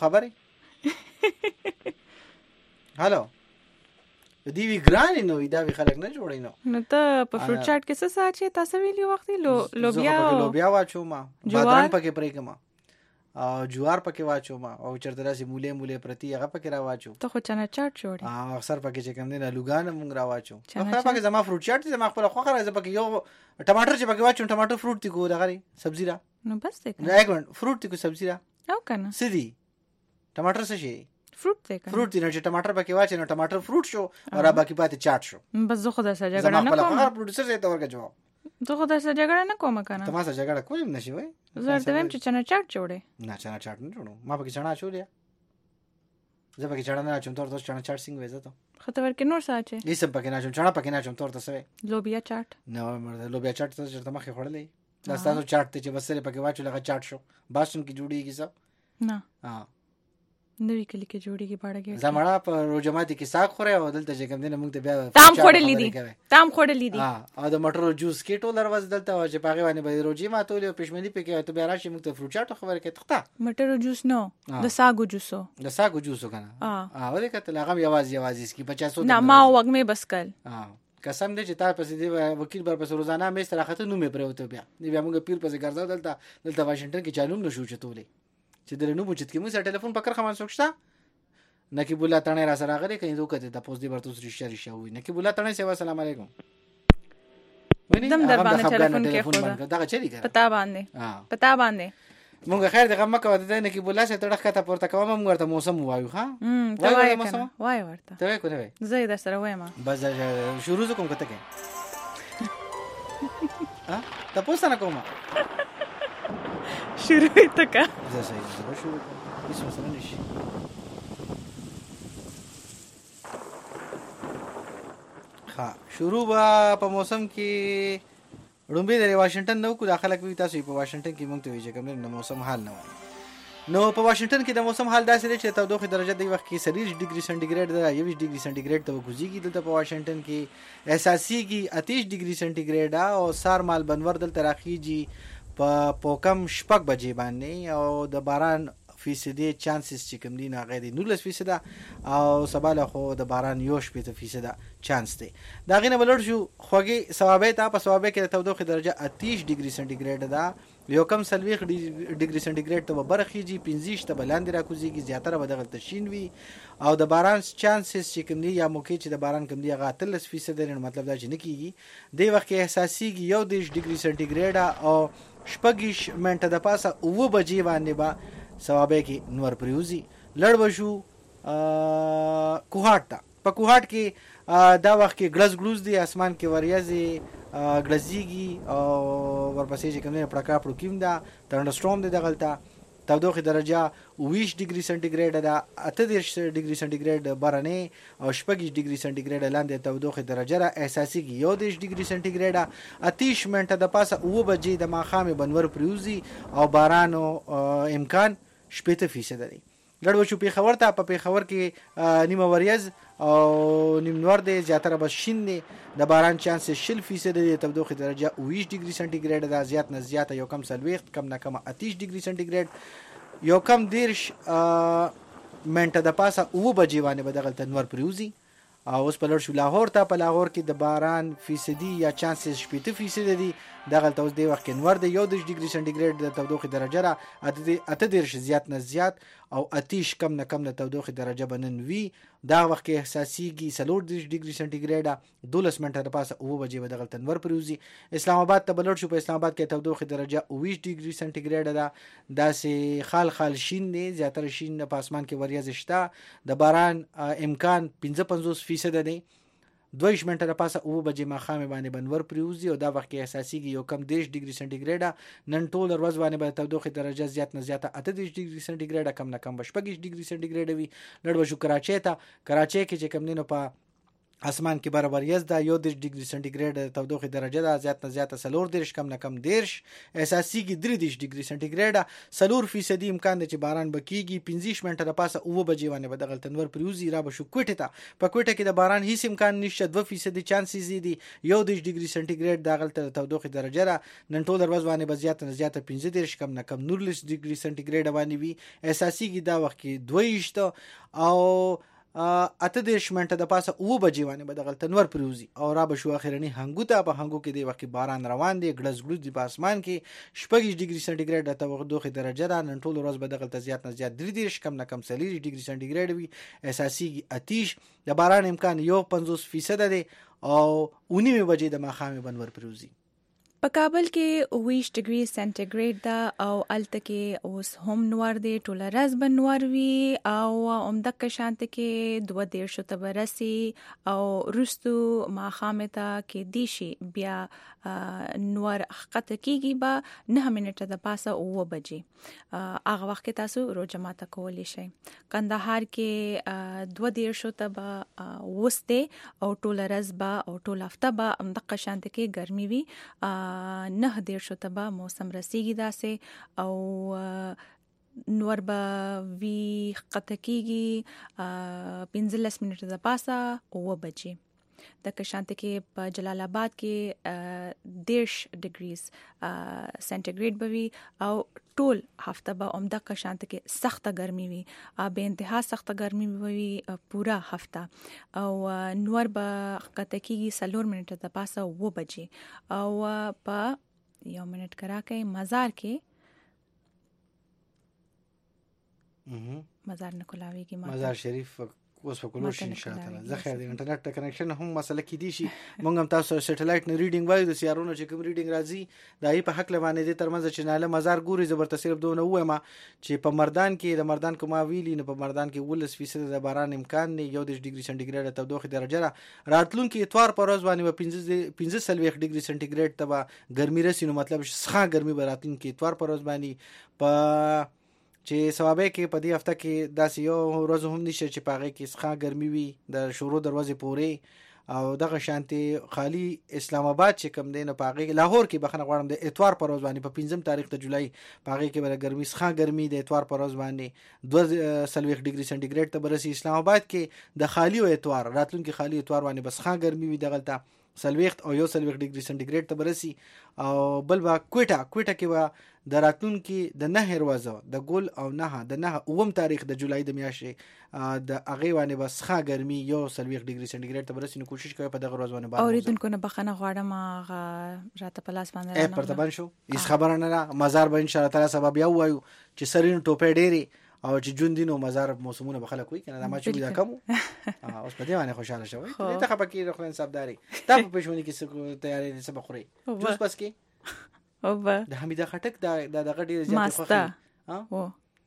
خبرې هلو دی وی ګرانې نو دا وی خلک نه جوړي نو نو ته په فروټ چاټ کې څه ساچې تاسو ویلي وختي لوبیا لوبیا واچو ما بادرنګ پکې پرې کما او جوار پکې واچو ما او چرته راسي مولې مولې پرتی هغه پکې را واچو ته خو چنا چاټ جوړي اه اکثر پکې چې کوم دینه لوګان مونږ را واچو هغه پکې زما فروټ چاټ زما خپل خو خره پکې یو ټماټر چې پکې واچو ټماټر فروټ تی کو دغه سبزی را نو بس ته نه یک منټ فروټ تی کو سبزی را او کنه سدي ټماټر څه شي فروټ ته کنه فروټ دی نو چې ټماټر پکې واچې نو ټماټر فروټ شو او را باقي پاتې چاټ شو بس زه خو دا سره جګړه نه کوم زما خپل پروډوسر زه ته ورګه جواب زه خو دا سره جګړه نه کوم کنه ته ما سره جګړه کوم نشي وای زه ته ویم چې چنا چاټ جوړې نه چنا چاټ نه جوړو ما پکې چنا چولیا زه پکې چنا نه چوم تور تو چنا چاټ څنګه وځه ته خطر ورکې نور ساچې هیڅ پکې نه چوم چنا پکې نه چوم تور ته سوي لوبیا چاټ نو مرده لوبیا چاټ ته چرته مخې خړلې دا تاسو چاټ ته چې بسره پکې واچو لغه چاټ شو باسن کې جوړیږي سب نه ها نوې کلی کې جوړیږي باړګي زمړه په روجماتي کې ساق خوري او دلته چې کوم دینه مونږ ته بیا تام خورلې دي تام خورلې دي ها او د مټرو جوس کې ټول ورځ دلته او چې پاغه باندې به روجي ماتولې او پښمنی پکې ته بیا راشي مونږ ته فروټ چاټ خبره کې تخته مټرو جوس نو د ساګو جوسو د ساګو جوسو کنه ها ولې کته لغم یواز یواز اس کې پچاس نه ما وګمه بس کل ها قسم دې چې تا پسې دی وکیل بر پسې روزانه مې استراحت نو مې پروته بیا دی بیا موږ پیر پسې ګرځاو دلته دلته واشنگټن کې چالوم نشو چتولې چې درنو بوچت کې موږ سره ټلیفون پکړ خمان سوچتا نکی بولا تنه را سره غره کین دوه کته د پوز دی برتو سری شری شوی نکی بولا تنه سیوا سلام علیکم دم در باندې ټلیفون کې خو دا چری کړه پتا باندې پتا باندې مونږ خیر دغه مکه وته نکی بولا سره تړخ کته پورته کوم موږ ورته موسم وایو ها وای موسم وای ورته ته وای کو نه وای زه در سره وایم بس شروع کوم کته کې ها تاسو نه کومه شروع تکا زه صحیح شروع کوم هیڅ مسله نشي ها شروع په موسم کې رومبه د واشنگټن نو کو داخله کوي تاسو په واشنگټن کې مونږ ته ویل کوم نو موسم حال نه وای نو په واشنگټن کې د موسم حال داسې دی چې تودوخه درجه د وخت کې سلیش ډیګري سنټیګریډ دا یویش ډیګري سنټیګریډ ته وګورځي دلته په واشنگټن کې احساسي کې اتیش ډیګري سنټیګریډ او سار مال بنور دلته راخیږي په پوکم شپږ بجې باندې او د باران فیصدي چانسز چې کوم دي نه غیر نولس فیصد او سباله خو د باران یو شپږ فیصد چانس دی دا غینه بلور شو خوږی ثوابه ته په ثوابه کې د تودوخه درجه اتیش ډیګري سنټیګریډ دا یو کم سلويخ ډیګري سنټیګریډ ته برخیږي پنځه ته بلاندې راکوزيږي زیاتره به دغه تشین وي او د باران چانسز چې کوم دي یا موقع چې د باران کوم دي هغه اتلس فیصد نه مطلب دا چې نه کیږي د وخت کې احساسي یو دیش ډیګري سنټیګریډ او شپږیش منټه د پاسه او بجې باندې با ثوابه کې نور پریوزی لړ بشو کوهاټ ته په کوهاټ کې دا وخت کې ګړز ګړوز دی اسمان کې وریځي ګړزيږي او ورپسې چې کوم نه پړکا پړو کیم دا تندرستورم دی دغلطه تودوخه درجه اوویشت ډیګري سنټیګریډ ده، اته دېرش ډیګري سنټیګریډ بارانه او شپږ ډیګري سنټیګریډ لاندې تودوخه درجه را احساسي کې یو دېرش ډیګري سنټیګریډ. اتیش منټه د پاسه اوه بجې د ماښام بنور پریوزي او بارانو امکان شپږ فیصد دی. لړ وشو پیښور ته، په پیښور کې نیمه وریځ او نیم نور دی، زیاتره بس شین دی، د باران چانس شل فیصد دی، تودوخه درجه اوویشت ډیګري سنټیګریډ ده، زیات نه زیاته یو کم سلويخت، کم نه کم اتیش ډیګري سنټیګریډ. یو کم دیرش منټه د پاسه اوه بجې باندې به دغلته نور پریوزي. او اوس په لړ شو لاهور ته، په لاهور کې د باران فیصدي یا چانس شپږ فیصد دی، دغلته اوس دی وخت کې نور دی، یو دېرش ډیګري سنټیګریډ د تودوخه درجه را اته دېرش زیات نه زیات او اتیش کم نه کم د تودوخه درجه بنن وی. دا وخت کې احساسيږي څلور دېرش ډیګري سنټیګریډ، دولس منټه د پاسه اوه بجې به دغلته نور پریوزي. اسلام آباد ته بلور شو، په اسلام آباد کې تودوخه درجه اوویشت ډیګري سنټیګریډ ده، داسې خال خال شین دی، زیاتره شین په اسمان کې وریځ شته، د باران امکان پنځه پنځوس فیصد دی. دویش منټه د پاسه اوه بجې ماښام باندې بنور پریوزي او دا وخت کې احساسيږي یو کم دېرش ډیګري سنټیګریډ. نن ټول ورځ باندې به تودوخه درجه زیات نه زیاته اته دېرش ډیګري سنټیګریډ، کم نه کم شپږ ډیګري سنټیګریډ وي. لړ وشو کراچۍ ته، کراچۍ کې چې کم دینو په اسمان کې برابر یز دا یو دېرش ډیګري سنټیګریډ تودوخه درجه ده، زیات نه زیاته څلور دېرش، کم نه کم دېرش، احساسيږي درې دېرش ډیګري سنټیګریډ. څلور فیصدي امکان دی چې باران بکیږي. پنځه منټه د پاسه اوه بجې باندې به دغلته نور پریوزي. را به شو کوټه ته، په کوټه کې د باران هیڅ امکان نشته، دوه فیصدي چانسز دي، یو دېرش ډیګري سنټیګریډ دغلته تودوخه درجه را. نن ټول ورځ باندې به زیات نه زیاته پنځه دېرش، کم نه کم نورلس ډیګري سنټیګریډ باندې وي. احساسيږي دا وخت کې دویشت او اته دېرش منټه د پاسه اوه بجې باندې به دغلته نور پریوزي. او را به شو اخرنی هنګو ته، په هنګو کې دی وخت باران روان دی، ګړز ګړز دی په اسمان کې، شپږ ډیګري سنټیګریډ د تودوخه درجه را. نن ټول ورځ به دغلته زیات نه زیات درې دېرش، کم نه کم څلور ډیګري سنټیګریډ وي. احساسيږي اتیش، د باران امکان یو پنځوس فیصد دی او اونیمه بجې د ماښام بنور پریوزي. په کابل کې اوویشت ډیګري سنټیګریډ ده او الته کې اوس هم نور دی، ټوله ورځ به نور وي او عمدک شانت کې دوه دېرشو ته برسي او رستو ماښام ته کې دیشي بیا نور حقیقت کېږي به نه منټه د پاسه اوه بجې. هغه وخت کې تاسو روزه ماته کولی شئ. کندهار کې دوه دېرشو ته به وسته او ټوله ورځ به او ټوله هفته به عمدک شانت کې ګرمي وي. نه دېرشو ته به موسم رسیږي داسې او نور به وی قطع کېږي پنځلس منټه د پاسه اوه بجې. د کشانت کې په جلال آباد کې دېرش ډیګریز سنټیګریډ به وي او ټول هفته به عمده کشانت کې سخته ګرمي وي، به انتها سخته ګرمي وي پورا هفته او نور به قطع کېږي څلور منټه د پاسه اوه بجې. او په یو منټ کرا کې مزار کې مزار نکولاوي کې مزار شریف اوس په کولو شي ان شاء الله. زه خیر د انټرنیټ کنیکشن هم مسله کې دي شي، مونږ هم تاسو سټلایټ نه ریډینګ وایو، د سیارونو چې کوم ریډینګ راځي دا یې په حق لوانه دي ترمنځ چې ناله مزار ګوري. زبرته صرف دوه وایم چې په مردان کې د مردان کوم ویلی نه، په مردان کې ولس فیصد د باران امکان نه، یو دېرش ډیګري سنټیګریډ تودوخه درجه را. راتلونکي اتوار پر ورځ باندې پنځه پنځه سلويخ ډیګري سنټیګریډ ته به ګرمي رسي، نو مطلب ښه ګرمي به راتلونکي اتوار پر ورځ باندې په چې ثوابه کې په دې هفته کې داسې یو ورځ هم نشته چې پاغه کې ښه ګرمي وي د شروع دروازې پورې. او دغه شانتي خالی اسلام آباد چې کم دینه پاغه لاهور کې بخنه غواړم د اتوار پر ورځ باندې په پنځم تاریخ د جولای پاغه کې بل ګرمي ښه ګرمي د اتوار پر ورځ باندې دوه سلويخ ډیګري سنټیګریډ ته برسي. اسلام آباد کې د خالی او اتوار راتلونکي خالی اتوار باندې بس ښه ګرمي وي دغلته سلويخت او یو سلويخ ډیګري سنټیګریډ ته برسي. او بل با کوټه کوټه کې وا د راتلونکي د نه ورځو د ګل او نه د نه اوم تاریخ د جولای د میاشتې د اغه باندې بس ښه ګرمي یو سلويخ ډیګري سنټیګریډ ته برسي. نو کوشش کوي په دغه ورځ باندې باندې اوریدونکو نه بخنه غواړم راته پلاس باندې نه پرتبان شو هیڅ خبره نه مزار به ان شاء الله تعالی سبب یو وایو چې سرین ټوپې ډېری او چې جون دینو مزار موسمونه بخله کوي کنه دا ما چې دا کوم اوس په دې باندې خوشاله شوی ته خپه کې خو انصافداري تا په پښونی کې څه تیاری دي څه بخوري جوس پس کې او با د حمیده خټک دا دغه ډیر زیات خوخي ها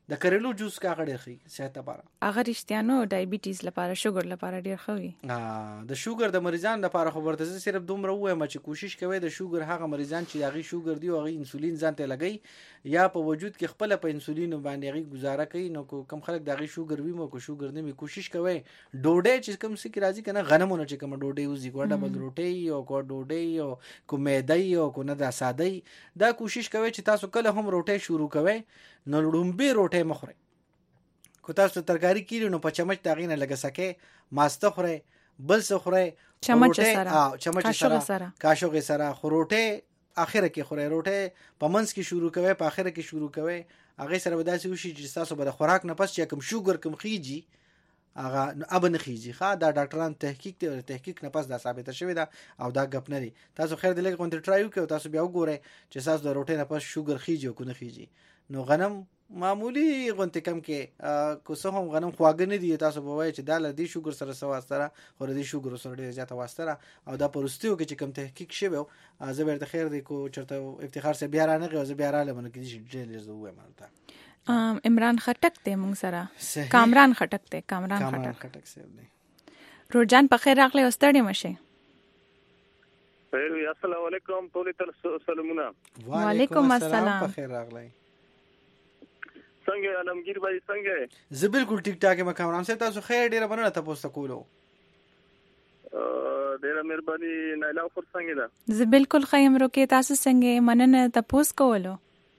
د کریلو جوس کا غړي خي صحت لپاره هغه رښتیانو ډایبټیز لپاره شوګر لپاره ډیر ښه وي. ها د شوګر د مریضان لپاره خو ورته صرف دومره وایم چې کوشش کوي د شوګر هغه مریضان چې هغه شوګر دی او هغه انسولین ځان ته لګي یا په وجود کې خپل په انسولین باندې هغه گزاره کوي. نو کم خلک د هغه شوګر وي مو کو شوګر نه می کوشش کوي ډوډۍ چې کم سي کی راځي کنه غنمونه چې کم ډوډۍ وزي کو ډبل روټي او کو ډوډۍ او کو میدای او کو نه د سادهي دا کوشش کوي چې تاسو کله هم روټي شروع کوي نو لومبي روټي مخوري. کو تاسو ترکاری کیلو نو په چمچ تاغینه لګه سکه ماسته خوري بل څه خوري چمچ سره اه چمچ سره کاشوغ سره خروټه اخره کې خوري روټه په منځ کې شروع کوي په اخره کې شروع کوي هغه سره وداسي وشي چې تاسو به د خوراک نه پس چې کم شوګر کم خيږي هغه اب نه خيږي ښا دا ډاکټران تحقیق ته تحقیق نه پس دا ثابت شوی دا او دا غپ نه دي. تاسو خیر دلته کوم ټرایو کوي تاسو بیا وګورئ چې تاسو د روټه نه پس شوګر خيږي او کو نه خيږي. نو غنم معمولی غونټه کم کې کو څه هم غنم خواږه نه دي تاسو به وایي چې دا ل دي شوګر سره سواستره خو د شوګر سره ډیر زیاته واسطره او دا پرستیو کې چې کم تحقیق شوی زه به د خیر دی کو چرته افتخار سره بیا را نه غوځ بیا را لمن کې چې ډیر زه وایم مالته عمران خټک ته مونږ سره کامران خټک ته کامران خټک خټک سره دی. روزان په خیر راغلی واستړی مشه. السلام علیکم ټول ته سلامونه. وعلیکم السلام په خیر راغلی. څنګه علمگیر بھائی څنګه زه بالکل ټیک ټاک یم کامران صاحب تاسو خیر ډیر مننه تاسو کولو ډیر مهرباني نایلا فور څنګه ده زه بالکل خیم روکې تاسو څنګه مننه تاسو کولو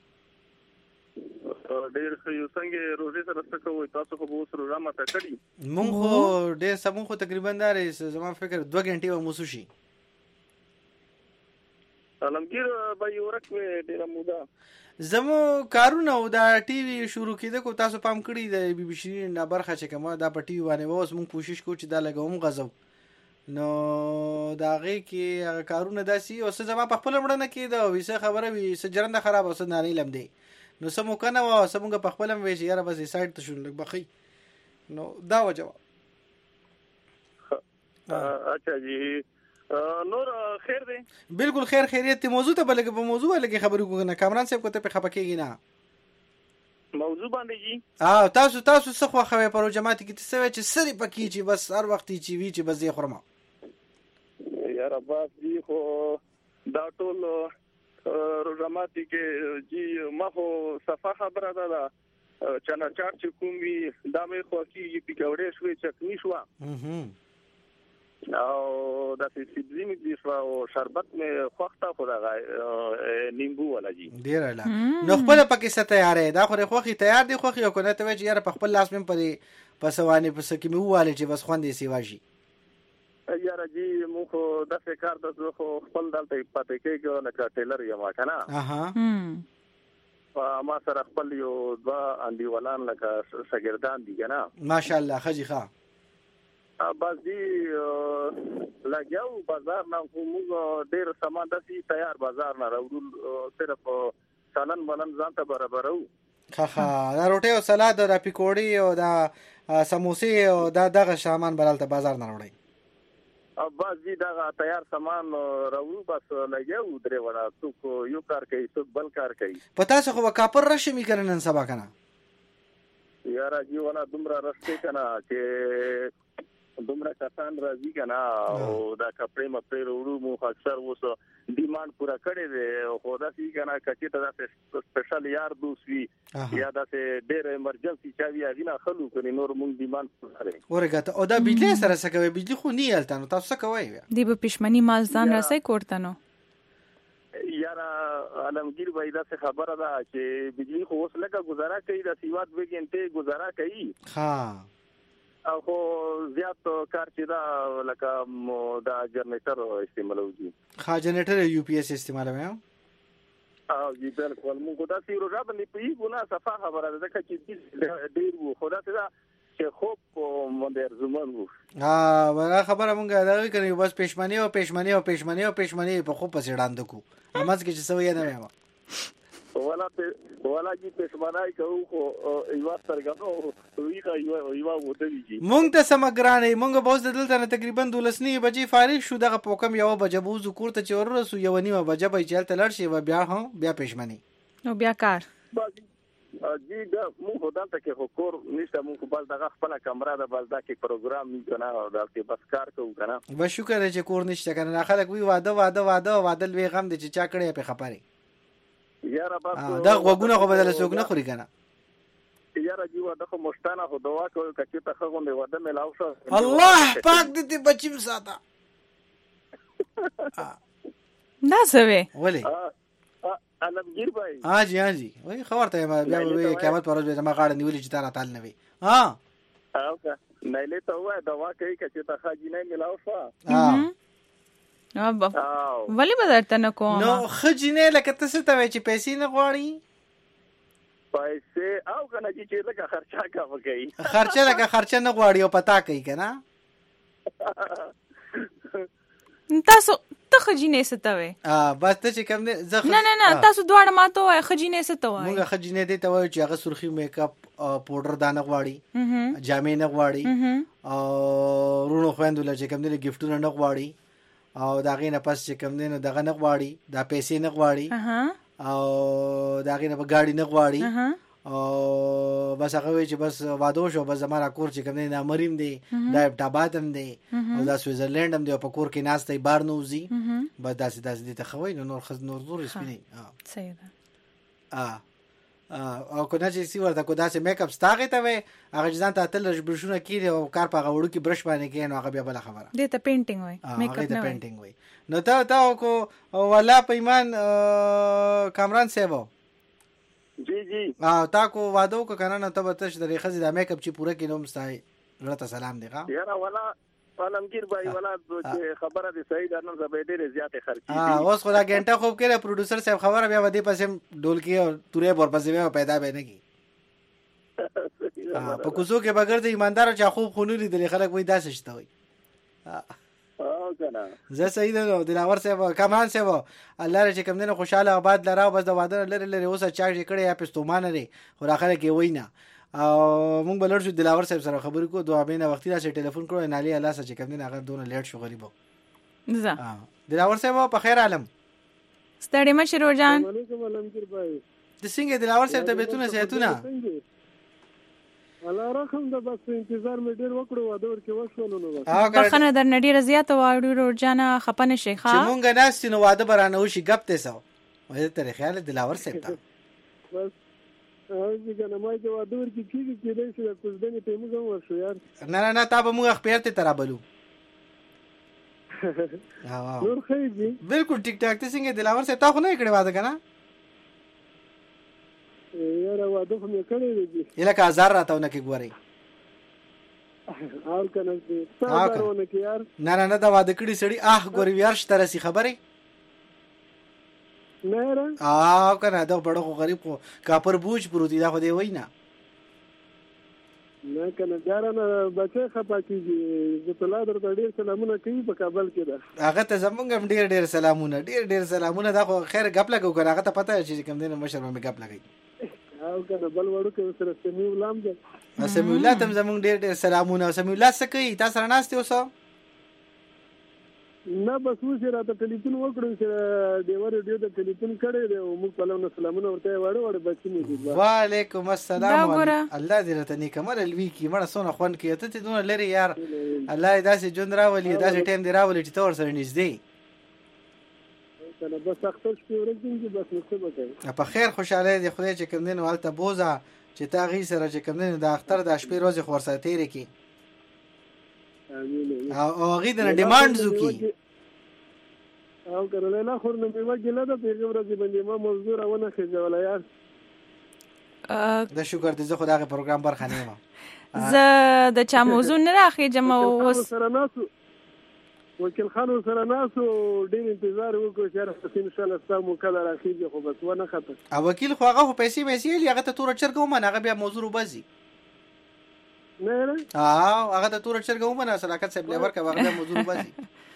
ډیر خو څنګه روزي سره څه کوي تاسو خو اوس روزه ماته کړی مونږ خو ډیر سمون خو تقریبا دارې زما فکر دوه غنټې و موسو شي علمگیر بھائی ورکه ډیر مودا زمو کارونه او دا ټي وي شروع کیده کو تاسو پام کړی د بي بي سي نه برخه چې کومه دا په ټي وي باندې اوس مونږ کوشش کوو چې دا لګوم غزو نو دا غي کې هغه کارونه داسي او څه زما په خپل مړه نه کیده او وسه خبره وي سجرنده خراب اوس نه نه لم دی نو سمو کنه وا سمونګه په خپل وی چې یاره بس سایت ته شون لګ بخي نو دا وجه اچھا جی نور خیر دی بالکل خیر خیریت موضوع ته بلګه په موضوع لګه خبرو کوګنه کامران صاحب کوته په خپکیږي نه موضوع باندې جی اه تاسو تاسو څه خو خوي پرو جماعت کې څه وی چې سری پکې چې بس هر وخت چې وی چې بس یې خورما یار اباس دی خو دا ټول جماعت کې جی ما خو صفه خبره ده چنا چار چې کوم وی دا مې خو کې پکوړې شوې چکني شو اها او دا سبزی می دي شو او شربت می خوخته خو دا نیمبو ولا جی ډیر اعلی نو خپل پکې ست تیارې دا خو خوخي تیار دي خوخي او کنه ته وی یاره په خپل لاس مې پرې پسوانی پس کې مې واله چې بس خوندې سی واجی یاره جی مو خو د فکر د خو خپل دلته پاتې کېږي نه کا ټیلر یم کنه اها ما سره خپل یو دوا اندی ولان لکه شاګردان دي کنه ماشاءالله خجی ښا بس دی لګیاو بازار نه موږ ډیر سامان داسي تیار بازار نه راوړل صرف سالن بلن ځان ته برابرو ها ها دا روټي او سلاد او پکوړي او دا سموسي او دا دغه سامان بلالته بازار نه وړي او بس دی دا تیار سامان راوړو بس لګیاو درې وړا څوک یو کار کوي څوک بل کار کوي پتا څه خو کاپر رشمی کړنن سبا کنه یاره جیوانا دومره رسته کنه چې دومره کسان راځي کنه او دا کپړې مپړې وروړو مو اکثر وسه ډیماند پورا کړي دي خو دا سی کنه کچې ته دا سپیشل یار دوسوي یا دا سه ډېر ایمرجنسي چاوي اغینا خلو کني نور مونږ ډیماند پورا کړي ورګه او دا بجلی سره څه کوي بجلی خو نه یلته نو تاسو څه کوي دی په پښمنی مال ځان راسي کوړته نو یارا علمگیر بھائی دا سے خبر ده چې بجلی خو اوس لګه گزاره کوي د سیوات دوه غنټه گزاره کوي ها او خو زیات کار چې دا لکه دا جنریټر استعمالوي ها جنریټر یو پی ایس استعمالوي او دې بالکل موږ دا سیرو را باندې پی ګنا صفه خبره ده چې ډیر وو خدا ته دا چې خوب مونږ زمون وو ها ورا خبره مونږه دا کوي بس پښمنی او پښمنی او پښمنی او پښمنی په خوب پسې وړاند کو اماز کې چې سوې نه وایم ولا په ولا جی پښمنای کو خو ایوا سرګنو ویغه ایوا ایوا ودیږي مونږ ته سمګرانې مونږ به اوس دلته نه تقریبا دولسنی بجې فارغ شو دغه پوکم یو بجې بوزو کوړه چې ورسو یو نیمه بجې به چلته لړ شي و بیا هم بیا پښمنی نو بیا کار جی دا مو هدالته کې حکور نشته مو بل دغه خپل کمره ده بل دا کې پروګرام نه کنه او دا کې بس کار کوو کنه به شکر چې کور نشته کنه خلک وی واده واده واده واده لوي غم دي چې چا کړي په خبره یاره بس دا غوګونه خو بدل سوق نه خوري کنه یاره جی واده خو مشتانه خو دوا کوي چې ته خغونډه واده ملاو شو الله پاک دې بچیم ساته دا سوي ولی علمگیر بھائی हाँ जी हाँ जी वही खबर था बया वही क़यामत पर रोज जमा गाड़ निवली चितारा ताल नवी हाँ हाँ का नैले तो हुआ दवा कहीं कच्चे तखा जी नहीं मिलाओ सा हाँ अब वली बदलता न को नो खजीने लकते से तवे ची पैसे न गाड़ी पैसे आओ का ना जी चीज़ लगा खर्चा का बकई खर्चा लगा खर्चा न गाड़ी हो पता कहीं क्या ना तासो ته خجینې ستوي ا بس ته چې کوم نه زخ نه نه نه تاسو دواړه ماته وای خجینې ستوي موږ خجینې دې ته وای چې هغه سرخي میک اپ پاوډر دانه غواړي جامې نه غواړي او رونو خويندل چې کوم نه گیفټونه نه غواړي او داغې نه پس چې کوم نه دغه نه غواړي دا پیسې نه غواړي او داغې نه په ګاډي نه غواړي او بس هغه وی چې بس وادو شو بس زماره کور چې کوم نه مریم دی دا ټاباتم دی او دا سویزرلند هم دی په کور کې ناس ته بار نوزي بس داسې داسې دي ته خوي نو نور خز نور زور سپینې ها صحیح ده ا او کو نه چې سی ورته کو داسې میک اپ ستاغه ته وي هغه ځان ته تل برشونه کیږي او کار په غوړو کې برش باندې کې نو هغه بیا بل خبره دې ته پینټینګ وای میک اپ نه پینټینګ وای نو تا تا کو ولا پیمان کامران سیو जी जी اه تا کو وادو کو کنه نو ته تش د خزي د میک اپ چې پوره کینو مستای رته سلام دی ښا یاره ولا علمگیر بھائی ولا چې خبره دي صحیح ده نن زبې ډېر زیات خرچي ها اوس خو دا غنټه خوب کړه پروډوسر صاحب خبره بیا ودی پسې ډول کې او تورې پر پسې پیدا به نه کی په کوزو کې بغیر د ایماندار چا خوب خونولې د خلک وای داسې شته وای او کنه زه صحیح ده دلاور صاحب کمان صاحب الله رې کوم نه خوشاله آباد لراو بس د واده لری لری اوسه چا چې کړي یا پستومان لري خو راخره کې وینا او مونږ بلر شو دلاور صاحب سره خبرې کو دوه بینه وختي راځي ټلیفون کړو نالي الله سره چې کوم نه هغه دونه لیټ شو غریبو زه دلاور صاحب په خیر عالم ستړي مشه روزان وعلیکم علمگیر بھائی د څنګه دلاور صاحب ته بیتونه سيتونه الله رحم ده بس انتظار مې ډیر وکړو واده ورکه وښولو نو بخنه در نډی رضیات واړو روزانه خپنه شیخه چې مونږ ناست نو واده برانه وشي غپ ته سو وایي تر خیال دلاور صاحب ته بس هغه کنه ما چې واده ورکه کیږي چې دې څه کوز دنه ته موږ ورشو یار نه نه نه تا به موږ خپل ته ترابلو نور خیر دي بالکل ټیک ټاک ته څنګه دلاور صاحب تا خو نه کړی واده کنه یاره واده خو مې کړی دی الکه هزار راته نه کې ګوري حال کنه څه کارونه کې یار نه نه نه دا واده کړی سړی اه ګوري یار شته راسي خبره نه را اه کنه دا بڑو غریب کو کاپر بوج پروتي دا خو دی وینا نه کنه ځارنه بچي خپا کیږي زه په لادر د ډیر سلامونه کوي په کابل کې ده هغه ته زمونږ ډیر ډیر سلامونه ډیر ډیر سلامونه دا خو خیر غپ لګو کنه هغه ته پته چې کوم دینه مشر مې غپ لګي او کنه بل وړو کې سره سمي ولام ده سمي الله تم زمونږ ډیر ډیر سلامونه سمي الله سکه تاسو راناسته اوسه نه بس وځي راته ټلیفون وکړم چې دیوار ډیو د ټلیفون کړي دی او موږ په لونه سلامونه ورته وړو وړو بچی مې دي وعلیکم السلام الله دې ته نیکمر الوی کی مړه سونه خون کې ته دونه لري یار الله داسې جون راولي داسې ټیم دی راولي چې تور سره نږدې کنه بس اختر شپې ورځې بس نو څه په خیر خوشاله دي خدای چې کوم دین والته بوزا چې تا غي سره چې کوم دین د اختر د شپې ورځې خورسه تیرې کی امين او غي د ډیماند زوکی او کړل نه خور نه میوه ګله د پیغمبر دې باندې ما موضوع راونه خېځه ولا یار د شکر دې زه خدای پروګرام برخه نه ما زه د چا موضوع نه راخې جمع وس سره ناسو وکیل خان سره ناسو ډېر انتظار وکړو چې ان شاء الله تاسو کله راخېږي خو بس ونه خطر او وکیل خو هغه پیسې پیسې هغه ته تور چرګو من هغه بیا موضوع وبزي نه نه اه هغه ته تور چرګو من صلاحت صاحب لیبر کا هغه موضوع وبزي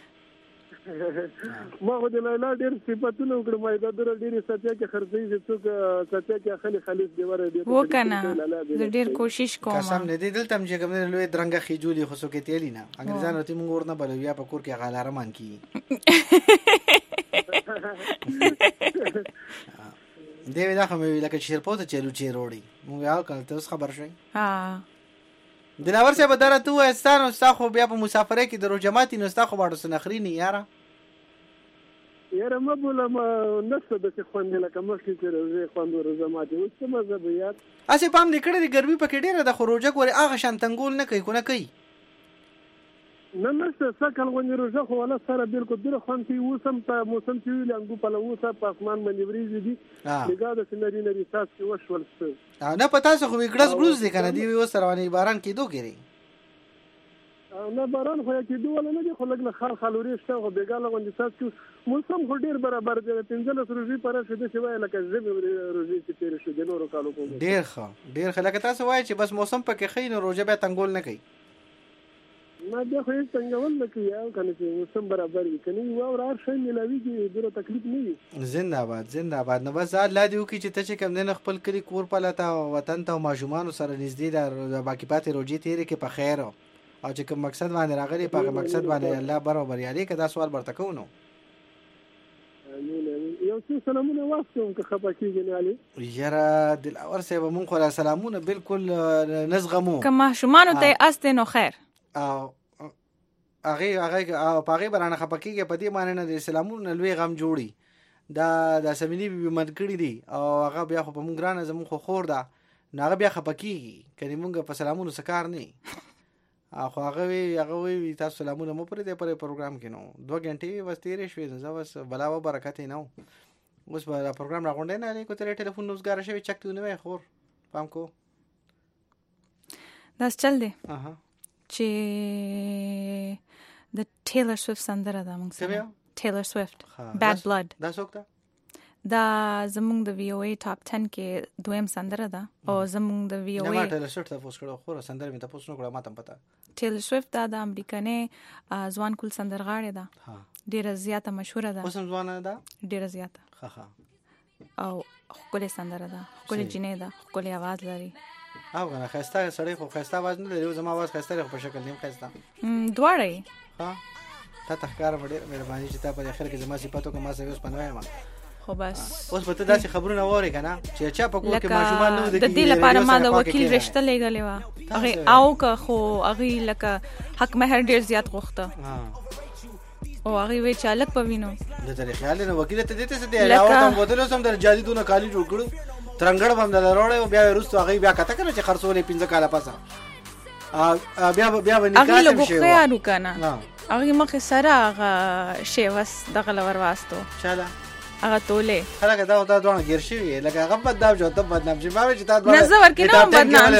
ما خو د لاله ډېر صفاتونه وکړم ما د ډېر ډېر ساتیا کې خرڅې چې څوک ساتیا کې خالي خالص دی ور دی وکنه زه ډېر کوشش کوم قسم نه دی دلته چې کوم لوی درنګه خېجولي خو څوک تیلی نه انګريزان ورته موږ ورنه بلویا په کور کې غالارمان کی دی دا خو مې لکه شیرپو ته چلو چی روړي مونږ یو کله ته اوس خبر شوي ها دلاور صاحب دره تو استانو ستا خو بیا په مسافرۍ کې درو جماعتي نو ستا خو باړو سنخري نه یاره یاره ما بوله ما نسته د څه خوند لکه مخکې چې روزه خوند ورځه ماته اوس څه مزه به یار اسی پام لیکړه دی ګرمي پکې ډیره د خروجه ګوري هغه شان تنګول نه کوي کو نه کوي نه نسته سکل غونې روزه خو ولا سره بالکل ډیره خوند کوي اوسم په موسم کې ویل انګو په لوسه په اسمان باندې وریږي دي لګا د سنري نری تاس کې وشول څه نه پتا څه خو وګړس بلوز دي کنه دی و سره باندې باران کېدو کېږي نه باران خو کېدو ولا نه دی خو لګ نه خال خالوري شته خو بیګاله غونډه تاس کې موسم خو ډیر برابر دی پنځه روزي پر شته چې وای لکه زمي روزي چې تیر شو د نورو کالو کوم ډیر ښه ډیر ښه لکه تاسو وای چې بس موسم پکې خین روزه به تنګول نه کوي ما دا خو هیڅ څنګه ول نه کوي او کنه چې موسم برابر وي کني او رار شي ملاوي کې ډیره تکلیف نه وي زنده‌باد زنده‌باد نو بس الله دې وکړي چې ته چې کم نه خپل کلی کور پلاته وطن ته ماجومان سره نږدې د باقی پاتې روزي تیرې کې په خیر او چې کوم مقصد باندې راغلي په مقصد باندې الله برابر یاري کدا سوال برته کوو یو څه سلامونه واسطه که خپه کیږي نه علي یاره دلاور صاحب مونږ خو سلامونه بالکل نزغمو کما شومان ته است نو خیر او هغه هغه او پاغي برانه خپه کیږي په دې معنی نه د سلامونه لوی غم جوړي دا د سمینی به منکړي دي او هغه بیا خو په مونږ رانه زمون خو خور ده هغه بیا خپه کیږي کله مونږ په سلامونه سکار نه اخو هغه وی هغه وی تاسو سلامونه مو پرې د پرې پروګرام کې نو دوه غنټې وس تیرې شوې نو زاوس بلا و برکت نه اوس به پروګرام راغونډې نه لري کو تر ټلیفون نوزګار شوی چک ته نه خور پام کو داس چل دی اها چې د ټیلر سویفت سندره ده موږ سره ټیلر سویفت باد بلډ دا څوک ده دا زمونږ د وی او ای ټاپ ټن کې دویم سندره ده او زمونږ د وی او ای نه ټیلر سویفت تاسو کړو خو سندره مې تاسو نو کړه ما تم پتا ټیلر سویفت دا د امریکانه ځوان کول سندرغاړې ده ډیره زیاته مشهوره ده اوس ځوان ده ډیره زیاته ها ها او خپل سندره ده خپل جنې ده خپل आवाज لري او غنا خسته سړی خو خسته आवाज نه لري زما आवाज خسته په شکل نیم خسته دواړی ها تا تخکار وړي مهرباني چې تا په اخر کې زما صفاتو کوم ما سوي اوس پنوي ما خو بس اوس په ته داسې خبرونه وره کنه چې چا په کوم کې ماجومان نو د دې لپاره ما د وکیل رشته لګلې و هغه او که خو هغه لکه حق مہر ډیر زیات غوښته او هغه وی چالک پوینو د تاریخ خیال نو وکیل ته دته څه دی علاوه ته بوتلو سم در جادي دونه کالی جوړ کړو ترنګړ باندې لروړې او بیا ورستو هغه بیا کته کنه چې خرڅولې پنځه کاله پاسه بیا بیا ونی کاسم شي هغه لګو خیانو کنه هغه مخه سره هغه شی واس دغه لور واسطو چاله هغه توله خلک دا دا دوه غیر شي لکه هغه بدنام جو ته بدنام شي ما چې تا دوه نظر ورکې نو بدنام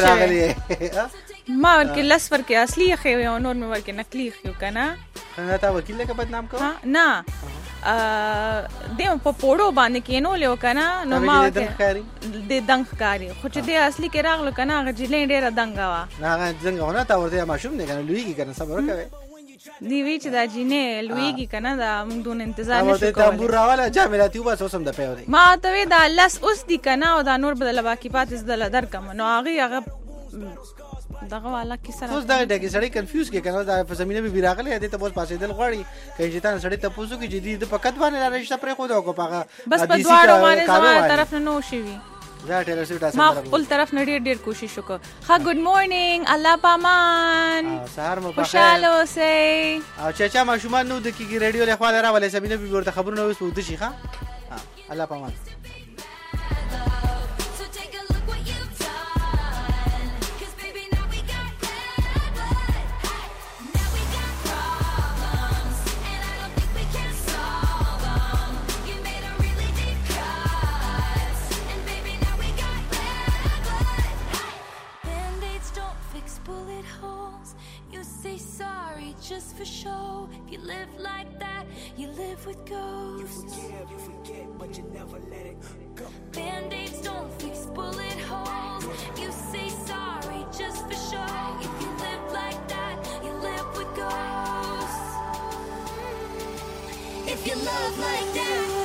شي ما ورکې لس ورکې اصلي خو یو نور مې ورکې نقلي خو کنه خنه تا وکیل لکه بدنام کو نه ا دیم په پوړو باندې کینو لیو کنه نو ما د دنګ کاری خو چې د اصلي کې راغلو کنه هغه جلې ډیره دنګا وا نه هغه څنګه ونه تا ورته ماشوم نه کنه لویږي کنه صبر وکوي دی وی چې دا جینې لویږي کنه دا موږ دون انتظار نشو کولای ته تنبور راواله جاملاتي وبس اوسم د پیو دی ما ته وی دا لس اوس دی کنه او دا نور بدل باقی پاتې دل درکم نو هغه هغه دغه والا کی سره اوس دا د سړی کنفیوز کې کنه دا په زمينه به راغلی دی ته بس پاسې دل غواړي کله چې تا سړی ته پوسو کې جدي د پکټ باندې را رښتا پرې خو دا کو پاغه بس په دواړو باندې زما طرف نه نو شي دا ټیلر سویفت ما خپل طرف نه ډیر ډیر کوشش وکړ ها ګډ مورنینګ الله پامان سهار مو بخیر خوشاله اوسئ او چې چا ما شومان نو د کیږي رادیو له خواله راولې سمینه به ورته خبرونه اوس ود شي ها الله پامان just for show. If you live like that, you live with ghosts. You forgive, you forget, but you never let it go. Band-aids don't fix bullet holes. You say sorry just for show. If you live like that, you live with ghosts. If you love like that.